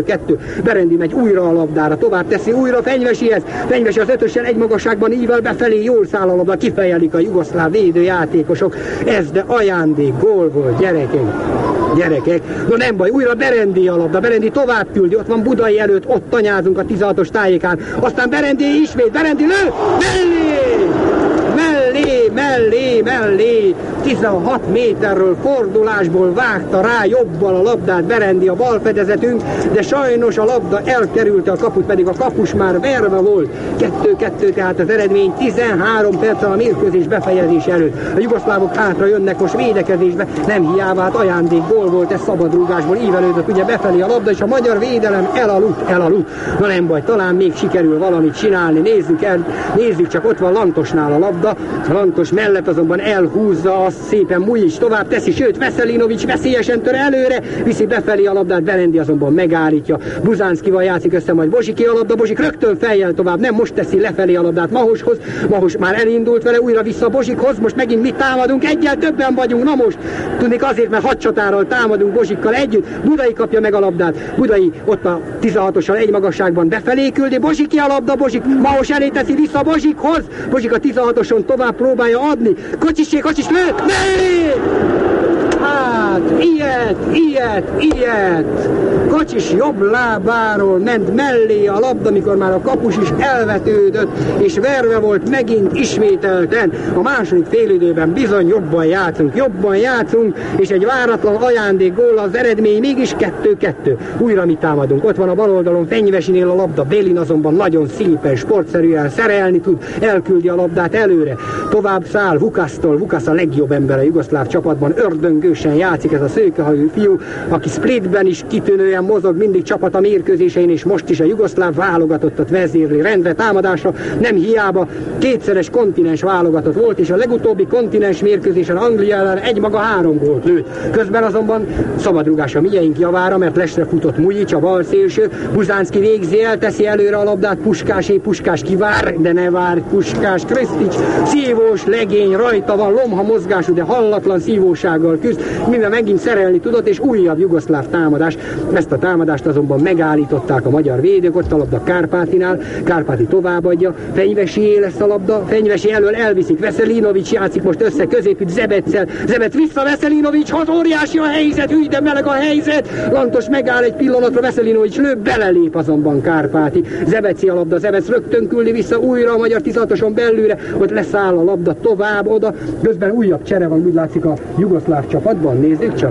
kettő. Berendi megy újra a labdára, tovább teszi újra Fenyvesihez. Fenyvesi az ötösen egy magasságban ível befelé, jól száll a labda, kifejelik a jugoszláv védőjátékosok. Ez de ajándék, gól volt, gyerekek. Gyerekek, no nem baj, újra Berendi a labda, Berendi tovább küldi, ott van Budai előtt, ott tanyázunk a tizenhatos tájékán, aztán Berendi ismét, Berendi lő, mellé! Mellé, mellé, mellé, tizenhat méterről fordulásból vágta rá jobbal a labdát Berendi, a bal fedezetünk, de sajnos a labda elkerülte a kaput, pedig a kapus már verve volt. kettő kettő tehát az eredmény, tizenhárom perccel a mérkőzés befejezés előtt. A jugoszlávok hátra jönnek most védekezésbe, nem hiába, hát ajándék gól volt, ez szabadrúgásból ívelődött ugye befelé a labda, és a magyar védelem elaludt, elaludt. Na nem baj, talán még sikerül valamit csinálni, nézzük el, nézzük csak, ott van Lantosnál a labda, Lantos mellett azonban elhúzza, azt szépen Mujic tovább teszi, sőt Veselinovic veszélyesen tör előre, viszi befelé a labdát, Berendi azonban megállítja. Buzánszkival játszik össze, majd Bozsiki a labda, Bozsik rögtön fejjel tovább, nem most teszi lefelé a labdát Mahoshoz, Mahos már elindult vele, újra vissza Bozsikhoz, most megint mit támadunk, egyel többen vagyunk, na most, tudnék azért, mert hadcsatárral támadunk Bozsikkal együtt, Budai kapja meg a labdát, Budai ott a tizenhatossal egy magasságban befelé küldi, Bozsiki a labda, Bozsik Mahos elé teszi vissza Bozsikhoz, Bozsik a tizenhatoson tovább próbálja adni, Kocsisé, Kocsis lő, mellé! Hát, ilyet, ilyet, ilyet! Kocsis jobb lábáról ment mellé a labda, mikor már a kapus is elvetődött, és verve volt megint ismételten. A második félidőben bizony jobban játszunk, jobban játszunk, és egy váratlan ajándék gól az eredmény, mégis kettő kettő. Újra mi támadunk. Ott van a bal oldalon Fenyvesinél a labda, Bélin azonban nagyon szépen, sportszerűen szerelni tud, elküldi a labdát előre. Tovább száll Vukasztól, Vukasz a legjobb ember a jugoszláv csapatban, ördöngősen játszik ez a szőkehajú fiú, aki Splitben is kitűnően mozog, mindig csapat a mérkőzésein, és most is a jugoszláv válogatottat vezérli rendre támadásra, nem hiába kétszeres kontinens válogatott volt, és a legutóbbi kontinens mérkőzésen Anglia ellen egymaga három gólt lőtt. Közben azonban szabadrugás a mieink javára, mert lesre futott Mujic, a bal szélső, Buzánszki végzi el, teszi előre a labdát, Puskásé, Puskás kivár, de ne vár, Puskás, Krisztics, szívós legény, rajta van, lomha mozgású, de hallatlan szívósággal küzd, minden megint szerelni tudott, és újabb jugoszláv támadás. Ezt a támadást azonban megállították a magyar védők, ott a labda Kárpátinál, Kárpáti továbbadja, Fenyvesié lesz a labda, Fenyvesi elől elviszik, Veselinovic játszik most össze, középütt Zebeccel, Zebec vissza Veselinovicshoz, óriási a helyzet, hű, de meleg a helyzet, Lantos megáll egy pillanatra, Veselinovic lő, belelép azonban Kárpáti, Zebeci a labda, Zebec rögtön küldi vissza újra a magyar tizenhatoson belőle, ott leszáll a labda tovább oda, közben újabb csere van, úgy látszik a jugoszláv csapatban, nézzük csak.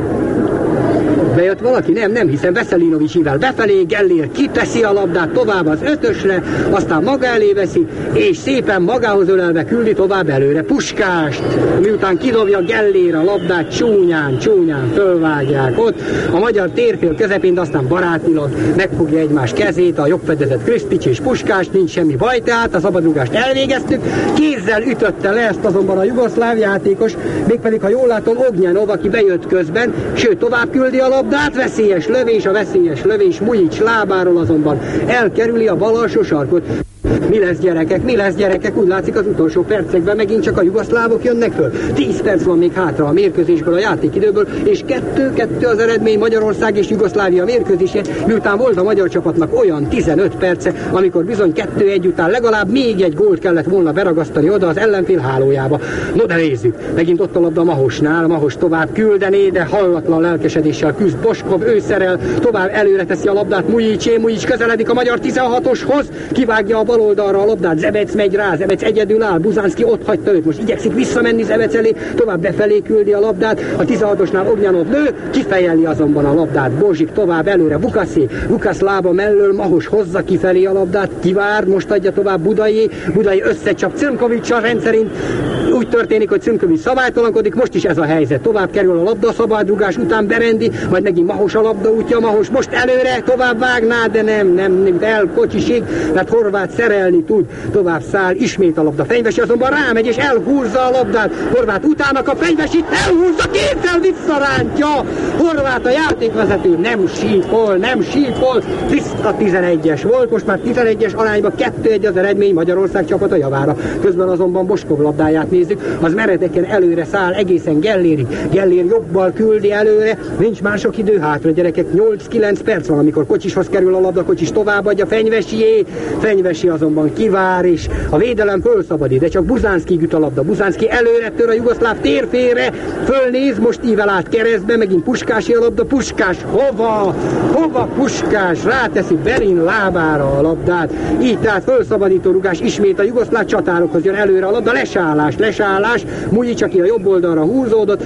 Bejött valaki? Nem, nem hiszem, Veselinovic ível befelé, Gellér kiteszi a labdát tovább az ötösre, aztán maga elé veszi, és szépen magához ölelve küldi tovább előre Puskást, miután kidobja Gellér a labdát, csúnyán, csúnyán fölvágják ott, a magyar térfél közepén, aztán barátilag megfogja egymás kezét, a jobb fedezett Krisztics és Puskás, nincs semmi baj, tehát a szabadrugást elvégeztük, kézzel ütötte le ezt azonban a jugoszláv játékos, mégpedig, ha jól látom, Ognyanov, aki bejött közben, sőt tovább küldi a labdát, veszélyes lövés, a veszélyes lövés Mujic lábáról azonban elkerüli a bal alsó sarkot. Mi lesz, gyerekek? Mi lesz, gyerekek? Úgy látszik, az utolsó percekben megint csak a jugoszlávok jönnek föl. tíz perc van még hátra a mérkőzésből, a játékidőből, és kettő kettő az eredmény Magyarország és Jugoszlávia mérkőzése, miután volt a magyar csapatnak olyan tizenöt perce, amikor bizony kettő egy után legalább még egy gólt kellett volna beragasztani oda az ellenfél hálójába. No de nézzük, megint ott a labda Mahosnál, Mahos tovább küldené, de hallatlan lelkesedéssel küzd Boskov, ő szerel, tovább előre teszi a labdát Mujicé, Mujic közeledik a magyar tizenhatoshoz, kivágja a bal oldalra a labdát, Zebec megy rá, Zebec egyedül áll, Buzánszki ott hagyta őt, most igyekszik visszamenni Zebec elé, tovább befelé küldi a labdát, a tizenhatosnál Ognyanov lő, kifejeli azonban a labdát, Bozsik tovább előre, Vukaszé, Vukasz lába mellől, Mahos hozza kifelé a labdát, kivár, most adja tovább Budai, Budai összecsap Cimkovics-sal, rendszerint úgy történik, hogy Cimkovics szabálytalankodik, most is ez a helyzet, tovább kerül a labda, szabadrugás után Berendi, majd megint Mahos a labda útja, Mahos most előre, tovább vágná, de nem, nem, nem el Kocsisig, mert Horváth szerelni tud, tovább száll, ismét a labda, Fenyvesi azonban rámegy és elhúzza a labdát, Horváth utána a Fenyvesi, elhúzza, kétszer visszarántja, Horváth a játékvezető, nem sípol, nem sípol, tiszta tizenegyes volt, most már tizenegyes arányban kettő egy az eredmény Magyarország csapata javára, közben azonban Boskov labdáját nézi nézzük, az meredeken előre száll egészen Gellérig. Gellér jobbal küldi előre, nincs már sok idő hátra, gyerekek, nyolc-kilenc perc van, amikor Kocsishoz kerül a labda, Kocsis továbbadja, Fenyvesié, Fenyvesi azonban kivár, és a védelem fölszabadít, de csak Buzánszki üt a labda. Buzánszki előre tör a jugoszláv térfélre, fölnéz, most ível át keresztbe, megint Puskási a labda, Puskás hova? Hova Puskás? Ráteszi Berin lábára a labdát, így tehát fölszabadító rugás, ismét a jugoszláv csatárokhoz jön előre a labda, lesállás, lesállás, Mujic, aki a jobb oldalra húzódott,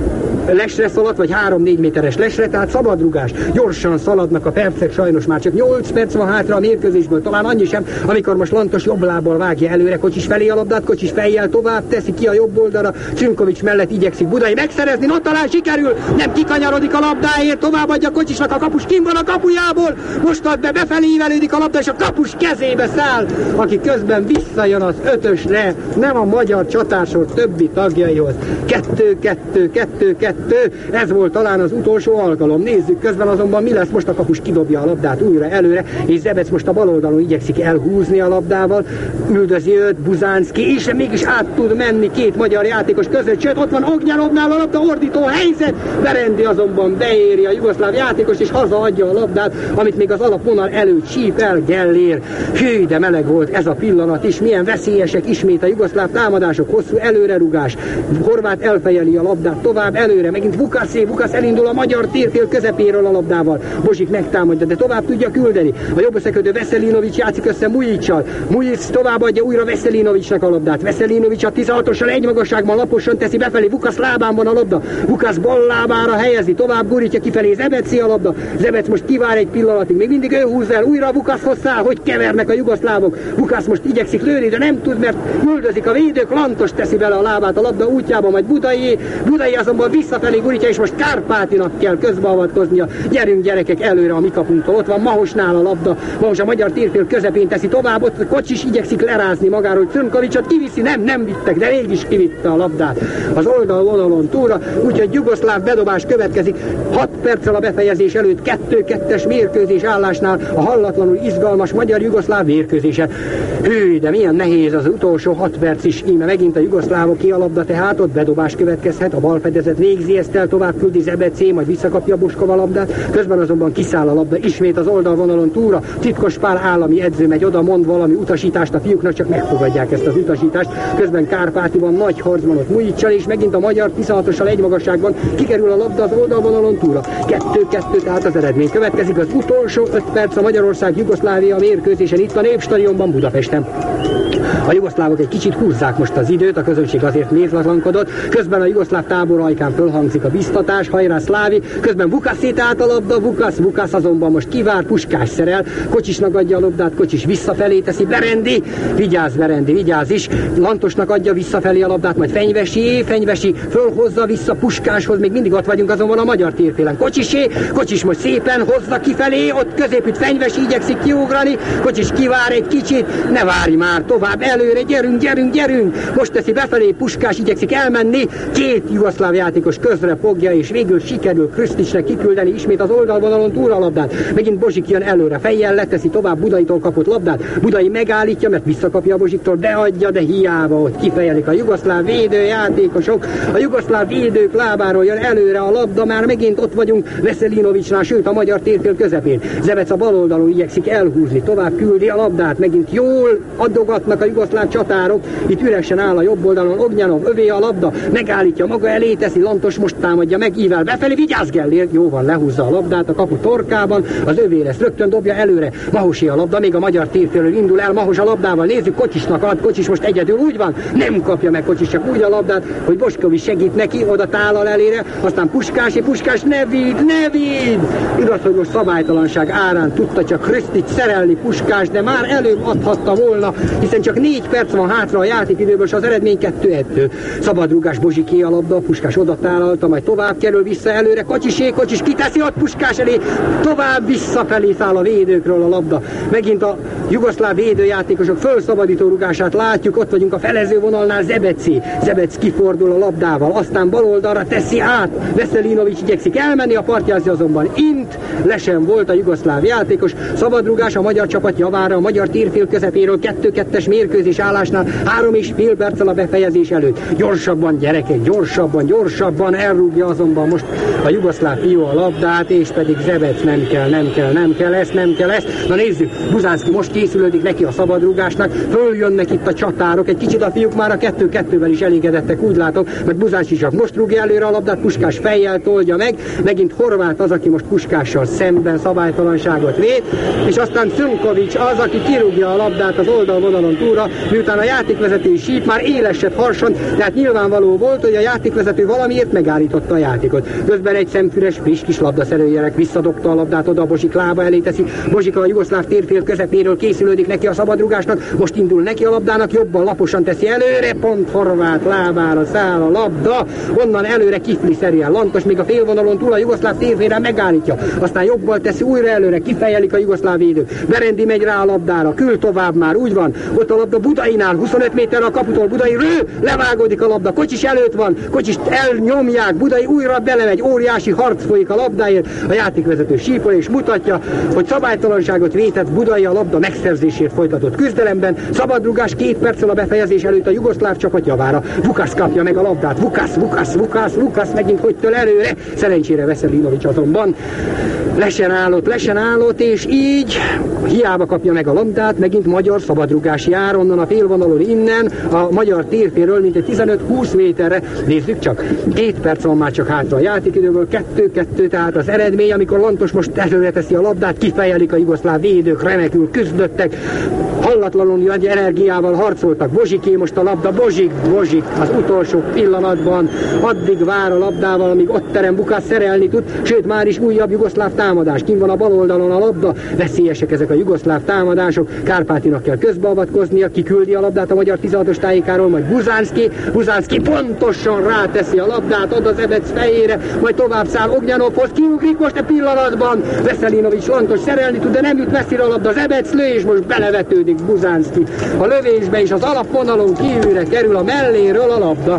lesre szaladt, vagy három-négy méteres lesre, tehát szabadrugás. Gyorsan szaladnak a percek, sajnos már csak nyolc perc van hátra a mérkőzésből, talán annyi sem, amikor most Lantos jobb lábbal vágja előre Kocsis felé a labdát, Kocsis fejjel tovább teszi ki a jobb oldalra, Czünkovics mellett igyekszik Budai megszerezni, no talán sikerül, nem kikanyarodik a labdáért, továbbadja Kocsisnak, a kapus kim van a kapujából, most ad be, befelé ívelődik a labda, és a kapus kezébe száll, aki közben visszajön az ötösre, nem a magyar csatársor többi tagjaihoz. Kettő, kettő, kettő, kettő, ez volt talán az utolsó alkalom. Nézzük közben azonban mi lesz, most a kapus kidobja a labdát újra előre, és Zebec most a bal oldalon igyekszik elhúzni a labdával, üldözi őt Buzánszki, és mégis át tud menni két magyar játékos között, sőt ott van Ognyanovnál a labda, ordító helyzet, Berendi azonban beéri a jugoszláv játékos, és hazaadja a labdát, amit még az alapvonal előtt síp el Gellér. Hű, de meleg volt ez a pillanat is, milyen veszélyesek ismét a jugoszláv támadások, hosszú előrerugás, Horváth elfejeli a labdát tovább előre, megint Vukasz, Vukasz elindul a magyar térfél közepéről a labdával, Bozsik megtámadja, de tovább tudja küldeni, a jobb összekötő Veszelinovics játszik össze Mujicsal, Mujic továbbadja újra Veszelinovicsnak a labdát, Veszelinovics a tizenhatossal egy magasságban laposan teszi befelé, Vukasz lábán van a labda, Vukasz bal lábára helyezi, tovább gurítja kifelé, Zebeci a labda, Zebec most kivár egy pillanatig, még mindig ő húz el, újra Vukaszhoz száll, hogy kevernek a jugoszlávok, Vukasz most igyekszik lőni, de nem tud, mert üldözik a védők, Lantos teszi bele a lábát a labda útjában, majd Budai, Budai azonban visszafelé gurítja, és most Kárpátinak kell közbeavatkoznia. Gyerünk gyerekek előre a mi kapunktól, ott van Mahosnál a labda, Mahos a magyar térfél közepén teszi tovább, ott Kocsis igyekszik lerázni magáról, Czünkovicsot kiviszi, nem, nem vittek, de mégis kivitte a labdát az oldalvonalon túlra, úgyhogy jugoszláv bedobás következik, hat perccel a befejezés előtt, kettő-kettes mérkőzés állásnál a hallatlanul izgalmas magyar-jugoszláv mérkőzése. Hű, de milyen nehéz az utolsó hat perc is, íme megint a jugoszlávoké a labda, tehát ott bedobás következhet, a bal fedezet végzi ezt el, tovább küldi Zebecé, majd visszakapja Boskova labdát, közben azonban kiszáll a labda ismét az oldalvonalon túlra, Titkos Pál állami edző megy oda, mond valami utasítást a fiúknak, csak megfogadják ezt az utasítást, közben Kárpátiban nagy harcban ott Mujicsal, és megint a magyar tizenhatossal egy magasságban kikerül a labda az oldalvonalon túlra. kettő-kettő, tehát az eredmény következik, az utolsó öt perc a Magyarország-Jugoszlávia mérkőzésen itt a Népstadionban Budapesten. A jugoszlávok egy kicsit húzzák most az időt, a közönség azért mézlatlankodott, közben a jugoszláv tábor ajkán fölhangzik a biztatás, hajrá szlávi, közben Vukasz szétállt a labda, Vukasz, Vukasz azonban most kivár, Puskás szerel, Kocsisnak adja a labdát, Kocsis visszafelé teszi, Berendi, vigyázz Berendi, vigyázz is, Lantosnak adja visszafelé a labdát, majd Fenyvesi, Fenyvesi fölhozza vissza Puskáshoz, még mindig ott vagyunk azonban a magyar térfélen, Kocsisé, Kocsis most szépen hozza kifelé, ott középütt Fenyvesi igyekszik kiugrani, Kocsis kivár egy kicsit, ne várj már tovább, előre, gyerünk, gyerünk, gyerünk, most teszi befelé, Puskás igyekszik elmenni, két jugoszláv játékos közre fogja, és végül sikerül Krsticsnek kiküldeni ismét az oldalvonalon túra a labdát. Megint Bozsik jön előre, fejjel leteszi tovább Budaitól kapott labdát. Budai megállítja, mert visszakapja a Bozsiktól, beadja, de hiába ott kifejelik a jugoszláv védőjátékosok. A jugoszláv védők lábáról jön előre a labda, már megint ott vagyunk Veszelinovicsnál, sőt a magyar térfél közepén. Zebec a bal oldalon igyekszik elhúzni, tovább küldi a labdát, megint jól adogatnak a jugoszláv csatárok. Itt üresen áll a jobb oldalon Ognyanov, övé a labda, megállítja, maga elé teszi, Lantos most támadja meg, ível befelé, vigyázz Gellér, jó van, lehúzza a labdát a kapu torkában, az övé lesz, rögtön dobja előre, Mahosé a labda, még a magyar térfélről indul el, Mahos a labdával, nézzük, Kocsisnak ad, Kocsis most egyedül, úgy van, nem kapja meg Kocsis, csak úgy a labdát, hogy Boskovics segít neki, oda tálal elére, aztán Puskási, Puskás, ne vidd, ne vidd! Igaz, hogy most szabálytalanság árán tudta csak Krstics szerelni Puskás, de már előbb adhatta volna, hiszen csak négy perc van hátra a játékidőből, és az eredmény kettő-kettő. Szabadrugás, Bozsiké a labda, Puskás oda tálalta, majd tovább kerül vissza előre, Kocsisé, Kocsis kiteszi ott Puskás elé, tovább visszafelé száll a védőkről a labda. Megint a jugoszláv védőjátékosok fölszabadító rugását látjuk, ott vagyunk a felező vonalnál, Zebeci. Zebec kifordul a labdával, aztán bal oldalra teszi át, Veszelinovics igyekszik elmenni, a partjázja azonban int, lesen volt a jugoszláv játékos, szabadrugás a magyar csapat javára, a magyar térfél közepéről, kettő-kettes mérkőzés állásnál, három és fél perccel a befejezés előtt. Gyorsabban, gyerekek, gyorsabban, gyorsabban elrúgja azonban most a jugoszláv fiú a labdát, és pedig Zebec nem kell, nem kell, nem kell ezt, nem kell ezt. Na nézzük, Buzánszki most készülődik neki a szabadrúgásnak, följönnek itt a csatárok, egy kicsit a fiúk már a kettő-kettővel is elégedettek, úgy látom, mert Buzánszki csak most rúgja előre a labdát, Puskás fejjel toldja meg, megint Horváth az, aki most Puskással szemben szabálytalanságot vét, és aztán Szunkovics az, aki kirúgja a labdát az oldalvonalon túlra, miután a játékvezető síp már élesebb harson, tehát nyilvánvaló volt, hogy a játékvezető valamiért megállította a játékot. Közben egy szemfüres, friss kis labdaszerőjelek visszadobta a labdát, oda Bozsik lába elé teszi. Bozsik a jugoszláv térfél közepéről készülődik neki a szabadrugásnak, most indul neki a labdának, jobban laposan teszi előre, pont Horváth lábára száll a labda, onnan előre kifli szerűen Lantos, még a félvonalon túl a jugoszláv térfélre megállítja, aztán jobban teszi újra előre, kifejelik a jugoszláv védők. Berendi megy rá a labdára, kül tovább már, úgy van, ott a labda Budainál, huszonöt méterre a kaputól, Budai rő, levágódik a labda, Kocsis előtt van, Kocsis elnyomják, Budai újra belemegy, óriási harc folyik a labdáért, a játékvezető sípol és mutatja, hogy szabálytalanságot vétett Budai a labda megszerzésért folytatott küzdelemben, szabadrugás két perccel a befejezés előtt a jugoszláv csapat javára. Vukasz kapja meg a labdát, Vukasz, Vukasz, Vukasz, Vukasz megint hogy től előre, szerencsére Veselinovics azonban lesen állott, lesen állott, és így hiába kapja meg a labdát, megint magyar szabadrugás jár onnan a félvonalon innen, a magyar térféről mintegy tizenöt-húsz méterre. Nézzük csak, két perc van már csak hátra a játékidőből, kettő-kettő, tehát az eredmény, amikor Lantos most előre teszi a labdát, kifejelik a jugoszláv védők, remekül küzdöttek, hallatlanul nagy energiával harcoltak. Bozsiké most a labda, Bozsik, Bozsik az utolsó pillanatban addig vár a labdával, amíg ott terem Bukás szerelni tud, sőt már is újabb jugoszláv támadás. Kint van a bal oldalon a labda, veszélyesek ezek a jugoszláv támadások, Kárpátinak kell közbeavatkoznia, kiküldi a labdát a magyar tizenhatos tájékáról, majd Buzánszki, Buzánszki pontosan ráteszi a labdát, ad az Ebec fejére, majd tovább száll Ognyanovhoz, kiugrik most a pillanatban, Veselinovics Lantos szerelni tud, de nem jut messzire a labda, az Ebec lő, és most belevetődik Buzánszki a lövésbe, és az alapvonalon kívülre kerül a melléről a labda.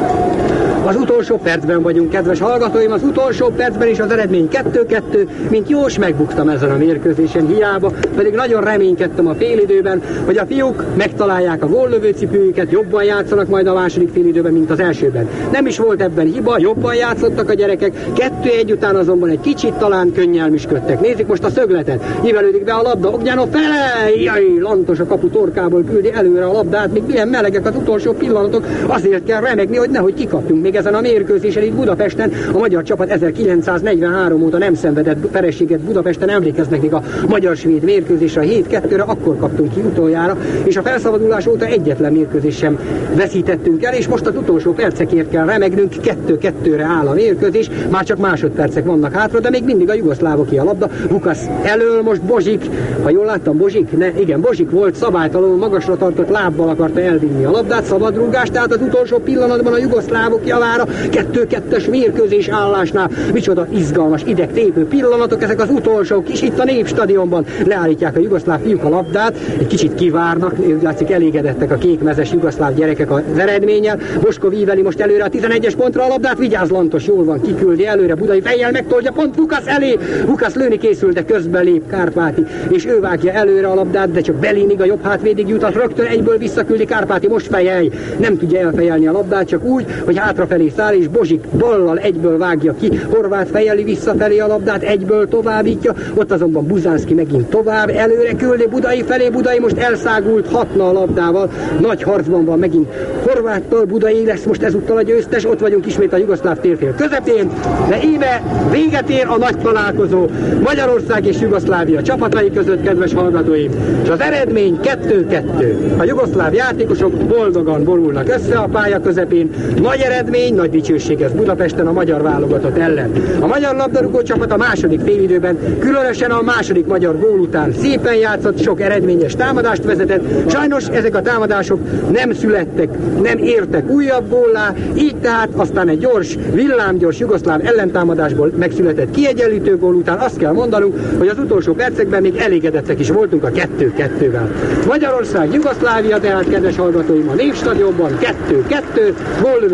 Az utolsó percben vagyunk, kedves hallgatóim, az utolsó percben is az eredmény kettő-kettő, mint jós megbuktam ezen a mérkőzésen hiába, pedig nagyon reménykedtem a félidőben, hogy a fiúk megtalálják a góllövőcipőjüket, jobban játszanak majd a második félidőben, mint az elsőben. Nem is volt ebben hiba, jobban játszottak a gyerekek, kettő-egy után azonban egy kicsit talán könnyelműsködtek. Nézzük most a szögletet, nyívelődik be a labda, Ognyanov fele, jaj, Lantos a kapu torkából küldi előre a labdát, még milyen melegek az utolsó pillanatok, azért kell remegni, hogy nehogy kikapjunk még ezen a mérkőzésen itt Budapesten. A magyar csapat ezerkilencszáznegyvenhárom óta nem szenvedett vereséget Budapesten, emlékeznek még a magyar-svéd mérkőzésre, a hét kettőre, akkor kaptunk ki utoljára, és a felszabadulás óta egyetlen mérkőzés sem veszítettünk el, és most az utolsó percekért kell remegnünk, kettő-kettőre áll a mérkőzés, már csak másodpercek vannak hátra, de még mindig a jugoszlávoké a labda. Vukasz elől most Bozsik, ha jól láttam, Bozsik, ne, igen, Bozsik volt, szabálytalanul magasra tartott lábbal akarta elvinni a labdát, szabadrúgás, tehát az utolsó pillanatban a jugoszlávok javára, kettő-kettes mérkőzés állásnál, micsoda izgalmas, idegtépő pillanatok, ezek az utolsók is itt a Népstadionban. Leállítják a jugoszláv fiúk a labdát, egy kicsit kivárnak, látszik elégedettek a kékmezes jugoszláv gyerekek az eredménnyel. Boskov íveli most előre a tizenegyes pontra a labdát, vigyáz Lantos, jól van, kiküldi előre, Budai fejjel megtolja, pont Vukasz elé, Vukasz lőni készül, de közben lép Kárpáti, és ő vágja előre a labdát, de csak Belinig a jobb hátvédig jutott, rögtön egyből visszaküldi Kárpáti, most fejel, nem tudja elfejelni a labdát, csak úgy, hogy hátrafelé száll, és Bozsik ballal egyből vágja ki, Horváth fejeli visszafelé a labdát, egyből továbbítja, ott azonban Buzánszki megint tovább, előre küldi Budai felé, Budai most elszágult, hatna a labdával, nagy harcban van megint Horváthtal, Budai lesz most ezúttal a győztes, ott vagyunk ismét a jugoszláv térfél közepén, de íme véget ér a nagy találkozó Magyarország és Jugoszlávia csapatai között, kedves hallgatóim, és az eredmény kettő-kettő. A jugoszláv játékosok boldogan borulnak össze a pálya közepén, nagy eredmény, nagy dicsőség ez Budapesten a magyar válogatott ellen. A magyar labdarúgó csapat a második félidőben, különösen a második magyar gól után szépen játszott, sok eredményes támadást vezetett. Sajnos ezek a támadások nem születtek, nem értek újabb góllá, így tehát aztán egy gyors, villámgyors jugoszláv ellentámadásból megszületett kiegyenlítő gól után azt kell mondanunk, hogy az utolsó percekben még elégedettek is voltunk a kettő-kettővel. Magyarország, Jugoszlávia, tehát kedves hallgatóim, a Népstadionban kettő-kettő, góllövő Vukasz,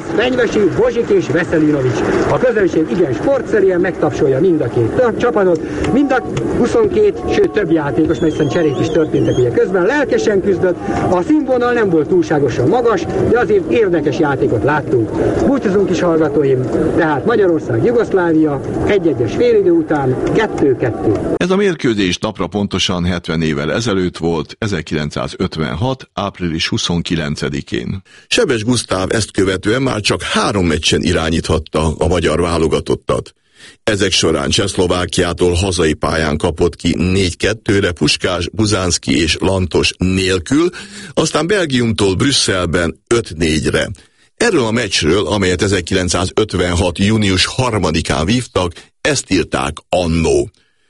Halász, Fenyvesi, Bozsik és Veszelinovics. A közönség igen sportszerűen megtapsolja mind a két csapatot, mind a huszonkét, sőt több játékos, mert hiszen cserék is történtek ugye közben, lelkesen küzdött. A színvonal nem volt túlságosan magas, de azért érdekes játékot láttunk. Búcsúzunk is, hallgatóim, tehát Magyarország, Jugoszlávia egy-egyes félidő után kettő-kettő. Ez a mérkőzés napra pontosan hetven évvel ezelőtt volt, ezerkilencszázötvenhat. április huszonkilencedikén. Sebes Gusztáv ezt követően már csak három meccsen irányíthatta a magyar válogatottat. Ezek során Csehszlovákiától hazai pályán kapott ki négy-kettőre Puskás, Buzánszky és Lantos nélkül, aztán Belgiumtól Brüsszelben öt-négyre. Erről a meccsről, amelyet ezerkilencszázötvenhat. június harmadikán vívtak, ezt írták annó.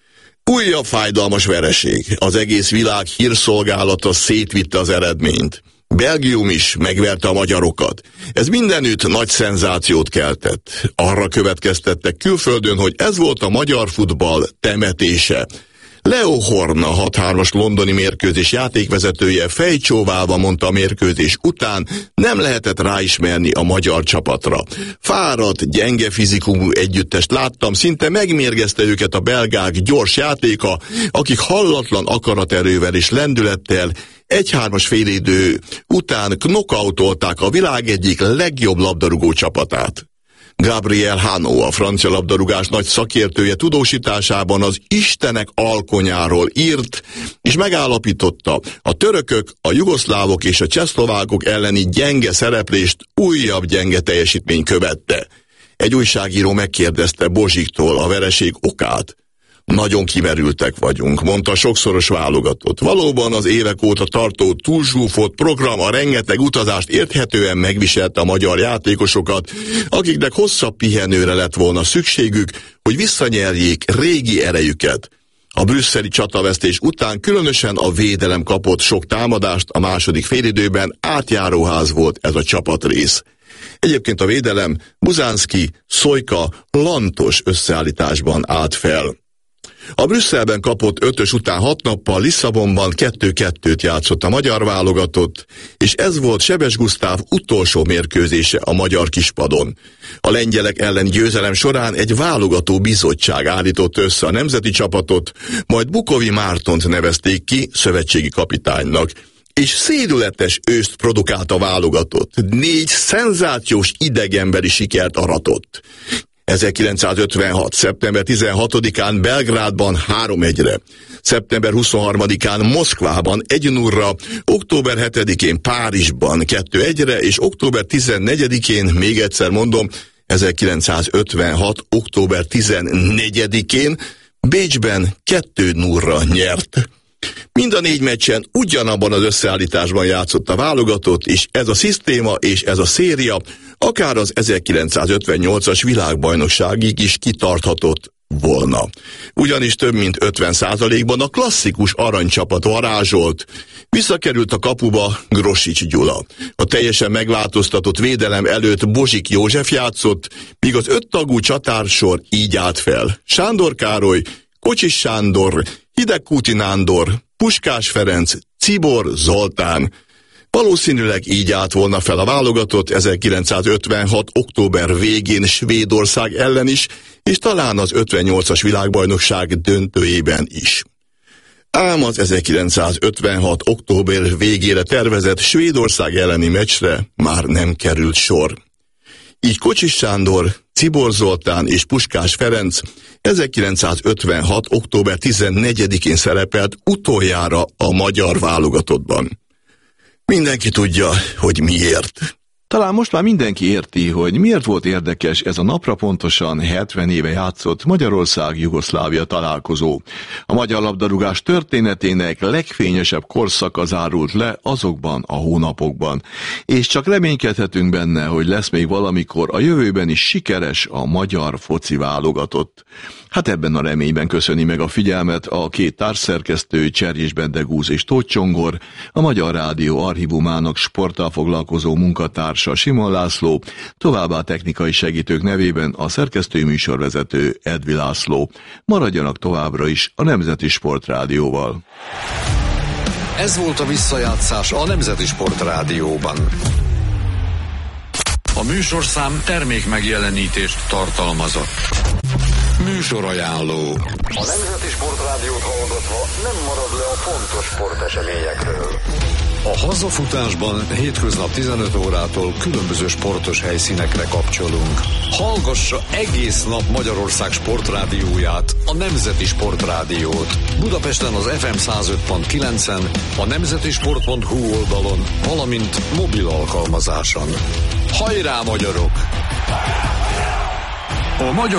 Újabb fájdalmas vereség. Az egész világ hírszolgálata szétvitte az eredményt. Belgium is megverte a magyarokat. Ez mindenütt nagy szenzációt keltett. Arra következtettek külföldön, hogy ez volt a magyar futball temetése. Leo Horn, a hat hármas londoni mérkőzés játékvezetője fejcsóválva mondta a mérkőzés után, nem lehetett ráismerni a magyar csapatra. Fáradt, gyenge fizikumú együttest láttam, szinte megmérgezte őket a belgák gyors játéka, akik hallatlan akaraterővel és lendülettel egy-hármas félidő után knockoutolták a világ egyik legjobb labdarúgó csapatát. Gabriel Hano, a francia labdarúgás nagy szakértője tudósításában az Istenek alkonyáról írt, és megállapította, a törökök, a jugoszlávok és a csehszlovákok elleni gyenge szereplést újabb gyenge teljesítmény követte. Egy újságíró megkérdezte Bozsiktól a vereség okát. Nagyon kimerültek vagyunk, mondta sokszoros válogatott. Valóban az évek óta tartó túlzsúfolt program a rengeteg utazást érthetően megviselte a magyar játékosokat, akiknek hosszabb pihenőre lett volna szükségük, hogy visszanyerjék régi erejüket. A brüsszeli csatavesztés után különösen a védelem kapott sok támadást, a második félidőben átjáróház volt ez a csapatrész. Egyébként a védelem Buzánszky, Szojka, Lantos összeállításban állt fel. A Brüsszelben kapott ötös után hat nappal Lisszabonban kettő-kettőt játszott a magyar válogatott, és ez volt Sebes Gusztáv utolsó mérkőzése a magyar kispadon. A lengyelek elleni győzelem során egy válogató bizottság állította össze a nemzeti csapatot, majd Bukovi Mártont nevezték ki szövetségi kapitánynak, és szédületes őszt produkált a válogatott. Négy szenzációs idegenbeli sikert aratott. ezerkilencszázötvenhat. szeptember tizenhatodikán Belgrádban három egyre, szeptember huszonharmadikán Moszkvában egy nullra, október hetedikén Párizsban kettő egyre, és október tizennegyedikén, még egyszer mondom, ezerkilencszázötvenhat. október tizennegyedikén Bécsben kettő nullra nyert. Mind a négy meccsen ugyanabban az összeállításban játszott a válogatott, és ez a szisztéma és ez a széria akár az ezerkilencszázötvennyolcas világbajnokságig is kitarthatott volna. Ugyanis több mint ötven százalékban a klasszikus aranycsapat varázsolt. Visszakerült a kapuba Grosics Gyula. A teljesen megváltoztatott védelem előtt Bozsik József játszott, míg az öttagú csatársor így állt fel. Sándor Károly, Kocsis Sándor, Hidegkúti Nándor, Puskás Ferenc, Czibor Zoltán. Valószínűleg így állt volna fel a válogatott ezerkilencszázötvenhat. október végén Svédország ellen is, és talán az ötvennyolcas világbajnokság döntőjében is. Ám az ezerkilencszázötvenhat. október végére tervezett Svédország elleni meccsre már nem került sor. Így Kocsis Sándor, Czibor Zoltán és Puskás Ferenc ezerkilencszázötvenhat. október tizennegyedikén szerepelt utoljára a magyar válogatottban. Mindenki tudja, hogy miért. Talán most már mindenki érti, hogy miért volt érdekes ez a napra pontosan hetven éve játszott Magyarország-Jugoszlávia találkozó. A magyar labdarúgás történetének legfényesebb korszaka zárult le azokban a hónapokban, és csak reménykedhetünk benne, hogy lesz még valamikor a jövőben is sikeres a magyar foci válogatott. Hát ebben a reményben köszöni meg a figyelmet a két társszerkesztő, Cserjés Bendegúz és Tóth Csongor, a Magyar Rádió archívumának sporttal foglalkozó munkatársa Simon László, továbbá technikai segítők nevében a szerkesztői műsorvezető Edvi László. Maradjanak továbbra is a Nemzeti Sportrádióval. Ez volt a visszajátszás a Nemzeti Sportrádióban. A műsorszám termék megjelenítést tartalmazott. Műsorajánló. A Nemzeti Sportrádiót hallgatva nem marad le a fontos sporteseményekről. A hazafutásban hétköznap tizenöt órától különböző sportos helyszínekre kapcsolunk. Hallgassa egész nap Magyarország sportrádióját, a Nemzeti Sportrádiót. Budapesten az ef em száz öt pont kilencen, a nemzetisport pont hu oldalon, valamint mobil alkalmazáson. Hajrá, magyarok! A magyar